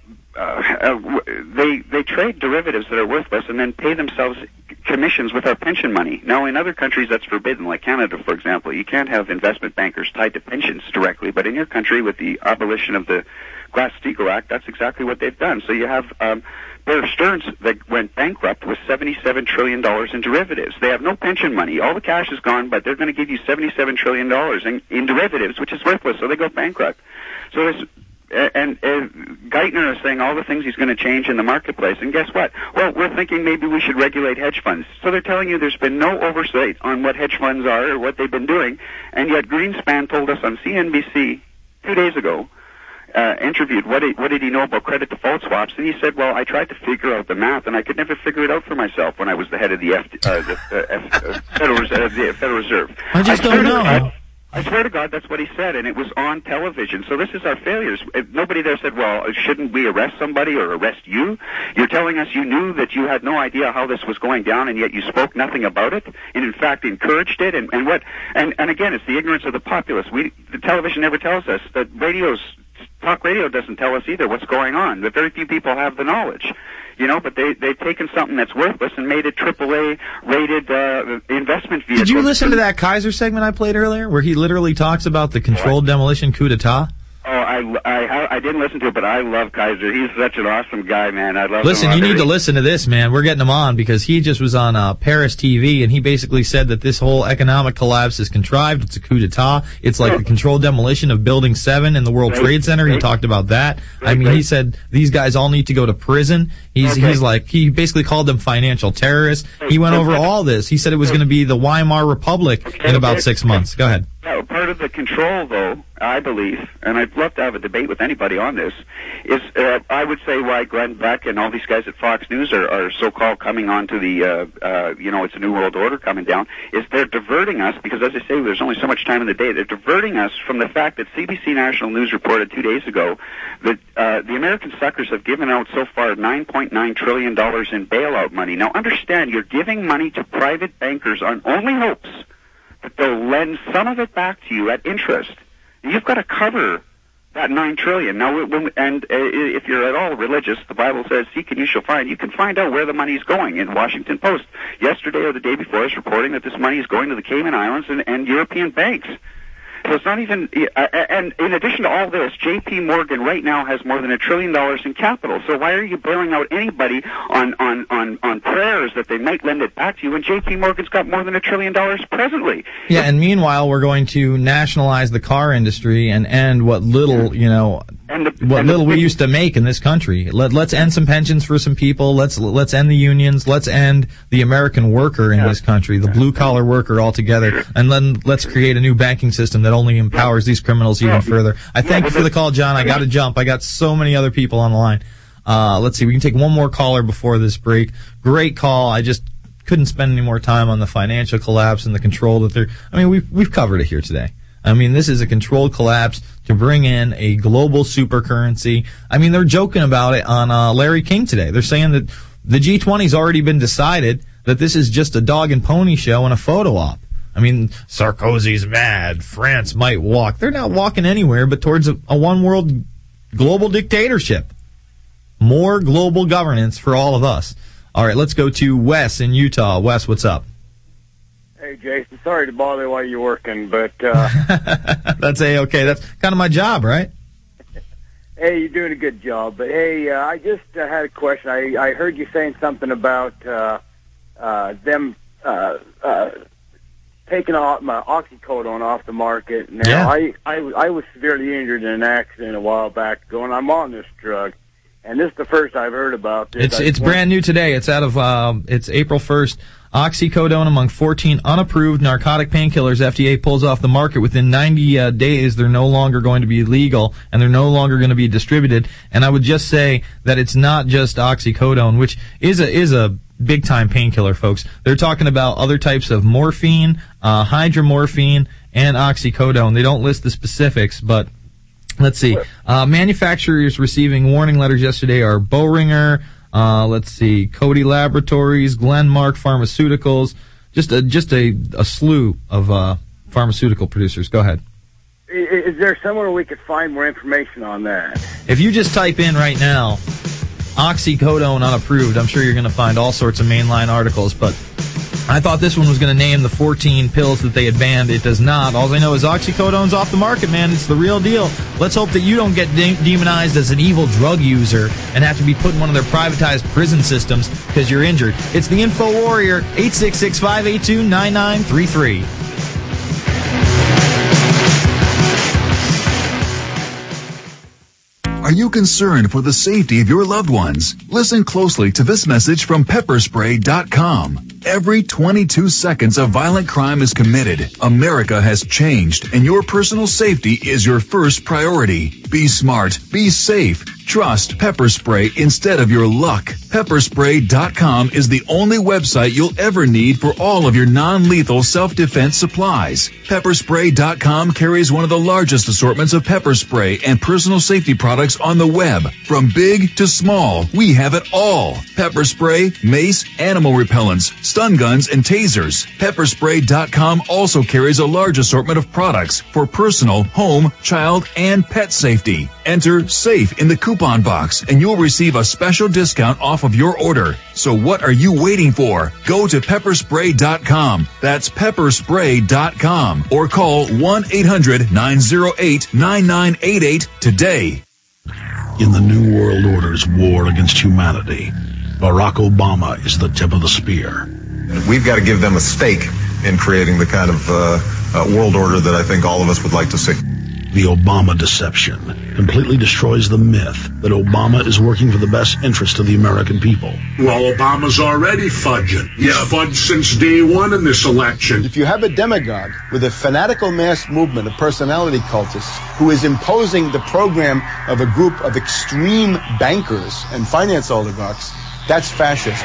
uh, they they trade derivatives that are worthless and then pay themselves commissions with our pension money. Now, in other countries, that's forbidden, like Canada, for example. You can't have investment bankers tied to pensions directly, but in your country, with the abolition of the Glass-Steagall Act, that's exactly what they've done. So you have um, Bear Stearns that went bankrupt with seventy-seven trillion dollars in derivatives. They have no pension money. All the cash is gone, but they're going to give you seventy-seven trillion dollars in, in derivatives, which is worthless, so they go bankrupt. So there's And uh, Geithner is saying all the things he's going to change in the marketplace. And guess what? Well, we're thinking maybe we should regulate hedge funds. So they're telling you there's been no oversight on what hedge funds are or what they've been doing. And yet Greenspan told us on C N B C two days ago, uh, interviewed, what did, what did he know about credit default swaps? And he said, well, I tried to figure out the math, and I could never figure it out for myself when I was the head of the, F, uh, the uh, F, uh, Federal, uh, the Federal Reserve. I just I don't know. I, I swear to God, that's what he said, and it was on television. So this is our failures. Nobody there said, well, shouldn't we arrest somebody or arrest you? You're telling us you knew that you had no idea how this was going down, and yet you spoke nothing about it, and in fact encouraged it. And, and what? And, and again, it's the ignorance of the populace. We, the television never tells us. That radio's talk radio doesn't tell us either what's going on. But very few people have the knowledge. You know, but they, they've taken something that's worthless and made it triple A rated uh, investment vehicle. Did you listen to that Kaiser segment I played earlier, where he literally talks about the controlled what? demolition coup d'etat? Oh, I, I, I didn't listen to it, but I love Kaiser. He's such an awesome guy, man. I love Listen, him. you need to listen to this, man. We're getting him on because he just was on uh, Paris T V, and he basically said that this whole economic collapse is contrived. It's a coup d'etat. It's like the controlled demolition of Building seven in the World right. Trade Center. Right. He talked about that. Right. I mean, right. he said these guys all need to go to prison. He's okay. he's like, he basically called them financial terrorists. He went over all this. He said it was going to be the Weimar Republic okay. in about six months. Go ahead. Yeah, part of the control, though, I believe, and I'd love to have a debate with anybody on this, is uh, I would say why Glenn Beck and all these guys at Fox News are, are so-called coming on to the, uh, uh, you know, it's a new world order coming down, is they're diverting us, because as I say, there's only so much time in the day, they're diverting us from the fact that C B C National News reported two days ago that uh, the American suckers have given out so far nine point nine trillion dollars in bailout money. Now, understand, you're giving money to private bankers on only hopes that they'll lend some of it back to you at interest. You've got to cover that nine trillion. Now, when, and uh, if you're at all religious, the Bible says, "Seek and you shall find." You can find out where the money's going. In Washington Post yesterday or the day before is reporting that this money is going to the Cayman Islands and, and European banks. So it's not even, uh, and in addition to all this, J P Morgan right now has more than a trillion dollars in capital. So why are you bailing out anybody on, on, on, on prayers that they might lend it back to you when J P Morgan's got more than a trillion dollars presently? Yeah, and meanwhile, we're going to nationalize the car industry and end what little, you know, and the, what and little the, we used to make in this country. Let, let's end some pensions for some people. Let's let's end the unions. Let's end the American worker in yeah. this country, the blue-collar worker altogether. And then let's create a new banking system that only empowers these criminals even further. I thank you for the call, John. I got to jump. I got so many other people on the line. Uh, let's see. We can take one more caller before this break. Great call. I just couldn't spend any more time on the financial collapse and the control that they're... I mean, we've, we've covered it here today. I mean, this is a controlled collapse to bring in a global super currency. I mean, they're joking about it on uh, Larry King today. They're saying that the G twenty's already been decided, that this is just a dog and pony show and a photo op. I mean, Sarkozy's mad. France might walk. They're not walking anywhere but towards a, a one-world global dictatorship. More global governance for all of us. All right, let's go to Wes in Utah. Wes, what's up? Hey, Jason. Sorry to bother you while you're working, but... Uh, That's A-okay. That's kind of my job, right? Hey, you're doing a good job. But, hey, uh, I just uh, had a question. I, I heard you saying something about uh, uh, them uh, uh, taking off my oxycodone off the market. Now, yeah. I, I, I was severely injured in an accident a while back ago, and I'm on this drug. And this is the first I've heard about this. It's I it's brand new today. It's out of um, it's April first. Oxycodone among fourteen unapproved narcotic painkillers. F D A pulls off the market within ninety uh, days. They're no longer going to be legal, and they're no longer going to be distributed. And I would just say that it's not just oxycodone, which is a is a big time painkiller, folks. They're talking about other types of morphine, uh, hydromorphine, and oxycodone. They don't list the specifics, but. Let's see. Uh, manufacturers receiving warning letters yesterday are Boehringer, uh, let's see, Cody Laboratories, Glenmark Pharmaceuticals, just a, just a, a slew of, uh, pharmaceutical producers. Go ahead. Is there somewhere we could find more information on that? If you just type in right now, oxycodone unapproved, I'm sure you're going to find all sorts of mainline articles, but I thought this one was going to name the fourteen pills that they had banned. It does not. All I know is oxycodone's off the market, man. It's the real deal. Let's hope that you don't get de- demonized as an evil drug user and have to be put in one of their privatized prison systems because you're injured. It's the Info Warrior, eight six six, five eight two, nine nine three three. Are you concerned for the safety of your loved ones? Listen closely to this message from pepper spray dot com. Every twenty-two seconds a violent crime is committed. America has changed, and your personal safety is your first priority. Be smart. Be safe. Trust Pepper Spray instead of your luck. pepper spray dot com is the only website you'll ever need for all of your non-lethal self-defense supplies. pepper spray dot com carries one of the largest assortments of pepper spray and personal safety products on the web. From big to small, we have it all. Pepper spray, mace, animal repellents, stun guns, and tasers. pepper spray dot com also carries a large assortment of products for personal, home, child, and pet safety. Enter SAFE in the coupon box and you'll receive a special discount off of your order. So what are you waiting for? Go to pepper spray dot com. That's pepper spray dot com or call one eight hundred, nine oh eight, nine nine eight eight today. In the New World Order's war against humanity, Barack Obama is the tip of the spear. We've got to give them a stake in creating the kind of uh, uh, world order that I think all of us would like to see. The Obama deception completely destroys the myth that Obama is working for the best interest of the American people. Well, Obama's already fudging. He's yeah. fudged since day one in this election. If you have a demagogue with a fanatical mass movement of personality cultists who is imposing the program of a group of extreme bankers and finance oligarchs, that's fascism.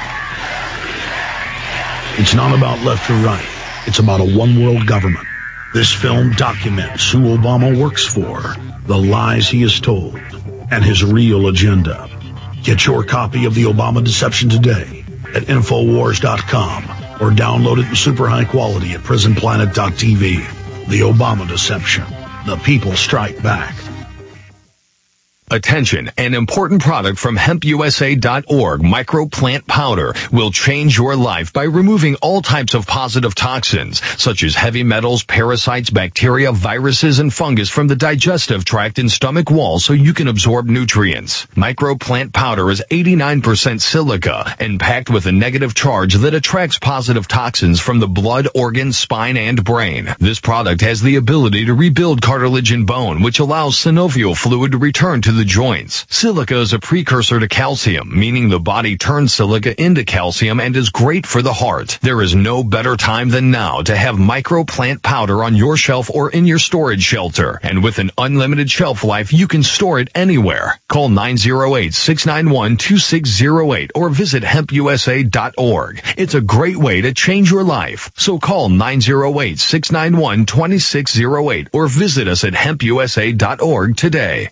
It's not about left or right. It's about a one-world government. This film documents who Obama works for, the lies he has told, and his real agenda. Get your copy of The Obama Deception today at infowars dot com or download it in super high quality at prison planet dot t v. The Obama Deception. The people strike back. Attention, an important product from hemp u s a dot org, microplant powder, will change your life by removing all types of positive toxins, such as heavy metals, parasites, bacteria, viruses, and fungus from the digestive tract and stomach wall so you can absorb nutrients. Microplant powder is eighty-nine percent silica and packed with a negative charge that attracts positive toxins from the blood, organs, spine, and brain. This product has the ability to rebuild cartilage and bone, which allows synovial fluid to return to the joints. Silica is a precursor to calcium, meaning the body turns silica into calcium and is great for the heart. There is no better time than now to have microplant powder on your shelf or in your storage shelter. And with an unlimited shelf life, you can store it anywhere. Call nine oh eight, six nine one, two six oh eight or visit hemp u s a dot org. It's a great way to change your life. So call nine oh eight, six nine one, two six oh eight or visit us at hemp u s a dot org today.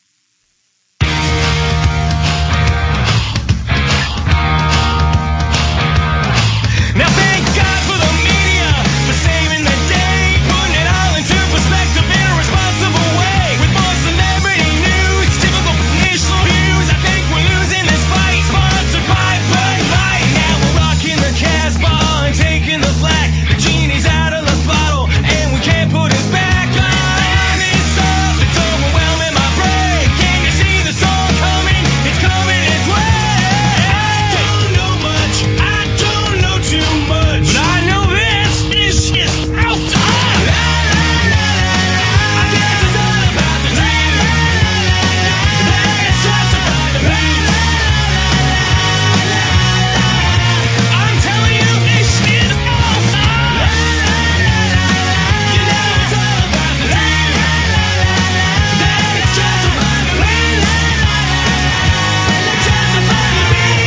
Now thank God for the media for saving the day, putting it all into perspective in a responsible way. With more celebrity news, typical initial views, I think we're losing this fight. Sponsored by Bud Light. Now we're rocking the Casbah and taking the flag. The genie's out of the bottle and we can't put it back. I'm in stuff that's overwhelming my brain. Can you see the storm coming? It's coming its way. Don't know much, I don't know too much, but I know this is just out of time. I guess it's all about the dream. It's just about the pain. I'm telling you, this is awesome. You know it's all about the dream. It's just about the pain. It's just about the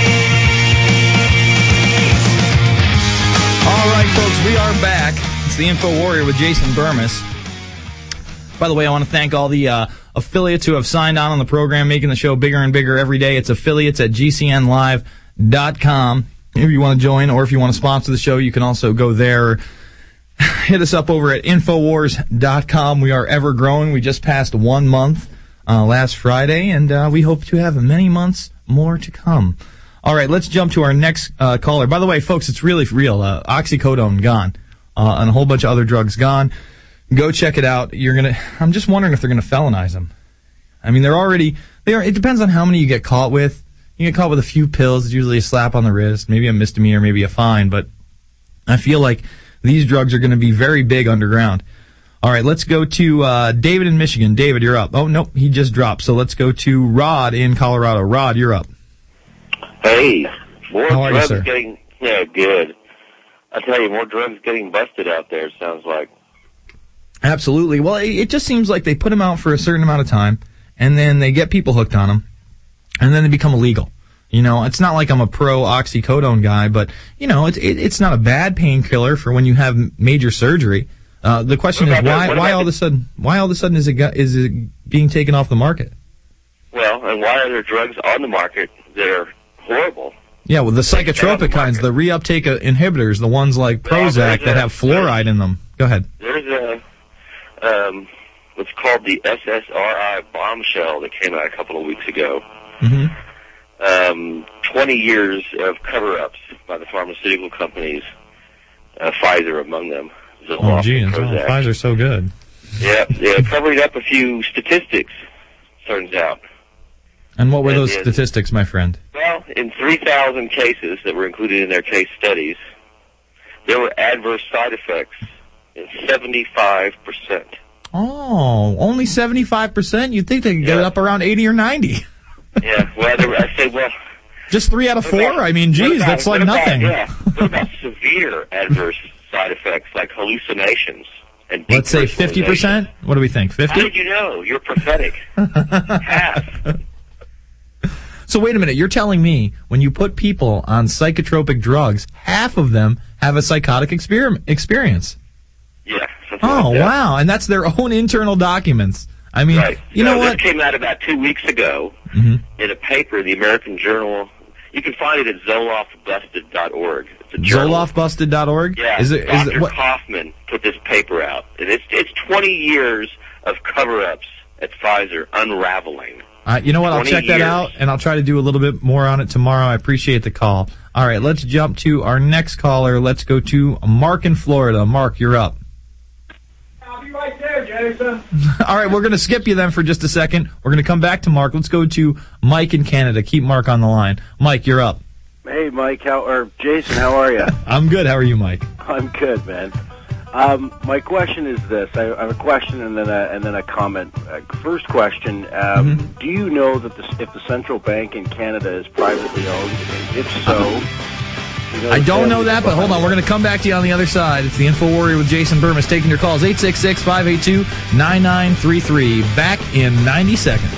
All right, folks, we are back. It's the Info Warrior with Jason Burmis. By the way, I want to thank all the uh, affiliates who have signed on on the program, making the show bigger and bigger every day. It's affiliates at g c n live dot com. If you want to join or if you want to sponsor the show, you can also go there. Hit us up over at infowars dot com. We are ever growing. We just passed one month uh, last Friday, and uh, we hope to have many months more to come. All right, let's jump to our next uh, caller. By the way, folks, it's really real. Uh, oxycodone gone, uh, and a whole bunch of other drugs gone. Go check it out. You're gonna. I'm just wondering if they're gonna felonize them. I mean, they're already. They are. It depends on how many you get caught with. You get caught with a few pills. It's usually a slap on the wrist, maybe a misdemeanor, maybe a fine. But I feel like these drugs are going to be very big underground. All right, let's go to uh, David in Michigan. David, you're up. Oh nope, he just dropped. So let's go to Rod in Colorado. Rod, you're up. Hey, more How are you, drugs sir? getting, yeah, good. I tell you, more drugs getting busted out there, it sounds like. Absolutely. Well, it, it just seems like they put them out for a certain amount of time, and then they get people hooked on them, and then they become illegal. You know, it's not like I'm a pro oxycodone guy, but, you know, it's it, it's not a bad painkiller for when you have major surgery. Uh, the question is What about why that- what why about all of a sudden why all of a sudden is it go- is it being taken off the market? Well, and why are there drugs on the market that are horrible? Yeah, well, the psychotropic kinds, the reuptake uh, inhibitors, the ones like Prozac that have fluoride in them. Go ahead. There's a, um, what's called the S S R I bombshell that came out a couple of weeks ago. Mm-hmm. Um, twenty years of cover-ups by the pharmaceutical companies, uh, Pfizer among them. Oh, Zoloft geez, and oh, Prozac. Pfizer's so good. Yeah, yeah, covering up a few statistics, turns out. And what were And those the- statistics, my friend? Well, in three thousand cases that were included in their case studies, there were adverse side effects in seventy-five percent. Oh, only seventy-five percent? You'd think they could get it up around eighty or ninety. Yeah, well, there were, I say, well... Just three out of what four? about- I mean, what geez, about- that's like what about- nothing. Yeah, what about severe adverse side effects like hallucinations and Let's say fifty percent? What do we think, How fifty? did you know? You're prophetic. Half. So wait a minute, you're telling me when you put people on psychotropic drugs, half of them have a psychotic exper- experience? Yeah. Oh, wow, and that's their own internal documents. I mean, Right. you So know what? This came out about two weeks ago Mhm. in a paper, the American Journal. You can find it at zoloft busted dot org. It's a journal. Zoloft busted dot org? Yeah, Is it, is Doctor it, what? Kaufman put this paper out. And it's, it's twenty years of cover-ups at Pfizer unraveling. Uh, you know what? I'll twenty check that years. out, and I'll try to do a little bit more on it tomorrow. I appreciate the call. All right, let's jump to our next caller. Let's go to Mark in Florida. Mark, you're up. I'll be right there, Jason. All right, we're going to skip you then for just a second. We're going to come back to Mark. Let's go to Mike in Canada. Keep Mark on the line. Mike, you're up. Hey, Mike, how or Jason, how are you? I'm good. How are you, Mike? I'm good, man. Um, my question is this. I I have a question and then a, and then a comment. Uh, first question, um, Mm-hmm. do you know that the, if the central bank in Canada is privately owned? And if so... you know I the don't know family that, but hold on. We're going to come back to you on the other side. It's the Info Warrior with Jason Burmis taking your calls. eight six six, five eight two, nine nine three three. Back in ninety seconds.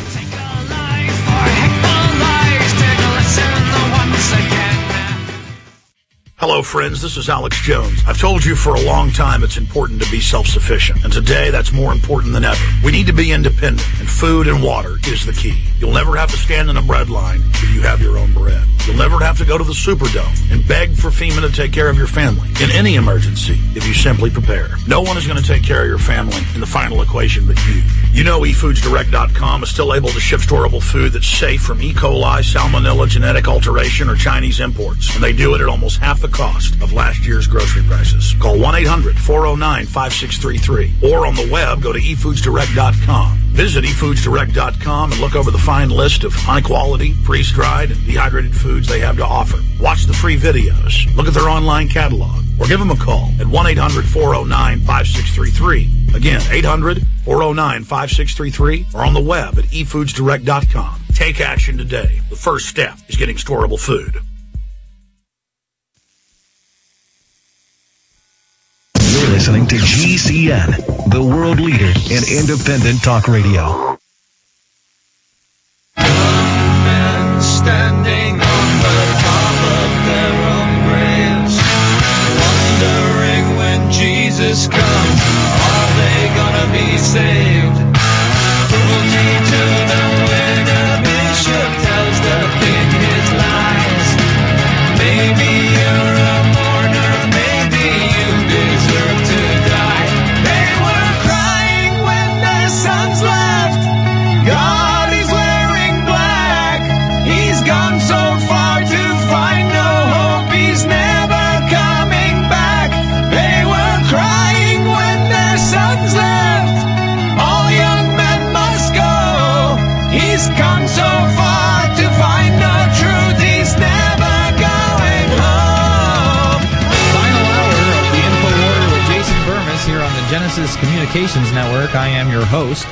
Hello, friends. This is Alex Jones. I've told you for a long time it's important to be self-sufficient, and today that's more important than ever. We need to be independent, and food and water is the key. You'll never have to stand in a bread line if you have your own bread. You'll never have to go to the Superdome and beg for FEMA to take care of your family in any emergency if you simply prepare. No one is going to take care of your family in the final equation but you. You know e foods direct dot com is still able to ship storable food that's safe from E. coli, salmonella, genetic alteration, or Chinese imports, and they do it at almost half the cost of last year's grocery prices. Call one eight hundred, four oh nine, five six three three or on the web, go to e foods direct dot com. Visit e foods direct dot com and look over the fine list of high-quality, freeze-dried, and dehydrated foods they have to offer. Watch the free videos, look at their online catalog, or give them a call at one eight hundred, four oh nine, five six three three. Again, eight hundred, four oh nine, five six three three or on the web at e foods direct dot com. Take action today. The first step is getting storable food. You're listening to G C N, the world leader in independent talk radio. Standing on the top of their own graves, wondering when Jesus comes, are they gonna be saved? Cruelty to the winner, bishop tells the pig his lies. Maybe you're a mourner, maybe you deserve to die. They were crying when their sons left. God is wearing black. He's gone so far to find no hope. He's never coming back. They were crying when their sons left. All young men must go. He's gone so far to find no truth. He's never going home. Final hour of the Info Warrior with Jason Burmis here on the Genesis Communications Network. I am your host.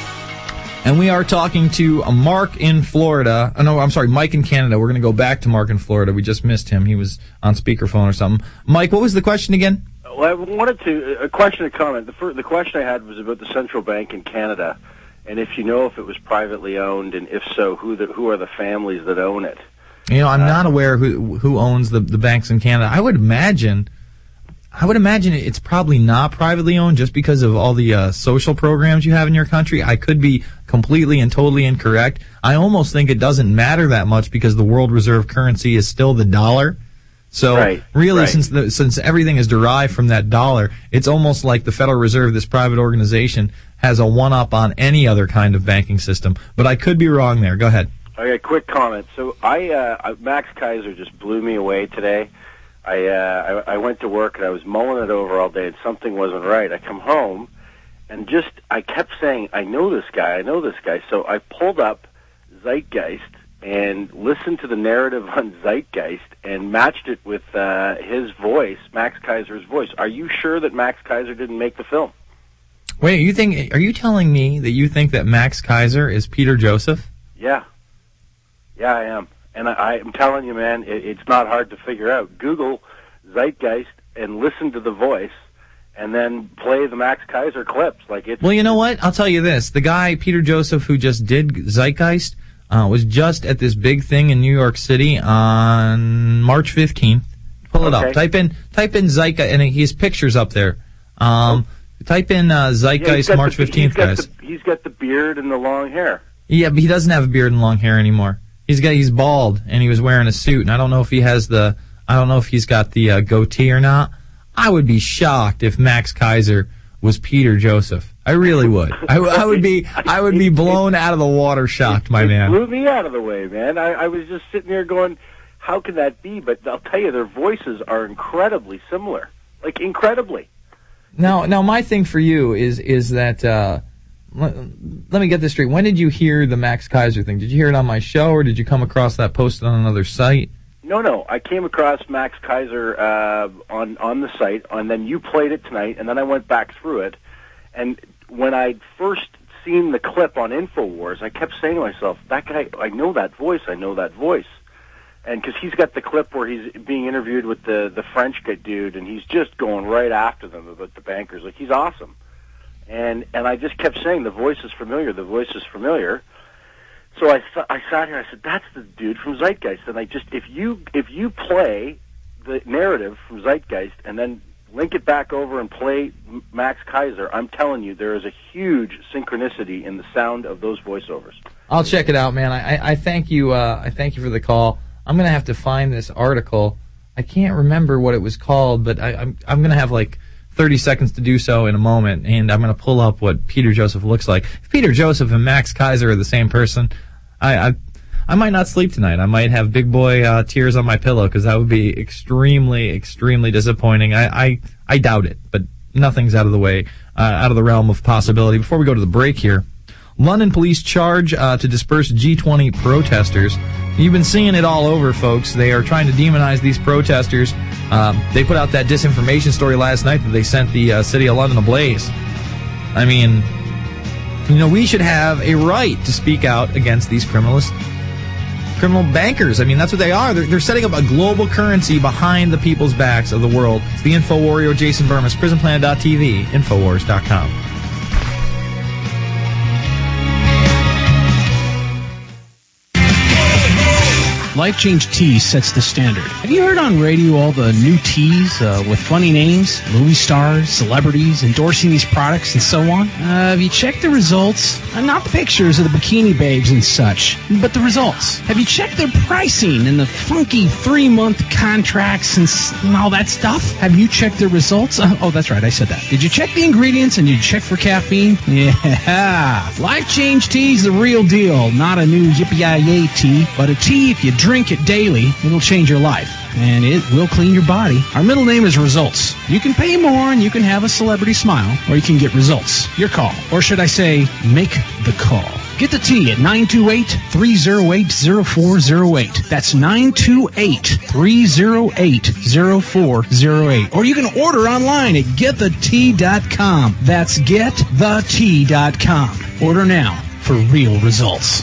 And we are talking to a Mark in Florida. Oh, no, I'm sorry, Mike in Canada. We're going to go back to Mark in Florida. We just missed him. He was on speakerphone or something. Mike, what was the question again? Well, I wanted to, a question, a comment. The, first, the question I had was about the central bank in Canada, and if you know if it was privately owned, and if so, who the, who are the families that own it? You know, I'm not aware who who owns the, the banks in Canada. I would imagine, I would imagine it's probably not privately owned just because of all the uh, social programs you have in your country. I could be completely and totally incorrect. I almost think it doesn't matter that much because the world reserve currency is still the dollar. So Right, really, right. since the, since everything is derived from that dollar, it's almost like the Federal Reserve, this private organization, has a one-up on any other kind of banking system. But I could be wrong there. Go ahead. Okay, quick comment. So I, uh, Max Kaiser just blew me away today. I, uh, I I went to work and I was mulling it over all day and something wasn't right. I come home and just I kept saying, I know this guy, I know this guy. So I pulled up Zeitgeist and listened to the narrative on Zeitgeist and matched it with uh, his voice, Max Kaiser's voice. Are you sure that Max Kaiser didn't make the film? Wait, you think? Are you telling me that you think that Max Kaiser is Peter Joseph? Yeah. Yeah, I am. And I, I'm telling you, man, it, it's not hard to figure out. Google Zeitgeist and listen to the voice, and then play the Max Kaiser clips. Like it's. Well, you know what? I'll tell you this: the guy Peter Joseph who just did Zeitgeist uh, was just at this big thing in New York City on March fifteenth. Pull it Okay. up. Type in type in Zeitgeist, and his picture's up there. Um, type in uh, Yeah, he's Zeitgeist got March the- fifteenth, he's got guys. The, he's got the beard and the long hair. Yeah, but he doesn't have a beard and long hair anymore. He's got he's bald, and he was wearing a suit, and I don't know if he has the I don't know if he's got the uh, goatee or not. I would be shocked if Max Kaiser was Peter Joseph. I really would. I, I would be I would be blown out of the water shocked, my it man. blew me out of the way, man. I, I was just sitting there going, how can that be? But I'll tell you, their voices are incredibly similar. Like, incredibly. Now, now my thing for you is is that uh, let, let me get this straight. When did you hear the Max Kaiser thing? Did you hear it on my show, or did you come across that posted on another site? No, no. I came across Max Kaiser uh, on on the site, and then you played it tonight, and then I went back through it. And when I first seen the clip on InfoWars, I kept saying to myself, "That guy, I know that voice. I know that voice." And because he's got the clip where he's being interviewed with the the French guy dude, and he's just going right after them about the bankers. Like, he's awesome. And and I just kept saying, the voice is familiar. The voice is familiar. So I, th- I sat here and I said, that's the dude from Zeitgeist. And I just, if you if you play the narrative from Zeitgeist and then link it back over and play Max Kaiser, I'm telling you, there is a huge synchronicity in the sound of those voiceovers. I'll check it out, man. I, I, I thank you. Uh, I thank you for the call. I'm gonna have to find this article. I can't remember what it was called, but I, I'm I'm gonna have like thirty seconds to do so in a moment, and I'm going to pull up what Peter Joseph looks like. If Peter Joseph and Max Kaiser are the same person, I I, I might not sleep tonight. I might have big boy uh, tears on my pillow, because that would be extremely, extremely disappointing. I, I, I doubt it, but nothing's out of the way, uh, out of the realm of possibility. Before we go to the break here, London police charge uh, to disperse G twenty protesters. You've been seeing it all over, folks. They are trying to demonize these protesters. Um, they put out that disinformation story last night that they sent the uh, city of London ablaze. I mean, you know, we should have a right to speak out against these criminalist, criminal bankers. I mean, that's what they are. They're, they're setting up a global currency behind the people's backs of the world. It's the Info Warrior, Jason Burmis, prison planet dot t v, infowars dot com. Life Change Tea sets the standard. Have you heard on radio all the new teas uh, with funny names, movie stars, celebrities endorsing these products and so on? Uh, have you checked the results? Uh, not the pictures of the bikini babes and such, but the results. Have you checked their pricing and the funky three-month contracts and, s- and all that stuff? Have you checked their results? Uh, oh, that's right, I said that. Did you check the ingredients and did you check for caffeine? Yeah. Life Change Tea is the real deal. Not a new yippee-yi-yay tea, but a tea if you drink it daily, it'll change your life, and it will clean your body. Our middle name is Results. You can pay more and you can have a celebrity smile, or you can get results. Your call. Or should I say, make the call. Get the tea at nine two eight, three oh eight, oh four oh eight. That's nine two eight, three oh eight, oh four oh eight. Or you can order online at get the tea dot com. That's get the tea dot com. Order now for real results.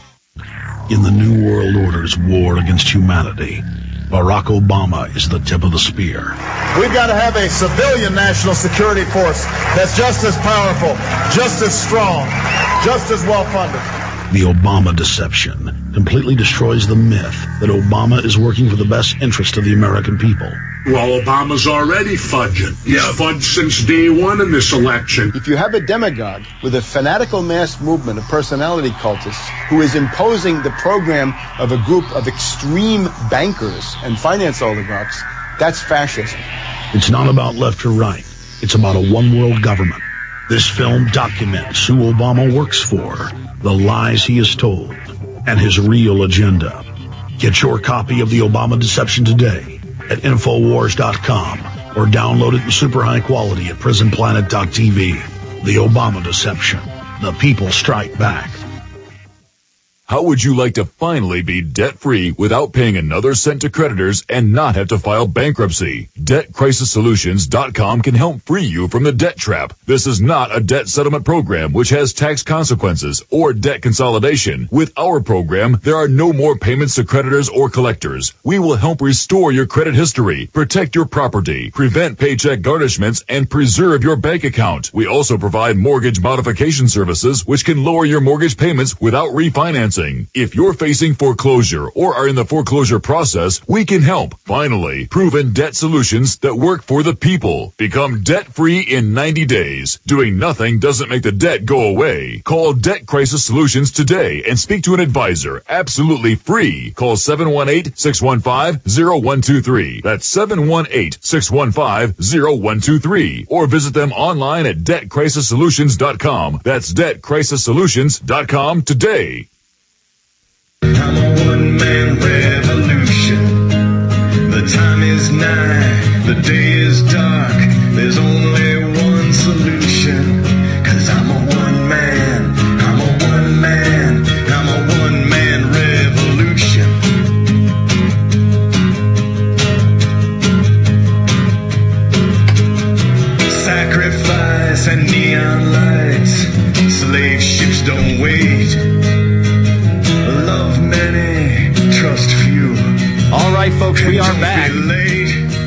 In the New World Order's war against humanity, Barack Obama is the tip of the spear. We've got to have a civilian national security force that's just as powerful, just as strong, just as well-funded. The Obama deception completely destroys the myth that Obama is working for the best interest of the American people. Well, Obama's already fudging. He's yeah. fudged since day one in this election. If you have a demagogue with a fanatical mass movement of personality cultists who is imposing the program of a group of extreme bankers and finance oligarchs, that's fascism. It's not about left or right. It's about a one-world government. This film documents who Obama works for, the lies he has told, and his real agenda. Get your copy of The Obama Deception today at infowars dot com or download it in super high quality at prison planet dot t v. The Obama Deception. The people strike back. How would you like to finally be debt-free without paying another cent to creditors and not have to file bankruptcy? debt crisis solutions dot com can help free you from the debt trap. This is not a debt settlement program which has tax consequences or debt consolidation. With our program, there are no more payments to creditors or collectors. We will help restore your credit history, protect your property, prevent paycheck garnishments, and preserve your bank account. We also provide mortgage modification services which can lower your mortgage payments without refinancing. If you're facing foreclosure or are in the foreclosure process, we can help. Finally, proven debt solutions that work for the people. Become debt-free in ninety days. Doing nothing doesn't make the debt go away. Call Debt Crisis Solutions today and speak to an advisor absolutely free. Call seven one eight, six one five, zero one two three. That's seven one eight, six one five, zero one two three. Or visit them online at debt crisis solutions dot com. That's debt crisis solutions dot com today. I'm a one-man revolution. The time is nigh, the day is dark. There's only one solution. Cause I'm a one-man, I'm a one-man, I'm a one-man revolution.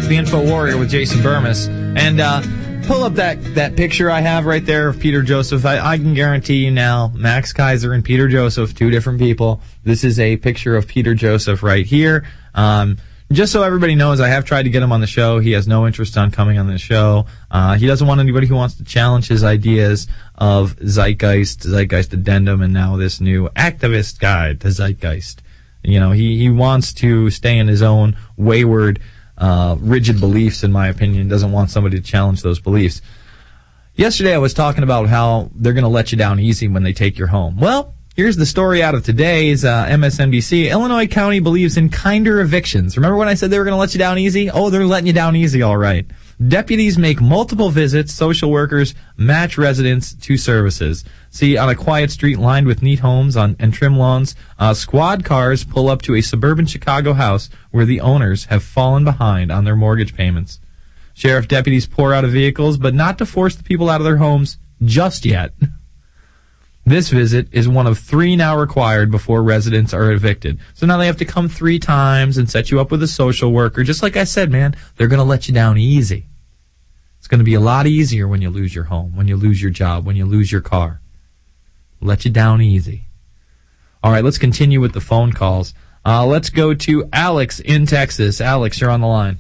to the Info Warrior with Jason Burmis. And uh, pull up that, that picture I have right there of Peter Joseph. I, I can guarantee you now, Max Kaiser and Peter Joseph, two different people. This is a picture of Peter Joseph right here. Um, just so everybody knows, I have tried to get him on the show. He has no interest on coming on the show. Uh, he doesn't want anybody who wants to challenge his ideas of Zeitgeist, Zeitgeist Addendum, and now this new activist guide to Zeitgeist. You know, he, he wants to stay in his own wayward, uh, rigid beliefs, in my opinion. Doesn't want somebody to challenge those beliefs. Yesterday I was talking about how they're going to let you down easy when they take your home. Well, here's the story out of today's uh, M S N B C. Illinois County believes in kinder evictions. Remember when I said they were going to let you down easy? Oh, they're letting you down easy, all right. Deputies make multiple visits. Social workers match residents to services. See, on a quiet street lined with neat homes on, and trim lawns, uh, squad cars pull up to a suburban Chicago house where the owners have fallen behind on their mortgage payments. Sheriff deputies pour out of vehicles, but not to force the people out of their homes just yet. This visit is one of three now required before residents are evicted. So now they have to come three times and set you up with a social worker. Just like I said, man, they're going to let you down easy. It's going to be a lot easier when you lose your home, when you lose your job, when you lose your car. Let you down easy. All right, let's continue with the phone calls. Uh, let's go to Alex in Texas. Alex, you're on the line.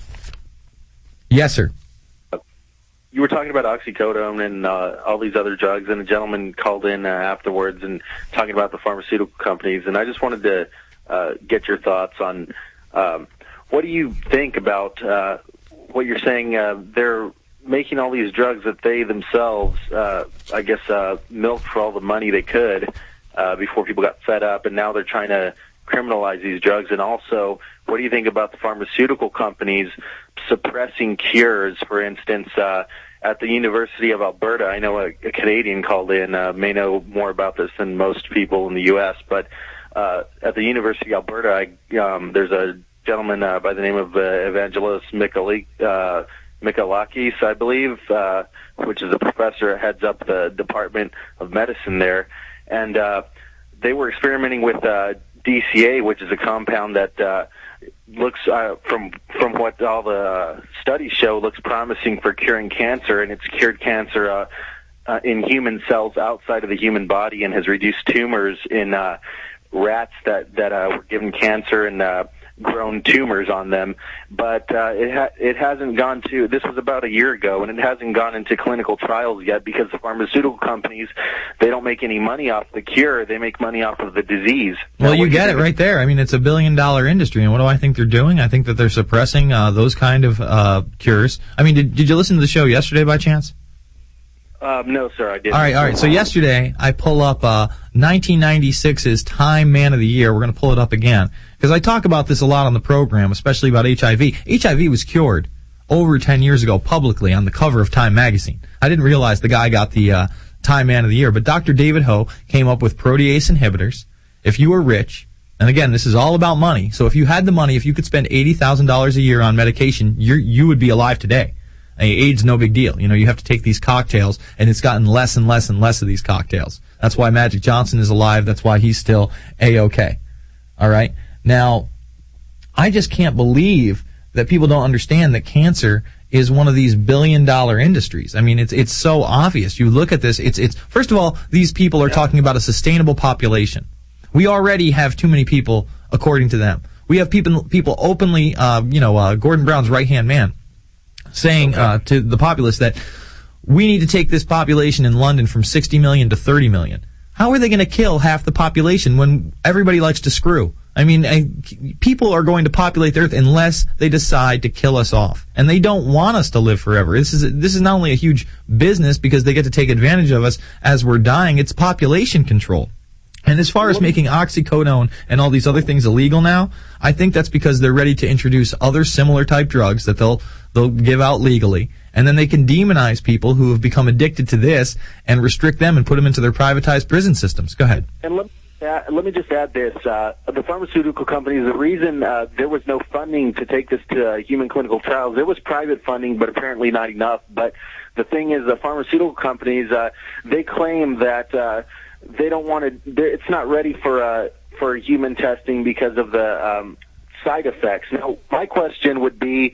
Yes, sir. You were talking about oxycodone and uh, all these other drugs, and a gentleman called in uh, afterwards and talking about the pharmaceutical companies, and I just wanted to uh, get your thoughts on um, what do you think about uh, what you're saying? Uh, they're making all these drugs that they themselves, uh, I guess, uh, milked for all the money they could uh, before people got fed up, and now they're trying to criminalize these drugs. And also, what do you think about the pharmaceutical companies suppressing cures? For instance, uh, at the University of Alberta, I know a, a Canadian called in, uh, may know more about this than most people in the U S, but uh, at the University of Alberta, I, um, there's a gentleman uh, by the name of uh, Evangelos Michalik, uh, Michalakis, I believe, uh, which is a professor, heads up the Department of Medicine there, and uh, they were experimenting with uh, D C A, which is a compound that uh, looks, uh, from from what all the uh, studies show, looks promising for curing cancer, and it's cured cancer uh, uh, in human cells outside of the human body, and has reduced tumors in uh, rats that that uh, were given cancer and uh, grown tumors on them. But uh, it ha- it hasn't gone to. This was about a year ago, and it hasn't gone into clinical trials yet because the pharmaceutical companies, they don't make any money off the cure; they make money off of the disease. Well, you get it right there. I mean, it's a billion-dollar industry, and what do I think they're doing? I think that they're suppressing uh, those kind of uh, cures. I mean, did did you listen to the show yesterday by chance? Um, no, sir, I didn't. All right, all right. So yesterday, I pull up uh, nineteen ninety-six's Time Man of the Year. We're going to pull it up again because I talk about this a lot on the program, especially about H I V. H I V was cured over ten years ago publicly on the cover of Time magazine. I didn't realize the guy got the uh, Time Man of the Year, but Doctor David Ho came up with protease inhibitors. If you were rich, and again, this is all about money, so if you had the money, if you could spend eighty thousand dollars a year on medication, you you would be alive today. AIDS, no big deal. You know, you have to take these cocktails, and it's gotten less and less and less of these cocktails. That's why Magic Johnson is alive. That's why he's still A-okay. All right? Now, I just can't believe that people don't understand that cancer is one of these billion-dollar industries. I mean, it's it's so obvious. You look at this, it's it's first of all, these people are talking about a sustainable population. We already have too many people, according to them. We have people people openly, uh, you know, uh, Gordon Brown's right-hand man, saying uh, to the populace that we need to take this population in London from sixty million to thirty million. How are they going to kill half the population when everybody likes to screw? I mean, I, people are going to populate the earth unless they decide to kill us off. And they don't want us to live forever. This is this is not only a huge business because they get to take advantage of us as we're dying, it's population control. And as far as making oxycodone and all these other things illegal now, I think that's because they're ready to introduce other similar type drugs that they'll they'll give out legally, and then they can demonize people who have become addicted to this and restrict them and put them into their privatized prison systems. Go ahead. And let, uh, let me just add this. Uh, the pharmaceutical companies, the reason uh, there was no funding to take this to uh, human clinical trials, there was private funding, but apparently not enough. But the thing is, the pharmaceutical companies, uh, they claim that uh, they don't want to, it's not ready for uh, for human testing because of the um, side effects. Now, my question would be,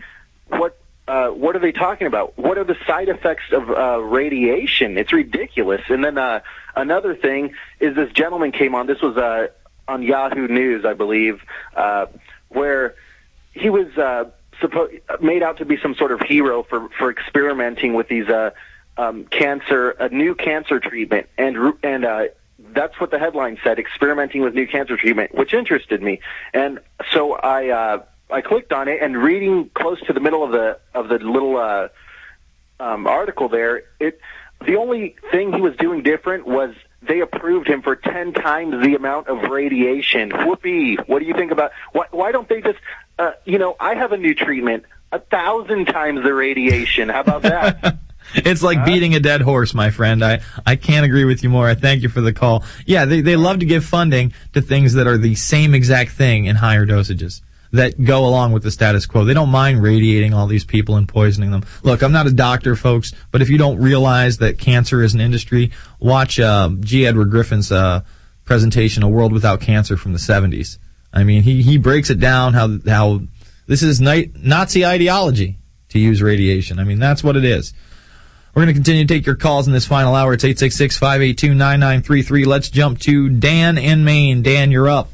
what uh, what are they talking about? What are the side effects of uh, radiation? It's ridiculous. And then uh, another thing is this gentleman came on. This was uh, on Yahoo News, I believe, uh, where he was uh, suppo- made out to be some sort of hero for, for experimenting with these uh, um, cancer, a new cancer treatment, and and uh, that's what the headline said: experimenting with new cancer treatment, which interested me. And so I uh, I clicked on it, and reading close to the middle of the of the little uh, um, article there, it the only thing he was doing different was they approved him for ten times the amount of radiation. Whoopee! What do you think about? Why, why don't they just, uh, you know, I have a new treatment, a thousand times the radiation. How about that? It's like beating a dead horse, my friend. I, I can't agree with you more. I thank you for the call. Yeah, they, they love to give funding to things that are the same exact thing in higher dosages that go along with the status quo. They don't mind radiating all these people and poisoning them. Look, I'm not a doctor, folks, but if you don't realize that cancer is an industry, watch uh, G. Edward Griffin's uh, presentation, A World Without Cancer, from the seventies. I mean, he, he breaks it down how how this is Nazi ideology to use radiation. I mean, that's what it is. We're going to continue to take your calls in this final hour. It's eight six six, five eight two, nine nine three three. Let's jump to Dan in Maine. Dan, you're up.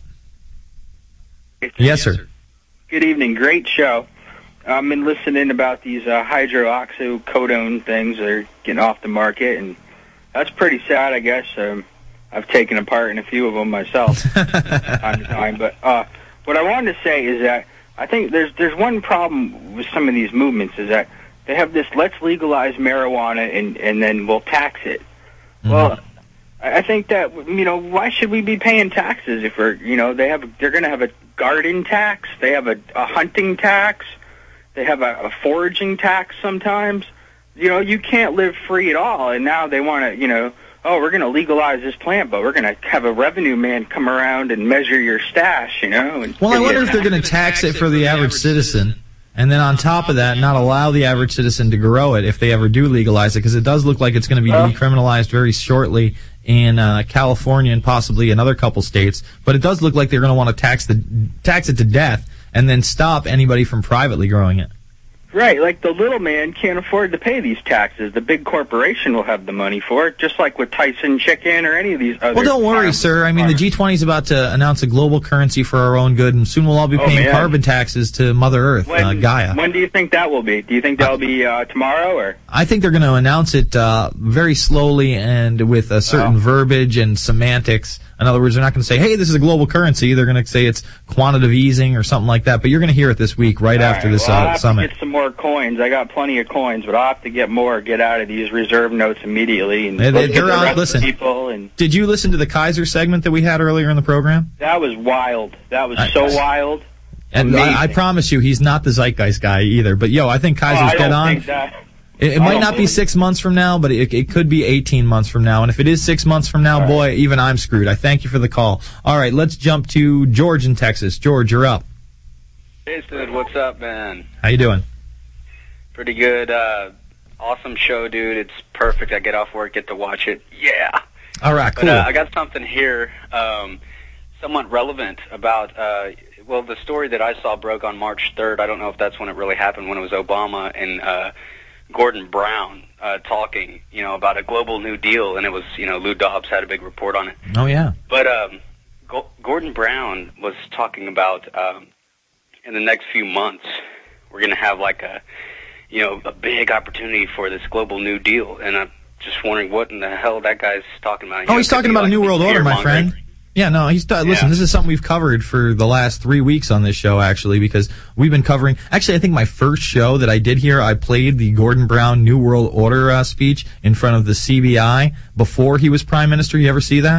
Yes, sir. Good evening. Great show. I've been listening about these uh, hydroxycodone things that are getting off the market, and that's pretty sad, I guess. Um, I've taken a part in a few of them myself from time to time. But uh, what I wanted to say is that I think there's there's one problem with some of these movements is that they have this let's legalize marijuana and, and then we'll tax it. Mm-hmm. Well, I think that, you know, why should we be paying taxes if we're, you know, they have, they're going to have a garden tax, they have a, a hunting tax, they have a, a foraging tax sometimes. You know, you can't live free at all, and now they want to, you know, oh, we're going to legalize this plant, but we're going to have a revenue man come around and measure your stash, you know. And well, I wonder if they're going to tax it for the average citizen, and then on top of that, not allow the average citizen to grow it if they ever do legalize it, because it does look like it's going to be uh, decriminalized very shortly in uh, California and possibly another couple states. But it does look like they're going to want to tax the tax it to death and then stop anybody from privately growing it. Right, like the little man can't afford to pay these taxes. The big corporation will have the money for it, just like with Tyson Chicken or any of these other... Well, don't worry, sir. I mean, the G twenty is about to announce a global currency for our own good, and soon we'll all be Oh, paying man. carbon taxes to Mother Earth, When, uh, Gaia. when do you think that will be? Do you think that'll be uh, tomorrow or... I think they're going to announce it uh, very slowly and with a certain Oh. verbiage and semantics. In other words, they're not going to say, hey, this is a global currency. They're going to say it's quantitative easing or something like that. But you're going to hear it this week right All after right, this well, I'll uh, have summit. to get some more coins. I got plenty of coins, but I'll have to get more, get out of these reserve notes immediately. And They- they- look at they're the on- rest of listen. the people and Did you listen to the Kaiser segment that we had earlier in the program? that was wild. That was I- so wild. And I, I promise you, he's not the zeitgeist guy either. But, yo, I think Oh, Kaiser's I dead don't on. think that. It, it I might don't not be believe- six months from now, but it, it could be eighteen months from now. And if it is six months from now, boy, even I'm screwed. I thank you for the call. All right, let's jump to George in Texas. George, you're up. Hey, Sid, what's up, man? How you doing? Pretty good. Uh, awesome show, dude. It's perfect. I get off work, get to watch it. Yeah. All right, cool. But uh, I got something here, um, somewhat relevant about, uh, well, the story that I saw broke on March third. I don't know if that's when it really happened, when it was Obama and uh, Gordon Brown uh, talking, you know, about a global New Deal, and it was, you know, Lou Dobbs had a big report on it. Oh, yeah. But um, Go- Gordon Brown was talking about um, in the next few months we're going to have like a, you know, a big opportunity for this global New Deal, and I'm just wondering what in the hell that guy's talking about. You Oh, know, he's it could talking be about a like new world order, my fear-mongering. friend. Yeah, no, he's ta- listen, Yeah. this is something we've covered for the last three weeks on this show, actually, because we've been covering, actually, I think my first show that I did here, I played the Gordon Brown New World Order uh, speech in front of the C B I before he was Prime Minister. You ever see that?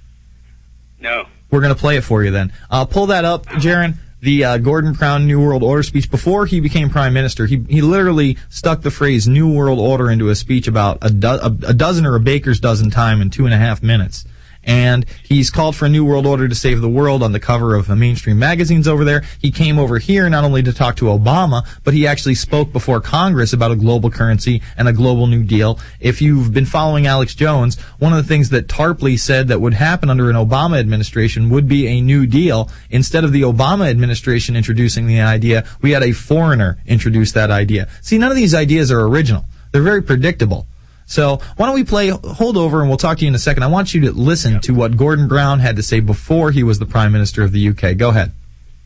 No. We're going to play it for you then. Uh, pull that up, Jaron. The uh, Gordon Brown New World Order speech before he became Prime Minister. He he literally stuck the phrase New World Order into a speech about a, do- a, a dozen or a baker's dozen time in two and a half minutes. and he's called for a new world order to save the world on the cover of the mainstream magazines over there. He came over here not only to talk to Obama, but he actually spoke before Congress about a global currency and a global New Deal. If you've been following Alex Jones, one of the things that Tarpley said that would happen under an Obama administration would be a New Deal. Instead of the Obama administration introducing the idea, we had a foreigner introduce that idea. See, none of these ideas are original. They're very predictable. So why don't we play Hold Over, and we'll talk to you in a second. I want you to listen yep. to what Gordon Brown had to say before he was the Prime Minister of the U K. Go ahead.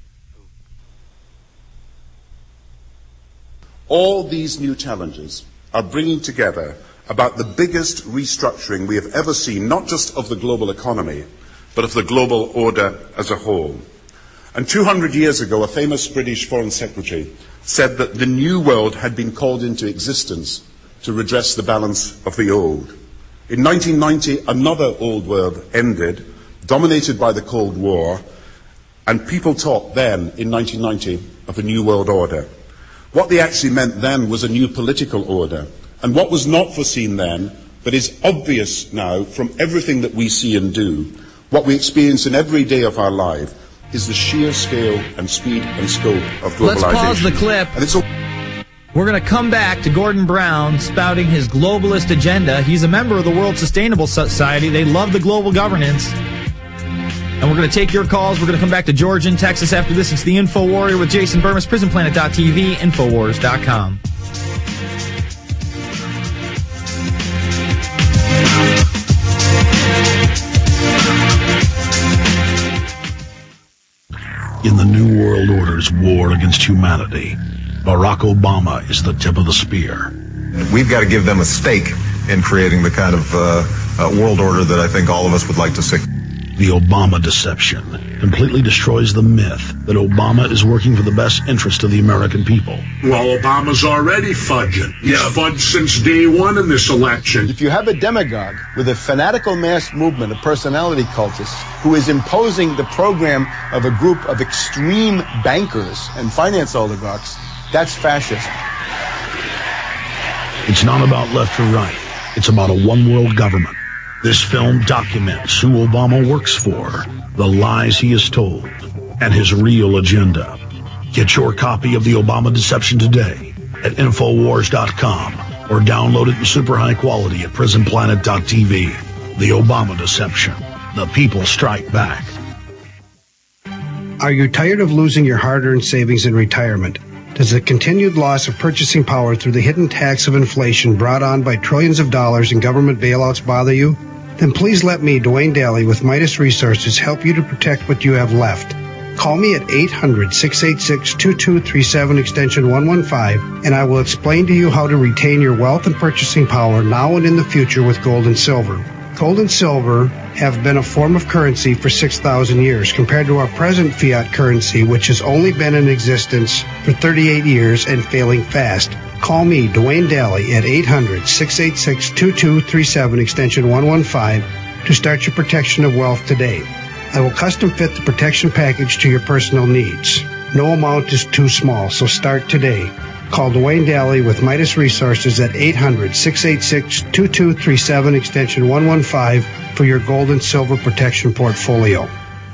All these new challenges are bringing together about the biggest restructuring we have ever seen, not just of the global economy, but of the global order as a whole. And two hundred years ago, a famous British Foreign Secretary said that the new world had been called into existence to redress the balance of the old. In nineteen ninety, another old world ended, dominated by the Cold War, and people talked then, in nineteen ninety, of a new world order. What they actually meant then was a new political order. And what was not foreseen then, but is obvious now from everything that we see and do, what we experience in every day of our life, is the sheer scale and speed and scope of globalization. Let's pause the clip. And it's all We're going to come back to Gordon Brown spouting his globalist agenda. He's a member of the World Sustainable Society. They love the global governance. And we're going to take your calls. We're going to come back to Georgia and Texas after this. It's the Info Warrior with Jason Burmis, prison planet dot t v, infowars dot com. In the New World Order's war against humanity, Barack Obama is the tip of the spear. We've got to give them a stake in creating the kind of uh, uh, world order that I think all of us would like to see. The Obama deception completely destroys the myth that Obama is working for the best interest of the American people. Well, Obama's already fudging. He's yeah. fudged since day one in this election. If you have a demagogue with a fanatical mass movement of personality cultists who is imposing the program of a group of extreme bankers and finance oligarchs, that's fascism. It's not about left or right. It's about a one-world government. This film documents who Obama works for, the lies he has told, and his real agenda. Get your copy of The Obama Deception today at infowars dot com or download it in super high quality at prison planet dot t v. The Obama Deception. The people strike back. Are you tired of losing your hard-earned savings in retirement? Does the continued loss of purchasing power through the hidden tax of inflation brought on by trillions of dollars in government bailouts bother you? Then please let me, Dwayne Daly, with Midas Resources, help you to protect what you have left. Call me at eight hundred, six eight six, two two three seven, extension one one five, and I will explain to you how to retain your wealth and purchasing power now and in the future with gold and silver. Gold and silver have been a form of currency for six thousand years compared to our present fiat currency, which has only been in existence for thirty-eight years and failing fast. Call me, Dwayne Daly, at eight hundred, six eight six, two two three seven, extension one one five, to start your protection of wealth today. I will custom fit the protection package to your personal needs. No amount is too small, so start today. Call Dwayne Daly with Midas Resources at eight hundred, six eight six, two two three seven, extension one one five for your gold and silver protection portfolio.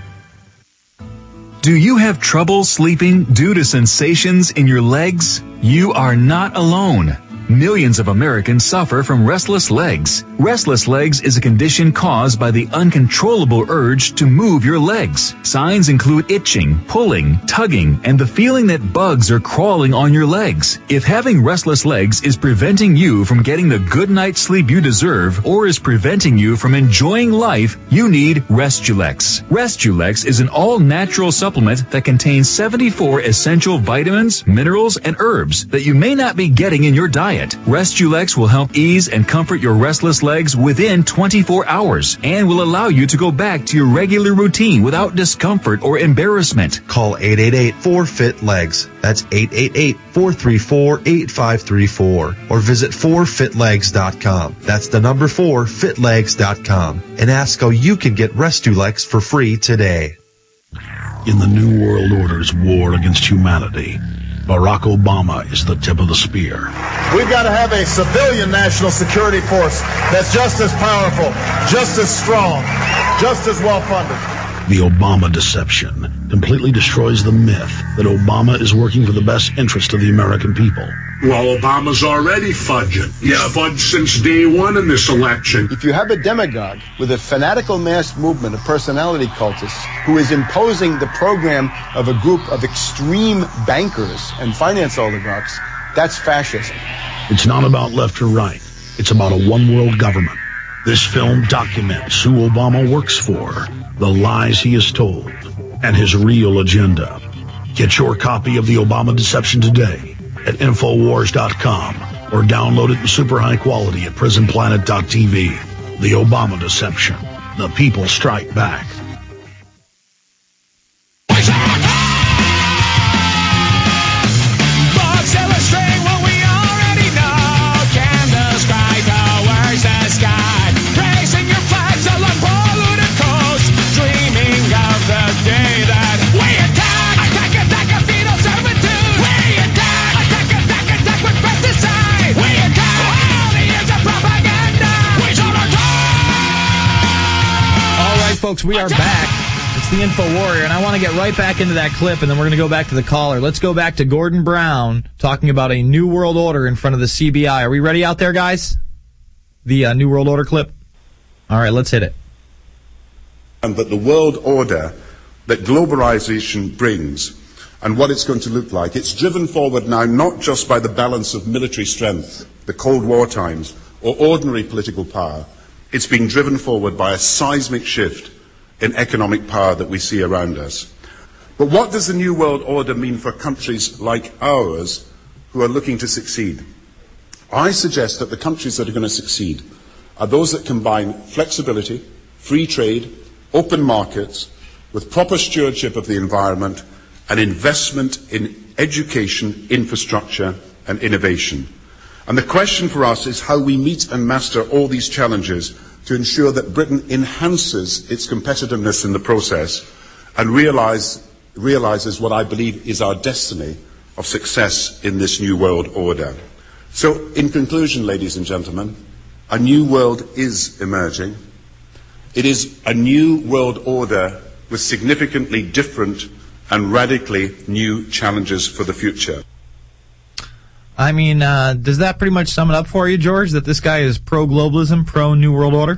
Do you have trouble sleeping due to sensations in your legs? You are not alone. Millions of Americans suffer from restless legs. Restless legs is a condition caused by the uncontrollable urge to move your legs. Signs include itching, pulling, tugging, and the feeling that bugs are crawling on your legs. If having restless legs is preventing you from getting the good night's sleep you deserve or is preventing you from enjoying life, you need Restulex. Restulex is an all-natural supplement that contains seventy-four essential vitamins, minerals, and herbs that you may not be getting in your diet. Restulex will help ease and comfort your restless legs within twenty-four hours and will allow you to go back to your regular routine without discomfort or embarrassment. Call eight eight eight, four, F I T, legs. That's eight eight eight, four three four, eight five three four. Or visit four fit legs dot com. That's the number four, fit legs dot com. And ask how you can get Restulex for free today. In the New World Order's war against humanity, Barack Obama is the tip of the spear. We've got to have a civilian national security force that's just as powerful, just as strong, just as well-funded. The Obama deception completely destroys the myth that Obama is working for the best interest of the American people. Well, Obama's already fudging. He's yeah. fudged since day one in this election. If you have a demagogue with a fanatical mass movement of personality cultists who is imposing the program of a group of extreme bankers and finance oligarchs, that's fascism. It's not about left or right. It's about a one-world government. This film documents who Obama works for, the lies he has told, and his real agenda. Get your copy of The Obama Deception today at Infowars dot com or download it in super high quality at Prison Planet dot T V. The Obama Deception. The people strike back. Folks, we are back. It's the Info Warrior, and I want to get right back into that clip, and then we're going to go back to the caller. Let's go back to Gordon Brown talking about a New World Order in front of the C B I. Are we ready out there, guys? The uh, New World Order clip? All right, let's hit it. And that the world order that globalization brings and what it's going to look like, it's driven forward now not just by the balance of military strength, the Cold War times, or ordinary political power. It's being driven forward by a seismic shift in economic power that we see around us. But what does the New World Order mean for countries like ours who are looking to succeed? I suggest that the countries that are going to succeed are those that combine flexibility, free trade, open markets, with proper stewardship of the environment and investment in education, infrastructure and innovation. And the question for us is how we meet and master all these challenges to ensure that Britain enhances its competitiveness in the process and realize, realizes what I believe is our destiny of success in this new world order. So, in conclusion, ladies and gentlemen, a new world is emerging. It is a new world order with significantly different and radically new challenges for the future. I mean, uh, does that pretty much sum it up for you, George, that this guy is pro-globalism, pro-New World Order?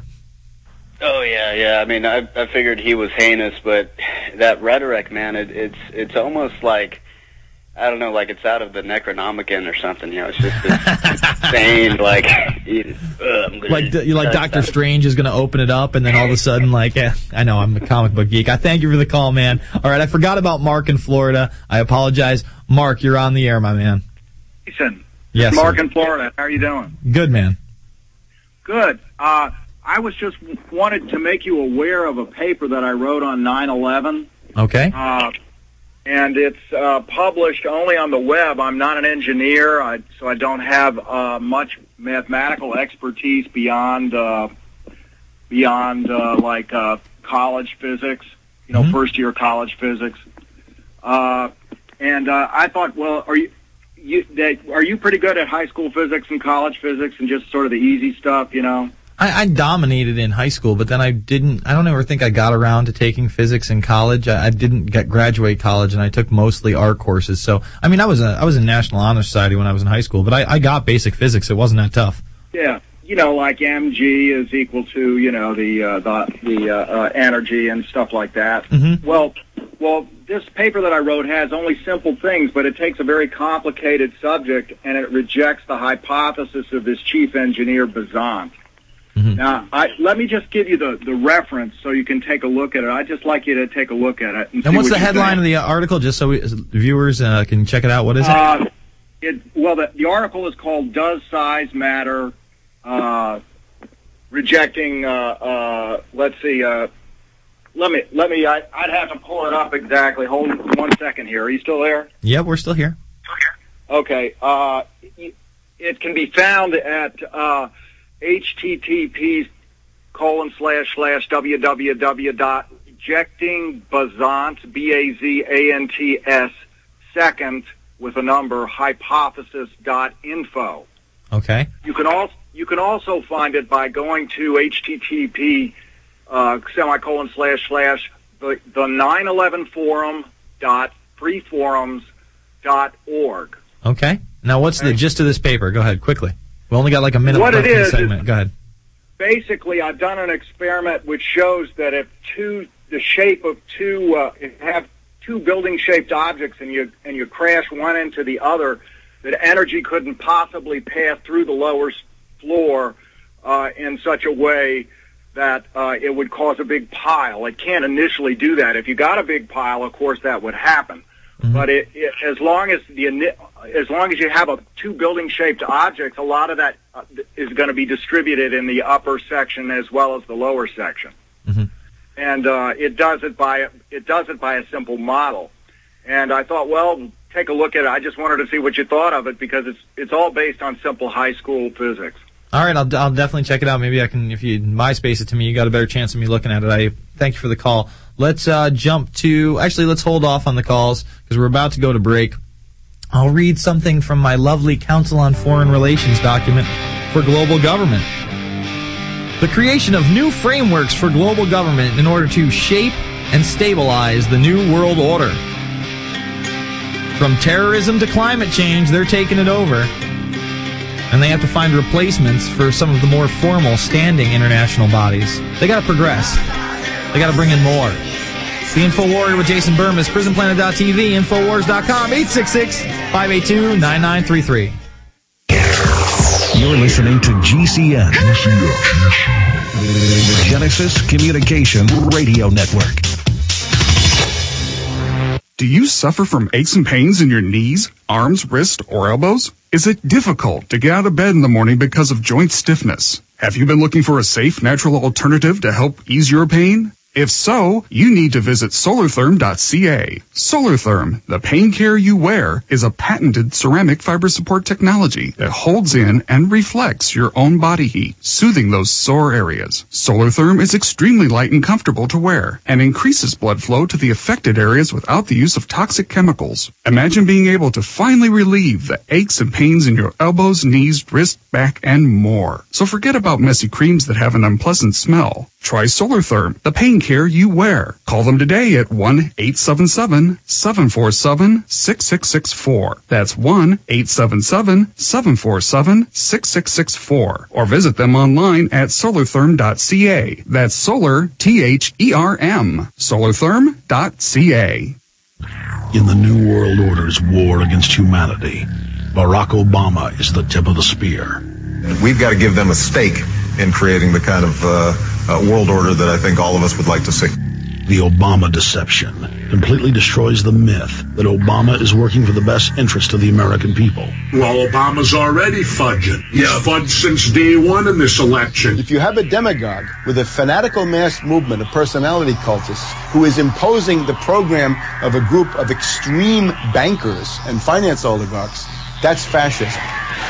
Oh, yeah, yeah. I mean, I, I figured he was heinous, but that rhetoric, man, it, it's it's almost like, I don't know, like it's out of the Necronomicon or something, you know, it's just this insane, like, uh, I'm gonna like, you like Doctor Strange is going to open it up, and then all of a sudden, like, yeah, I know, I'm a comic book geek. I thank you for the call, man. All right, I forgot about Mark in Florida. I apologize. Mark, you're on the air, my man. Jason. Yes, Mark sir. in Florida. How are you doing? Good, man. Good. Uh, I was just wanted to make you aware of a paper that I wrote on nine eleven. Okay. Uh, and it's uh, published only on the web. I'm not an engineer, I, so I don't have uh, much mathematical expertise beyond uh, beyond uh, like uh, college physics, you know, mm-hmm. first year college physics. Uh, and uh, I thought, well, are you? You, that, are you pretty good at high school physics and college physics and just sort of the easy stuff, you know? I, I dominated in high school, but then I didn't, I don't ever think I got around to taking physics in college. I, I didn't get graduate college, and I took mostly art courses. So, I mean, I was a, I was in National Honor Society when I was in high school, but I, I got basic physics. It wasn't that tough. Yeah. You know, like M G is equal to, you know, the, uh, the, the, uh, uh, energy and stuff like that. Mm-hmm. Well, well, this paper that I wrote has only simple things, but it takes a very complicated subject and it rejects the hypothesis of this chief engineer Bazant. Mm-hmm. Now, I, let me just give you the, the reference so you can take a look at it. I'd just like you to take a look at it. And, and see what's what the headline of the article, just so we, viewers uh, can check it out? What is it? Uh, it well, the, the article is called "Does Size Matter?" Uh, rejecting. Uh, uh, let's see. Uh, let me. Let me. I, I'd have to pull it up exactly. Hold one second here. Are you still there? Yeah, we're still here. Okay. Uh, it can be found at uh, http colon slash slash www dot rejecting Bazant b a z a n t s second with a number, hypothesis dot info. Okay. You can also you can also find it by going to http uh, semicolon slash slash the the nine eleven forum dot freeforums dot org. Okay. Now, what's the gist of this paper? Go ahead, quickly. We only got like a minute What left it in the is, segment. is Go ahead. Basically, I've done an experiment which shows that if two the shape of two uh, if you have two building shaped objects and you and you crash one into the other, that energy couldn't possibly pass through the lower floor uh, in such a way that uh, it would cause a big pile. It can't initially do that. If you got a big pile, of course, that would happen. Mm-hmm. But it, it, as long as the as long as you have a two building-shaped objects, a lot of that uh, is going to be distributed in the upper section as well as the lower section. Mm-hmm. And uh, it does it by it does it by a simple model. And I thought, well, take a look at it. I just wanted to see what you thought of it because it's it's all based on simple high school physics. All right, I'll, I'll definitely check it out. Maybe I can, if you MySpace it to me, you got a better chance of me looking at it. I thank you for the call. Let's uh, jump to, actually, let's hold off on the calls because we're about to go to break. I'll read something from my lovely Council on Foreign Relations document for global government. The creation of new frameworks for global government in order to shape and stabilize the new world order. From terrorism to climate change, they're taking it over. And they have to find replacements for some of the more formal standing international bodies. They got to progress. They got to bring in more. It's the InfoWarrior with Jason Burmis, prison planet dot t v, infowars dot com, eight six six, five eight two, nine nine three three. You're listening to G C N, the Genesis Communication Radio Network. Do you suffer from aches and pains in your knees, arms, wrists, or elbows? Is it difficult to get out of bed in the morning because of joint stiffness? Have you been looking for a safe, natural alternative to help ease your pain? If so, you need to visit solartherm dot c a. Solartherm, the pain care you wear, is a patented ceramic fiber support technology that holds in and reflects your own body heat, soothing those sore areas. Solartherm is extremely light and comfortable to wear and increases blood flow to the affected areas without the use of toxic chemicals. Imagine being able to finally relieve the aches and pains in your elbows, knees, wrists, back, and more. So forget about messy creams that have an unpleasant smell. Try Solartherm, the pain care you wear. Call them today at one eight seven seven, seven four seven, six six six four. That's one eight seven seven, seven four seven, six six six four. Or visit them online at solartherm dot c a. That's solar, T H E R M. solartherm dot c a. In the New World Order's war against humanity, Barack Obama is the tip of the spear. We've got to give them a stake in creating the kind of uh, uh, world order that I think all of us would like to see. The Obama deception completely destroys the myth that Obama is working for the best interest of the American people. Well, Obama's already fudging. He's yeah. fudged since day one in this election. If you have a demagogue with a fanatical mass movement of personality cultists who is imposing the program of a group of extreme bankers and finance oligarchs, that's fascism.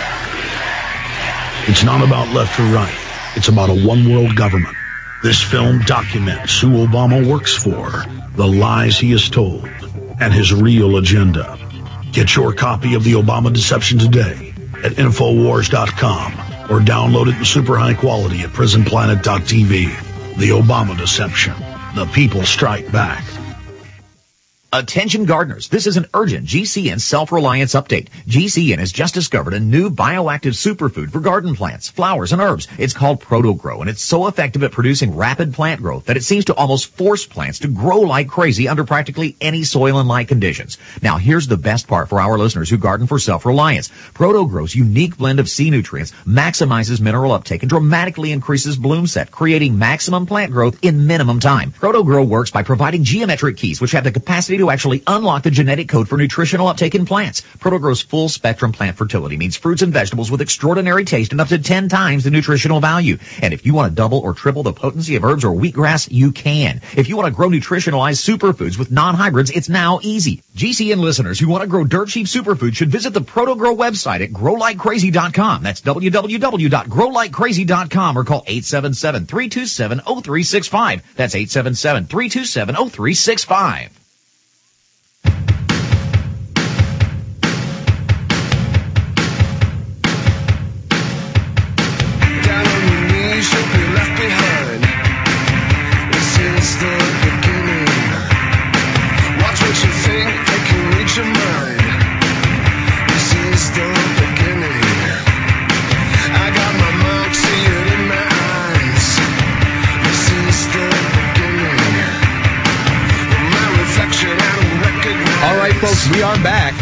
It's not about left or right. It's about a one-world government. This film documents who Obama works for, the lies he has told, and his real agenda. Get your copy of The Obama Deception today at infowars dot com or download it in super high quality at prison planet dot t v. The Obama Deception. The people strike back. Attention gardeners, this is an urgent G C N self-reliance update. G C N has just discovered a new bioactive superfood for garden plants, flowers, and herbs. It's called ProtoGrow, and it's so effective at producing rapid plant growth that it seems to almost force plants to grow like crazy under practically any soil and light conditions. Now, here's the best part for our listeners who garden for self-reliance. ProtoGrow's unique blend of C nutrients maximizes mineral uptake and dramatically increases bloom set, creating maximum plant growth in minimum time. ProtoGrow works by providing geometric keys, which have the capacity to to actually unlock the genetic code for nutritional uptake in plants. ProtoGrow's full spectrum plant fertility means fruits and vegetables with extraordinary taste and up to ten times the nutritional value. And if you want to double or triple the potency of herbs or wheatgrass, you can. If you want to grow nutritionalized superfoods with non-hybrids, it's now easy. G C N listeners who want to grow dirt cheap superfoods should visit the ProtoGrow website at grow like crazy dot com. That's w w w dot grow like crazy dot com or call eight seven seven, three two seven, zero three six five. That's eight seven seven, three two seven, zero three six five. folks, we are back.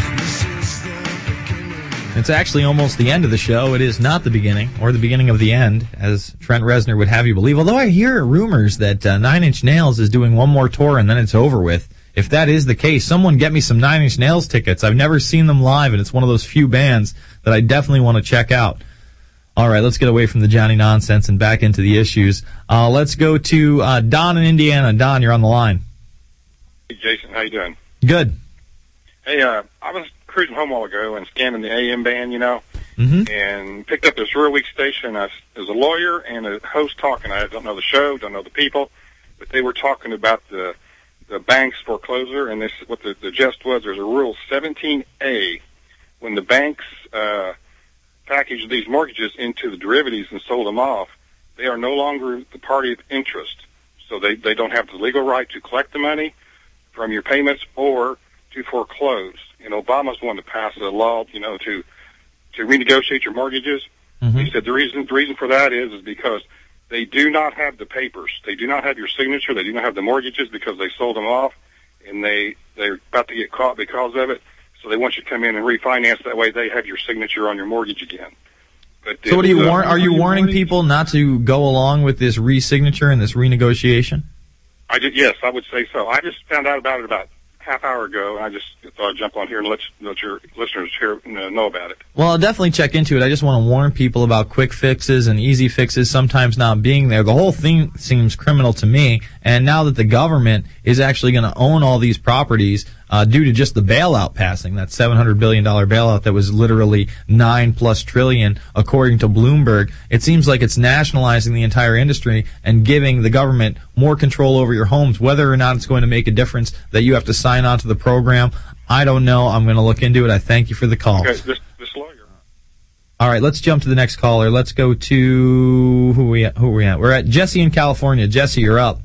It's actually almost the end of the show. It is not the beginning, or the beginning of the end, as Trent Reznor would have you believe. Although I hear rumors that uh, Nine Inch Nails is doing one more tour and then it's over with. If that is the case, someone get me some Nine Inch Nails tickets. I've never seen them live, and it's one of those few bands that I definitely want to check out. All right, let's get away from the Johnny nonsense and back into the issues. Uh, let's go to uh, Don in Indiana. Don, you're on the line. Hey, Jason, how you doing? Good. Hey, uh, I was cruising home a while ago and scanning the A M band, you know, mm-hmm. and picked up this real weak station. I was a lawyer and a host talking. I don't know the show, don't know the people, but they were talking about the the bank's foreclosure, and this what the, the gist was. There's a rule seventeen A when the banks uh, package these mortgages into the derivatives and sold them off, they are no longer the party of interest. So they, they don't have the legal right to collect the money from your payments or to foreclose. And Obama's the one to pass a law, you know, to to renegotiate your mortgages. Mm-hmm. He said the reason the reason for that is is because they do not have the papers. They do not have your signature. They do not have the mortgages because they sold them off, and they they're about to get caught because of it. So they want you to come in and refinance. That way, they have your signature on your mortgage again. But so, what are you uh, war- are you warning people not to go along with this re-signature and this renegotiation? I did, yes, I would say so. I just found out about it about half hour ago, and I just thought I'd jump on here and let, let your listeners here know about it. Well, I'll definitely check into it. I just want to warn people about quick fixes and easy fixes sometimes not being there. The whole thing seems criminal to me, and now that the government is actually going to own all these properties uh, due to just the bailout passing, that seven hundred billion dollars bailout that was literally nine plus trillion, according to Bloomberg, it seems like it's nationalizing the entire industry and giving the government more control over your homes. Whether or not it's going to make a difference that you have to sign on to the program, I don't know. I'm going to look into it. I thank you for the call. Okay, this, this lawyer. All right, let's jump to the next caller. Let's go to who are we at? Who are we at? We're at Jesse in California. Jesse, you're up.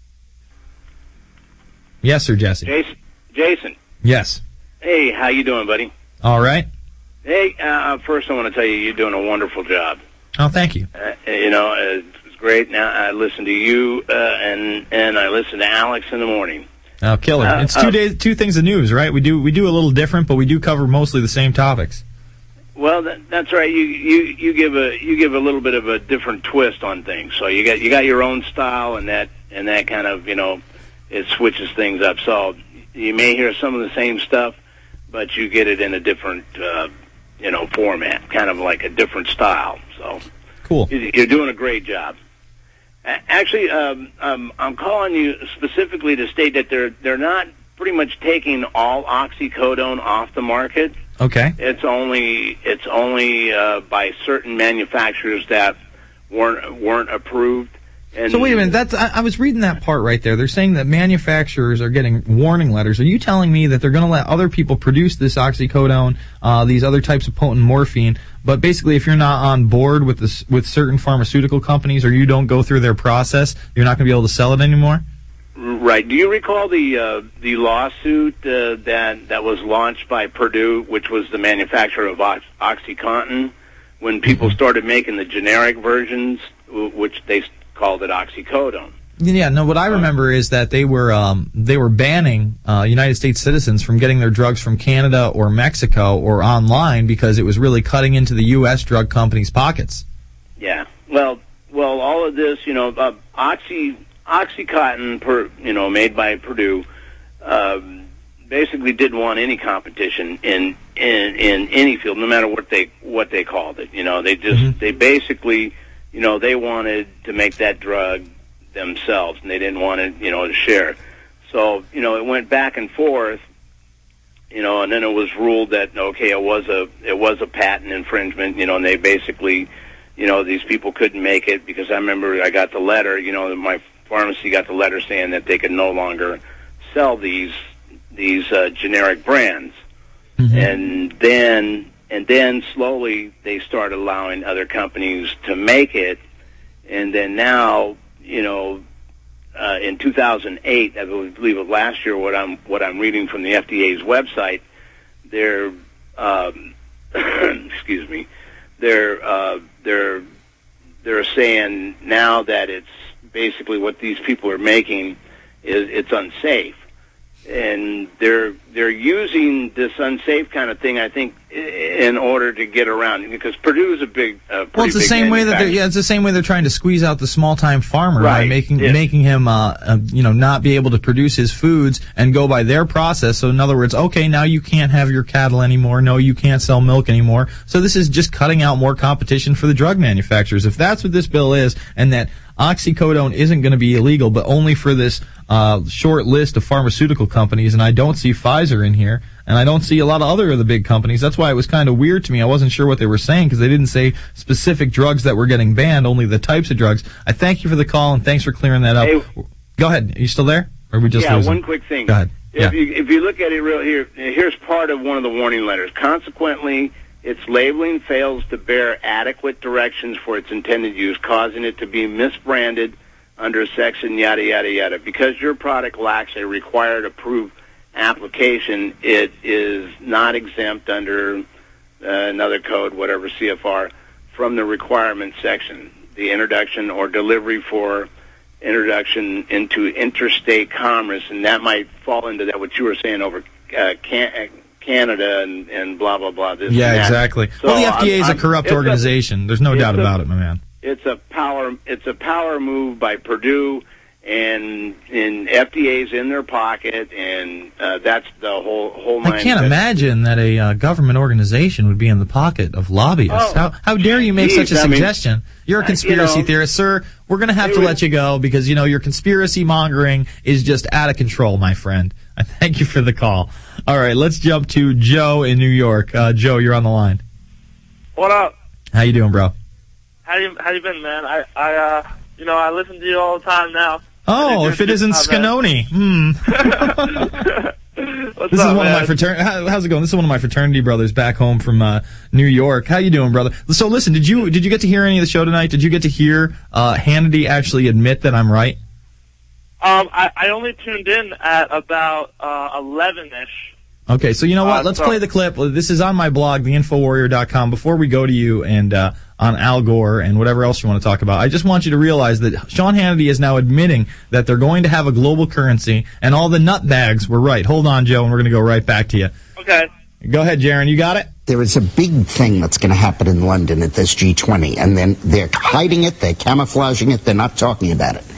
Yes, sir, Jesse. Jason. Jason. Yes. Hey, how you doing, buddy? All right. Hey, uh, first I want to tell you you're doing a wonderful job. Oh, thank you. Uh, you know, uh, it's great. Now I listen to you, uh, and and I listen to Alex in the morning. Oh, killer! Uh, it's two uh, days, two things of news, right? We do we do a little different, but we do cover mostly the same topics. Well, that, that's right. You you you give a you give a little bit of a different twist on things. So you got you got your own style, and that and that kind of, you know, it switches things up. So you may hear some of the same stuff, but you get it in a different, uh, you know, format, kind of like a different style. So cool. You're doing a great job. Actually, um, um, I'm calling you specifically to state that they're they're not pretty much taking all oxycodone off the market. Okay. It's only it's only uh, by certain manufacturers that weren't weren't approved. And so wait a minute. That's I, I was reading that part right there. They're saying that manufacturers are getting warning letters. Are you telling me that they're going to let other people produce this oxycodone, uh, these other types of potent morphine, but basically if you're not on board with this with certain pharmaceutical companies or you don't go through their process, you're not going to be able to sell it anymore? Right. Do you recall the uh, the lawsuit uh, that that was launched by Purdue, which was the manufacturer of Ox- OxyContin, when people started making the generic versions, which they called it oxycodone? Yeah, no, what I remember is that they were um, they were banning uh, United States citizens from getting their drugs from Canada or Mexico or online because it was really cutting into the U S drug companies' pockets. Yeah. Well, well, all of this, you know, uh, oxy OxyContin, per, you know, made by Purdue, um, basically didn't want any competition in, in in any field, no matter what they what they called it. You know, they just mm-hmm. they basically, you know, they wanted to make that drug themselves, and they didn't want it, you know, to share. So, you know, it went back and forth, you know, and then it was ruled that okay, it was a it was a patent infringement, you know, and they basically, you know, these people couldn't make it because I remember I got the letter, you know, my pharmacy got the letter saying that they could no longer sell these these uh, generic brands, mm-hmm. and then and then slowly they started allowing other companies to make it, and then now, you know, uh, in two thousand eight, I believe of last year, what I'm what I'm reading from the F D A's website, they're um, excuse me, they're uh, they're they're saying now that it's basically what these people are making is it's unsafe, and they're they're using this unsafe kind of thing, I think, in order to get around, because Purdue is a big, uh, well, it's the big same way that they're, yeah, it's the same way they're trying to squeeze out the small-time farmer by Right. making Yes. making him, uh, uh, you know, not be able to produce his foods and go by their process. So, in other words, okay, now you can't have your cattle anymore. No, you can't sell milk anymore. So, this is just cutting out more competition for the drug manufacturers. If that's what this bill is, and that oxycodone isn't going to be illegal, but only for this uh, short list of pharmaceutical companies, and I don't see Pfizer in here, and I don't see a lot of other of the big companies. That's why it was kind of weird to me. I wasn't sure what they were saying because they didn't say specific drugs that were getting banned, only the types of drugs. I thank you for the call, and thanks for clearing that up. Hey, Go ahead. Are you still there? Or are we just yeah, losing? one quick thing. Go ahead. If Yeah. you if you look at it real here, here's part of one of the warning letters. Consequently, its labeling fails to bear adequate directions for its intended use, causing it to be misbranded under section yada yada yada. Because your product lacks a required approved application, it is not exempt under uh, another code, whatever C F R, from the requirements section. The introduction or delivery for introduction into interstate commerce, and that might fall into that what you were saying over uh, can, Canada and, and blah blah blah. This Yeah, and that. exactly. So well, the F D A is a I'm- corrupt it's a- organization. There's no it's doubt a- about it, my man. It's a power. It's a power move by Purdue, and and F D A's in their pocket, and uh, that's the whole whole. I can't mindset. imagine that a uh, government organization would be in the pocket of lobbyists. Oh. how, how dare you make Geez, such a I mean, suggestion? You're a uh, conspiracy you know, theorist, sir. We're going to have they to would- let you go because, you know, your conspiracy mongering is just out of control, my friend. I thank you for the call. All right, let's jump to Joe in New York. Uh, Joe, you're on the line. What up? How you doing, bro? How you how you been, man? I I uh you know I listen to you all the time now. Oh, if it isn't Scanoni. Hmm. What's This up, is one man? of my fraternity. How's it going? This is one of my fraternity brothers back home from uh, New York. How you doing, brother? So listen, did you did you get to hear any of the show tonight? Did you get to hear uh, Hannity actually admit that I'm right? Um, I I only tuned in at about uh eleven ish. Okay, so you know what? Uh, Let's so- play the clip. This is on my blog, the info warrior dot com. Before we go to you and uh, on Al Gore and whatever else you want to talk about, I just want you to realize that Sean Hannity is now admitting that they're going to have a global currency, and all the nutbags were right. Hold on, Joe, and we're going to go right back to you. Okay. Go ahead, Jaron. You got it? There is a big thing that's going to happen in London at this G twenty, and then they're hiding it, they're camouflaging it, they're not talking about it.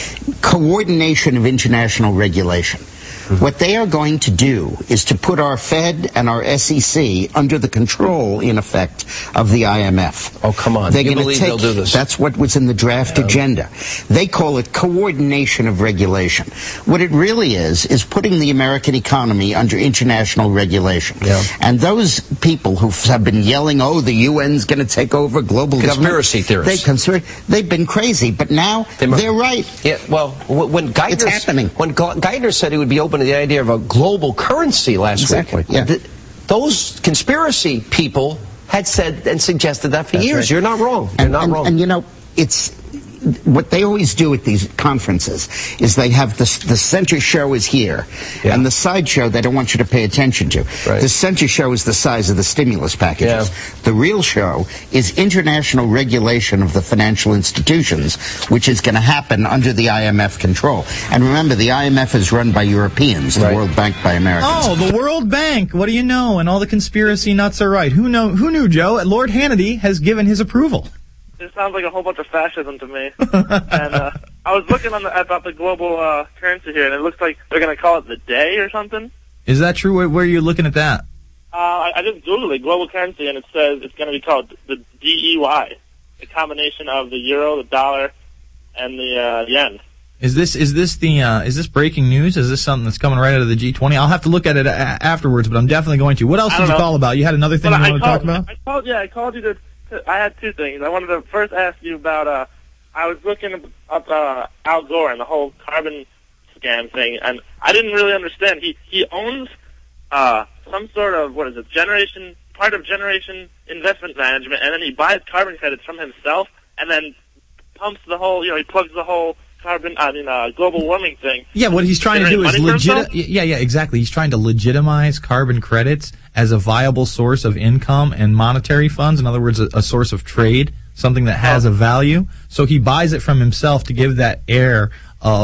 Coordination of international regulation. What they are going to do is to put our Fed and our S E C under the control, in effect, of the I M F. Oh, come on. They're You gonna believe take, they'll do this? That's what was in the draft Yeah. agenda. They call it coordination of regulation. What it really is, is putting the American economy under international regulation. Yeah. And those people who have been yelling, oh, the U N's going to take over global Conspiracy government. theorists. They conspir- they've been crazy, but now They mu- they're right. Yeah, well, wh- when Geithner It's happening. when Ge- Geithner said he would be open to the idea of a global currency last Exactly, week, yeah. th- those conspiracy people had said and suggested that for That's years. right. You're not wrong. You're And, not and, wrong. and you know, it's what they always do at these conferences is they have the the center show is here, Yeah. and the side show they don't want you to pay attention to. Right. The center show is the size of the stimulus packages. Yeah. The real show is international regulation of the financial institutions, which is going to happen under the I M F control. And remember, the I M F is run by Europeans, the Right. World Bank by Americans. Oh, the World Bank. What do you know? And all the conspiracy nuts are right. Who know? Who knew, Joe? Lord Hannity has given his approval. It sounds like a whole bunch of fascism to me. and uh, I was looking on the, about the global uh, currency here, and it looks like they're going to call it the day or something. Is that true? Where, where are you looking at that? Uh, I, I just googled it, global currency, and it says it's going to be called the D E Y, a combination of the euro, the dollar, and the uh, yen. Is this is this the uh, is this breaking news? Is this something that's coming right out of the G twenty? I'll have to look at it a- afterwards, but I'm definitely going to. What else I did don't you know. call about? You had another thing But you I wanted called, to talk about? I called, yeah, I called you to, to. I had two things. I wanted to first ask you about. Uh, I was looking up uh, Al Gore and the whole carbon scam thing, and I didn't really understand. He he owns uh, some sort of what is it? Generation part of Generation Investment Management, and then he buys carbon credits from himself, and then pumps the whole. You know, he plugs the whole carbon. I mean, uh, global warming thing. Yeah, what he's trying to do is Generate money for legit. himself? Yeah, yeah, exactly. He's trying to legitimize carbon credits as a viable source of income and monetary funds. In other words, a, a source of trade, something that has a value. So he buys it from himself to give that air of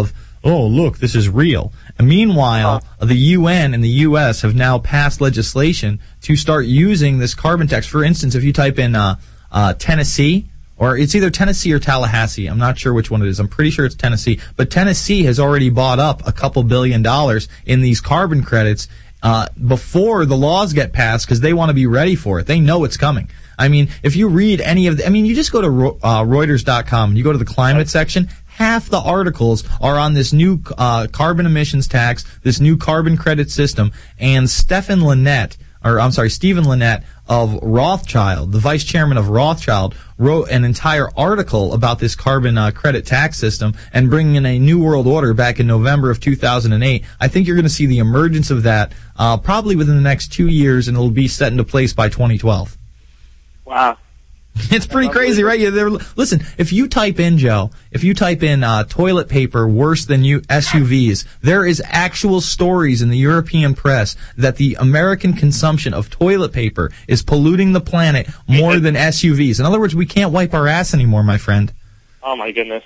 oh, look, this is real. And meanwhile, uh, the U N and the U S have now passed legislation to start using this carbon tax. For instance, if you type in uh, uh, Tennessee, or it's either Tennessee or Tallahassee. I'm not sure which one it is. I'm pretty sure it's Tennessee. But Tennessee has already bought up a couple billion dollars in these carbon credits uh, before the laws get passed because they want to be ready for it. They know it's coming. I mean, if you read any of the, I mean, you just go to uh, Reuters dot com, you go to the climate section, half the articles are on this new uh, carbon emissions tax, this new carbon credit system, and Stephen Lynette, or I'm sorry, Stephen Lynette of Rothschild, the vice chairman of Rothschild, wrote an entire article about this carbon uh, credit tax system and bringing in a new world order back in November of two thousand eight. I think you're going to see the emergence of that uh, probably within the next two years, and it'll be set into place by twenty twelve. Wow. It's pretty crazy, right? Yeah, they're, listen, if you type in, Joe, if you type in uh, toilet paper worse than you S U Vs, there is actual stories in the European press that the American consumption of toilet paper is polluting the planet more than S U Vs. In other words, we can't wipe our ass anymore, my friend. Oh my goodness.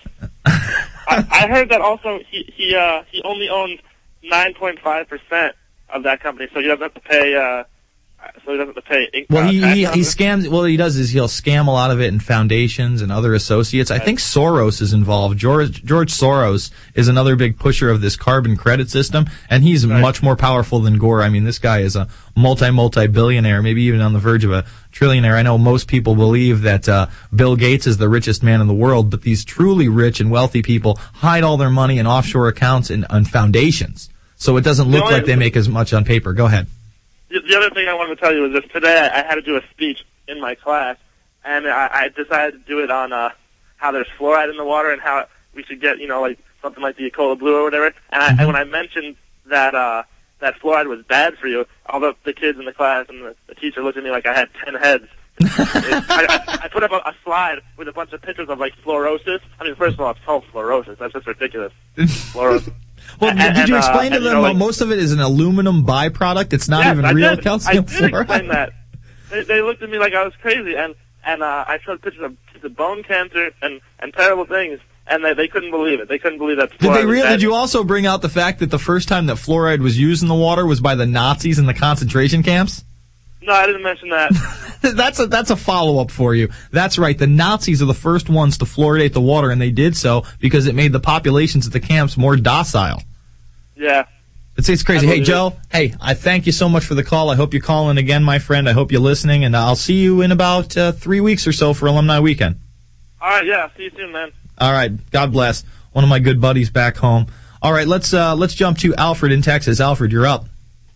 I, I heard that also he he uh, he only owns nine point five percent of that company, so he doesn't have to pay. Uh, So he doesn't have to pay. Uh, well, he he, tax he on it? scams. What he does is he'll scam a lot of it in foundations and other associates. I think Soros is involved. George George Soros is another big pusher of this carbon credit system, and he's Right. much more powerful than Gore. I mean, this guy is a multi multi billionaire, maybe even on the verge of a trillionaire. I know most people believe that uh, Bill Gates is the richest man in the world, but these truly rich and wealthy people hide all their money in offshore accounts and on foundations, so it doesn't look The only- like they make as much on paper. Go ahead. The the other thing I wanted to tell you is this. Today I had to do a speech in my class, and I, I decided to do it on uh, how there's fluoride in the water and how we should get, you know, like something like the Ecola Blue or whatever. And, I, and when I mentioned that uh, that fluoride was bad for you, all the, the kids in the class and the, the teacher looked at me like I had ten heads. it, I, I, I put up a, a slide with a bunch of pictures of like fluorosis. I mean, first of all, it's called fluorosis. That's just ridiculous. Fluorosis. Well, And- did and, you uh, explain to and, you them know, that like- most of it is an aluminum byproduct? It's not Yes, even I real did. calcium I did fluoride? explain that. They, they looked at me like I was crazy, and and uh, I showed pictures of, of bone cancer and and terrible things, and they they couldn't believe it. They couldn't believe that. Did they fluoride was really? bad. Did you also bring out the fact that the first time that fluoride was used in the water was by the Nazis in the concentration camps? No, I didn't mention that. that's a that's a follow up for you. That's right. The Nazis are the first ones to fluoridate the water, and they did so because it made the populations at the camps more docile. Yeah. It's, it's crazy. Hey, Joe, hey, I thank you so much for the call. I hope you're calling again, my friend. I hope you're listening, and I'll see you in about uh, three weeks or so for Alumni Weekend. All right, yeah. See you soon, man. All right. God bless. One of my good buddies back home. All right, let's uh, let's jump to Alfred in Texas. Alfred, you're up.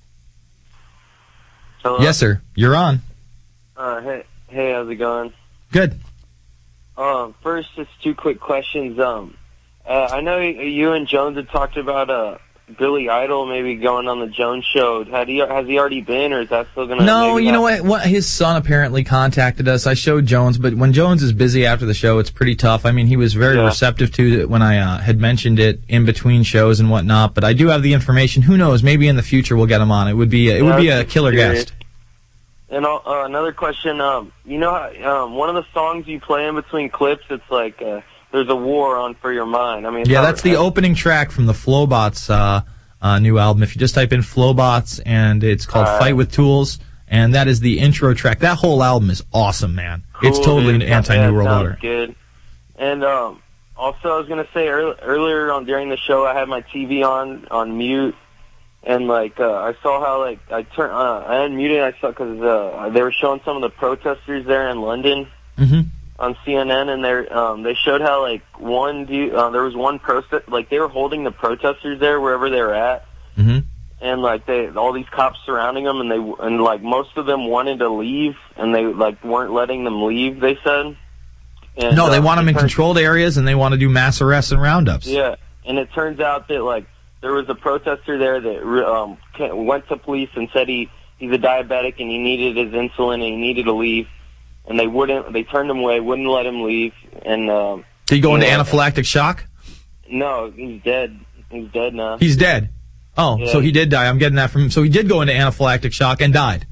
Hello? Yes, sir. You're on. Uh, hey, hey, how's it going? Good. Um, first, just two quick questions. Um, uh, I know you and Jones had talked about uh, Billy Idol maybe going on the Jones show. Had he, has he already been, or is that still going to? No, you know what? what? His son apparently contacted us. I showed Jones, but when Jones is busy after the show, it's pretty tough. I mean, he was very Yeah. receptive to it when I uh, had mentioned it in between shows and whatnot. But I do have the information. Who knows? Maybe in the future we'll get him on. It would be a, it Yeah, would be I a was just killer curious. guest. And uh, another question. Um, you know, how, um, one of the songs you play in between clips, it's like uh, there's a war on For Your Mind. I mean, Yeah, how- that's the opening track from the Flowbots uh, uh, new album. If you just type in Flowbots, and it's called Alright. Fight with Tools, and that is the intro track. That whole album is awesome, man. it's Cool, totally dude. an anti-New Yeah, World sounds Order. Good. And um, also, I was gonna say earl- earlier on during the show, I had my T V on on mute, and like uh, I saw how like I turned uh, I unmuted. And I saw because uh, they were showing some of the protesters there in London Mm-hmm. on C N N, and they um, they showed how like one dude, uh, there was one protest, like they were holding the protesters there wherever they were at. Mm-hmm. And like they, all these cops surrounding them, and they, and like most of them wanted to leave, and they like weren't letting them leave. They said. And, No, they uh, want them it in turns- controlled areas, and they want to do mass arrests and roundups. Yeah, and it turns out that like there was a protester there that re- um ca- went to police and said he he's a diabetic and he needed his insulin and he needed to leave, and they wouldn't. They turned him away, wouldn't let him leave, and um. Did he go into yeah. anaphylactic shock? No, he's dead. He's dead now. He's dead. Oh, Yeah. so he did die. I'm getting that from. So he did go into anaphylactic shock and died.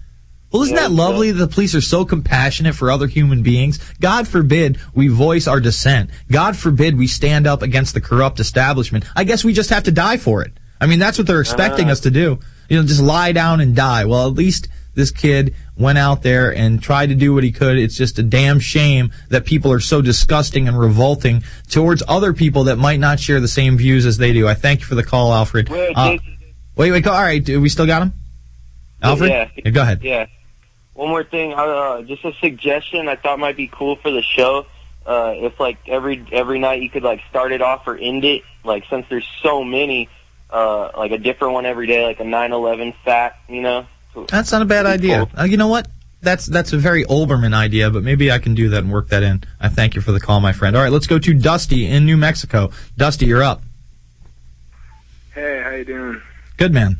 Well, isn't Yeah, that lovely that the police are so compassionate for other human beings? God forbid we voice our dissent. God forbid we stand up against the corrupt establishment. I guess we just have to die for it. I mean, that's what they're expecting Uh. us to do. You know, just lie down and die. Well, at least this kid went out there and tried to do what he could. It's just a damn shame that people are so disgusting and revolting towards other people that might not share the same views as they do. I thank you for the call, Alfred. Wait, Uh, Jason. wait, wait, go- all right. Do we still got him? Alfred? Yeah. Go ahead. Yeah. One more thing, uh, just a suggestion I thought might be cool for the show. Uh, if like every every night you could like start it off or end it, like since there's so many, uh, like a different one every day, like a nine eleven fact, you know. That's not a bad idea. Uh, you know what? That's that's a very Olbermann idea, but maybe I can do that and work that in. I thank you for the call, my friend. All right, let's go to Dusty in New Mexico. Dusty, you're up. Hey, how you doing? Good, man.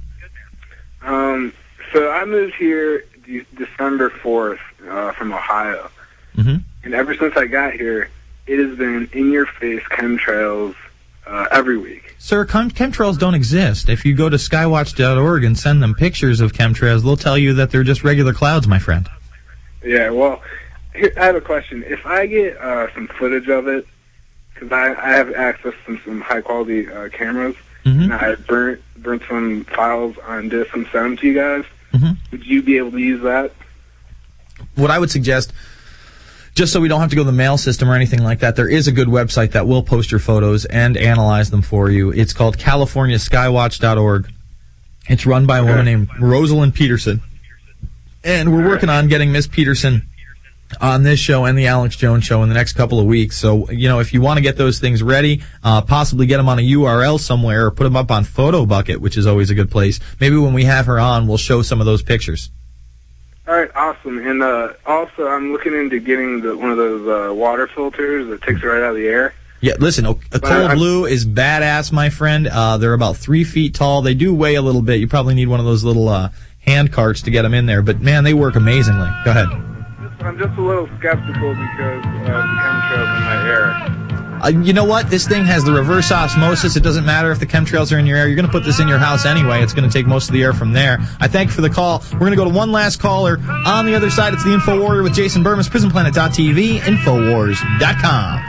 Um, so I moved here de- December fourth uh, from Ohio, Mm-hmm. and ever since I got here, it has been in-your-face chemtrails uh, every week. Sir, chem- chemtrails don't exist. If you go to skywatch dot org and send them pictures of chemtrails, they'll tell you that they're just regular clouds, my friend. Yeah, well, here, I have a question. If I get uh, some footage of it, because I, I have access to some, some high-quality uh, cameras, Mm-hmm. and I burnt, burnt some files on disk and sent them to you guys, Mm-hmm. would you be able to use that? What I would suggest, just so we don't have to go to the mail system or anything like that, there is a good website that will post your photos and analyze them for you. It's called California Skywatch dot org. It's run by a woman named Rosalind Peterson. And we're working on getting Miss Peterson on this show and the Alex Jones show in the next couple of weeks. So, you know, if you want to get those things ready, uh, possibly get them on a U R L somewhere or put them up on PhotoBucket, which is always a good place. Maybe when we have her on, we'll show some of those pictures. All right, awesome. And uh, also, I'm looking into getting the, one of those uh, water filters that takes it right out of the air. Yeah, listen, a But Cold I'm- Blue is badass, my friend. Uh, they're about three feet tall. They do weigh a little bit. You probably need one of those little uh, hand carts to get them in there. But, man, they work amazingly. Go ahead. I'm just a little skeptical because of the chemtrails in my air. Uh, you know what? This thing has the reverse osmosis. It doesn't matter if the chemtrails are in your air. You're going to put this in your house anyway. It's going to take most of the air from there. I thank you for the call. We're going to go to one last caller. On the other side, it's the Info Warrior with Jason Burmis, prison planet dot t v, infowars dot com.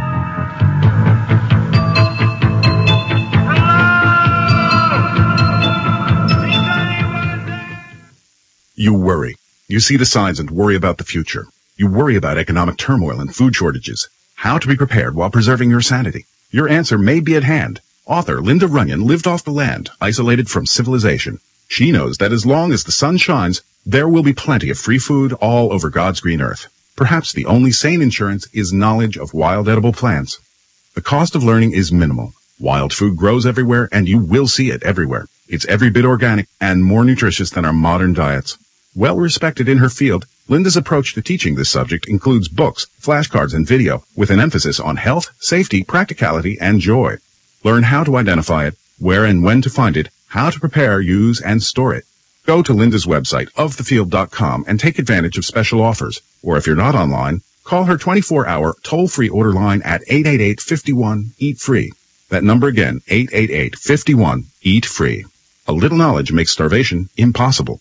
You worry. You see the signs and worry about the future. You worry about economic turmoil and food shortages. How to be prepared while preserving your sanity. Your answer may be at hand. Author Linda Runyon lived off the land, isolated from civilization. She knows that as long as the sun shines, there will be plenty of free food all over God's green earth. Perhaps the only sane insurance is knowledge of wild edible plants. The cost of learning is minimal. Wild food grows everywhere, and you will see it everywhere. It's every bit organic and more nutritious than our modern diets. Well respected in her field, Linda's approach to teaching this subject includes books, flashcards, and video with an emphasis on health, safety, practicality, and joy. Learn how to identify it, where and when to find it, how to prepare, use, and store it. Go to Linda's website, of the field dot com, and take advantage of special offers. Or if you're not online, call her twenty-four hour toll-free order line at eight eight eight, five one, eat free. That number again, eight eight eight, five one, eat free. A little knowledge makes starvation impossible.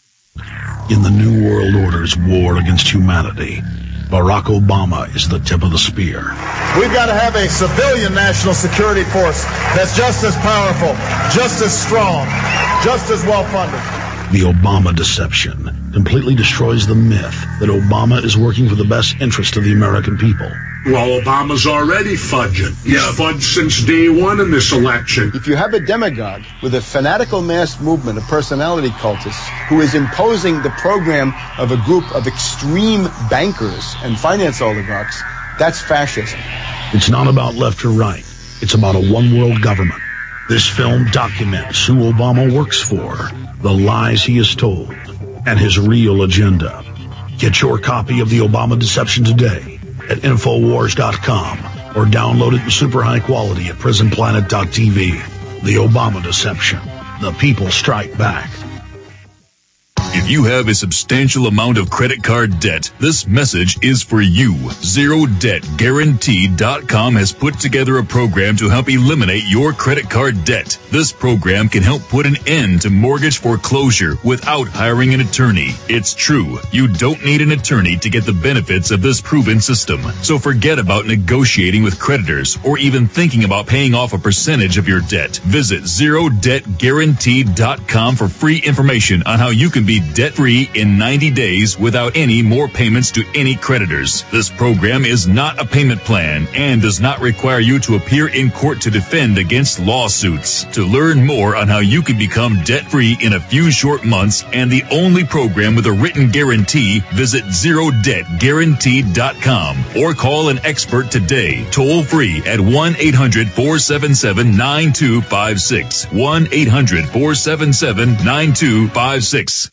In the New World Order's war against humanity, Barack Obama is the tip of the spear. We've got to have a civilian national security force that's just as powerful, just as strong, just as well-funded. The Obama deception completely destroys the myth that Obama is working for the best interest of the American people. Well, Obama's already fudging. He's Yeah. fudged since day one in this election. If you have a demagogue with a fanatical mass movement of personality cultists who is imposing the program of a group of extreme bankers and finance oligarchs, that's fascism. It's not about left or right. It's about a one-world government. This film documents who Obama works for, the lies he has told, and his real agenda. Get your copy of The Obama Deception today at infowars dot com or download it in super high quality at prison planet dot t v. The Obama Deception. The people strike back. If you have a substantial amount of credit card debt, this message is for you. Zero Debt Guarantee dot com has put together a program to help eliminate your credit card debt. This program can help put an end to mortgage foreclosure without hiring an attorney. It's true. You don't need an attorney to get the benefits of this proven system. So forget about negotiating with creditors or even thinking about paying off a percentage of your debt. Visit Zero Debt Guarantee dot com for free information on how you can be debt-free in ninety days without any more payments to any creditors. This program is not a payment plan and does not require you to appear in court to defend against lawsuits. To learn more on how you can become debt-free in a few short months and the only program with a written guarantee, visit Zero Debt Guarantee dot com or call an expert today, toll-free at one eight hundred four seven seven nine two five six. one eight hundred four seven seven nine two five six.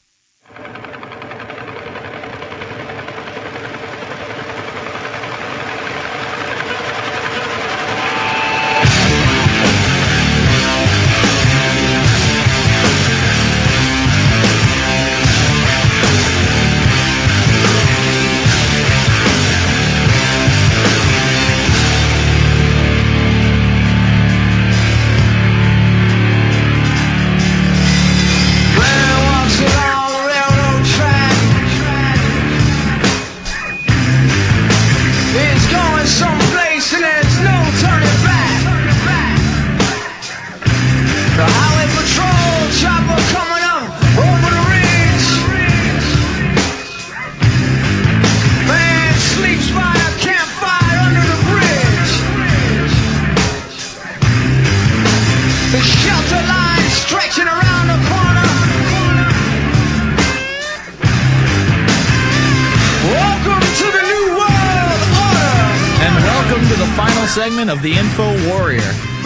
Segment of the Info Warrior.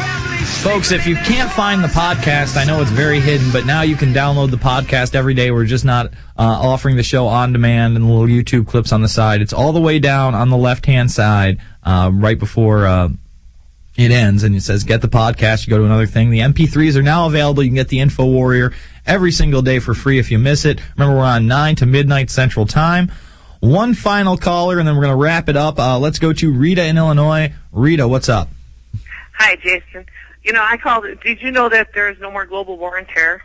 Folks, if you can't find the podcast, I know it's very hidden, but now you can download the podcast every day. We're just not uh, offering the show on demand and little YouTube clips on the side. It's all the way down on the left-hand side, uh, right before uh, it ends, and it says get the podcast. You go to another thing. The M P threes are now available. You can get the Info Warrior every single day for free if you miss it. Remember, we're on nine to midnight Central Time. One final caller, and then we're going to wrap it up. Uh, let's go to Rita in Illinois. Rita, what's up? Hi, Jason. You know, I called it. Did you know that there is no more global war on terror?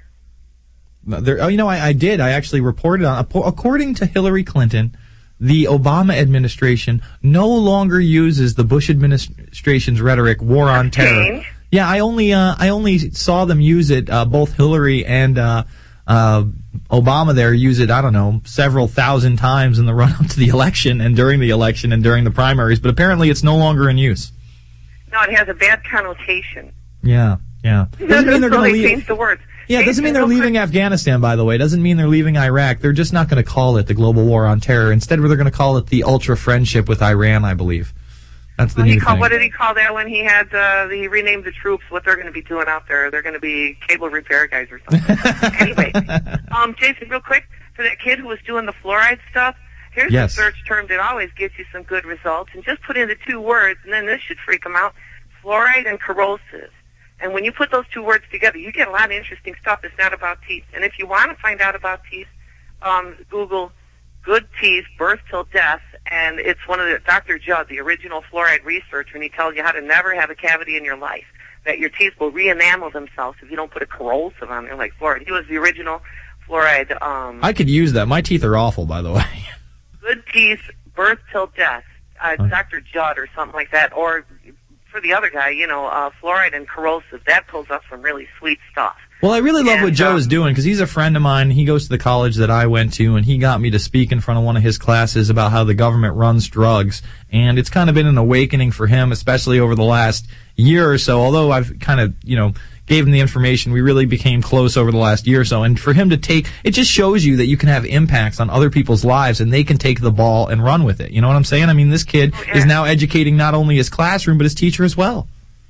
There, oh, you know, I, I did. I actually reported on. According to Hillary Clinton, the Obama administration no longer uses the Bush administration's rhetoric, war on terror. Change. Yeah, I only, uh, I only saw them use it. Uh, both Hillary and uh, uh, Obama there use it, I don't know, several thousand times in the run-up to the election and during the election and during the primaries, but apparently it's no longer in use. No, it has a bad connotation. Yeah, yeah. Doesn't mean they're going to leave. leave. Change the words. Yeah, it doesn't mean they're leaving Afghanistan, by the way. It doesn't mean they're leaving Iraq. They're just not going to call it the global war on terror. Instead, they're going to call it the ultra friendship with Iran, I believe. That's the well, new he called, thing. What did he call that when he had, uh, he renamed the troops, what they're going to be doing out there? They're going to be cable repair guys or something. Anyway, um, Jason, real quick, for that kid who was doing the fluoride stuff, here's Yes. a search term that always gets you some good results, and just put in the two words, and then this should freak them out, fluoride and corrosive. And when you put those two words together, you get a lot of interesting stuff that's not about teeth. And if you want to find out about teeth, um, Google good teeth, birth till death, and it's one of the, Doctor Judd, the original fluoride researcher, and he tells you how to never have a cavity in your life, that your teeth will re-enamel themselves if you don't put a corrosive on there like fluoride. He was the original fluoride. Um, I could use that. My teeth are awful, by the way. Good teeth, birth till death, uh, Huh. Doctor Judd or something like that, or for the other guy, you know, uh, fluoride and corrosive, that pulls up some really sweet stuff. Well, I really love And, what Joe um, is doing because he's a friend of mine. He goes to the college that I went to, and he got me to speak in front of one of his classes about how the government runs drugs. And it's kind of been an awakening for him, especially over the last year or so. Although I've kind of, you know, gave him the information, we really became close over the last year or so. And for him to take, it just shows you that you can have impacts on other people's lives, and they can take the ball and run with it. You know what I'm saying? I mean, this kid Oh, yeah. is now educating not only his classroom, but his teacher as well.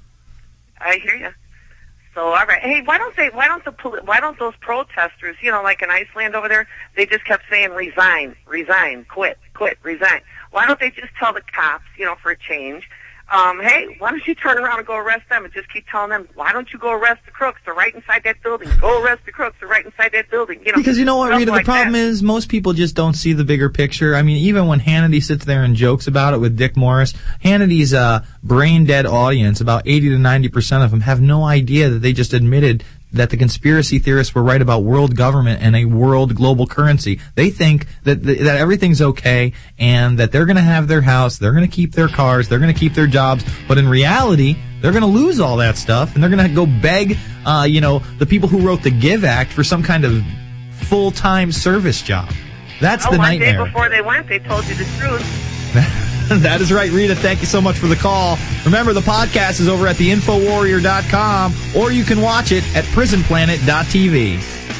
I hear you. So, all right. Hey, why don't they? Why don't the? poli- Why don't those protesters? You know, like in Iceland over there, they just kept saying resign, resign, quit, quit, resign. Why don't they just tell the cops? You know, for a change, Um, hey, why don't you turn around and go arrest them and just keep telling them, why don't you go arrest the crooks? They're right inside that building. Go arrest the crooks. They're right inside that building. You know, because you know what, stuff Rita, like the problem that. is most people just don't see the bigger picture. I mean, even when Hannity sits there and jokes about it with Dick Morris, Hannity's uh, brain-dead audience, about eighty to ninety percent of them, have no idea that they just admitted that the conspiracy theorists were right about world government and a world global currency. They think that that everything's okay and that they're going to have their house, they're going to keep their cars, they're going to keep their jobs, but in reality, they're going to lose all that stuff and they're going to go beg, uh, you know, the people who wrote the GIVE Act for some kind of full-time service job. That's oh, the one nightmare. day before they went, they told you the truth. That is right, Rita. Thank you so much for the call. Remember, the podcast is over at the info warrior dot com, or you can watch it at prison planet dot t v.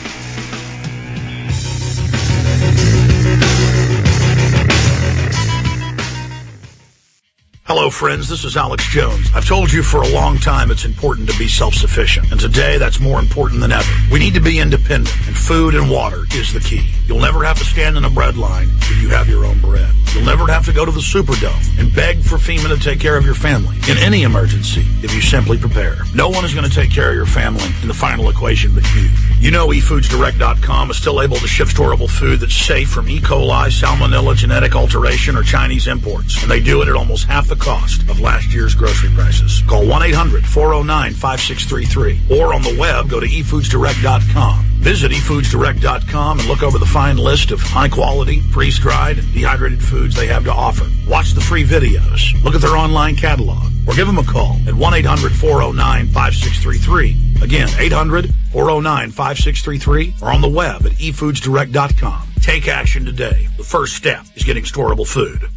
Hello, friends. This is Alex Jones. I've told you for a long time it's important to be self-sufficient, and today that's more important than ever. We need to be independent, and food and water is the key. You'll never have to stand in a bread line if you have your own bread. You'll never have to go to the Superdome and beg for FEMA to take care of your family in any emergency if you simply prepare. No one is going to take care of your family in the final equation but you. You know e foods direct dot com is still able to ship storable food that's safe from E. coli, salmonella, genetic alteration, or Chinese imports, and they do it at almost half the cost of last year's grocery prices. Call one eight hundred four oh nine five six three three or on the web go to e foods direct dot com. Visit e foods direct dot com and look over the fine list of high-quality, freeze-dried, and dehydrated foods they have to offer. Watch the free videos, look at their online catalog, or give them a call at one eight hundred four oh nine five six three three. Again, eight hundred four oh nine five six three three or on the web at e foods direct dot com. Take action today. The first step is getting storable food.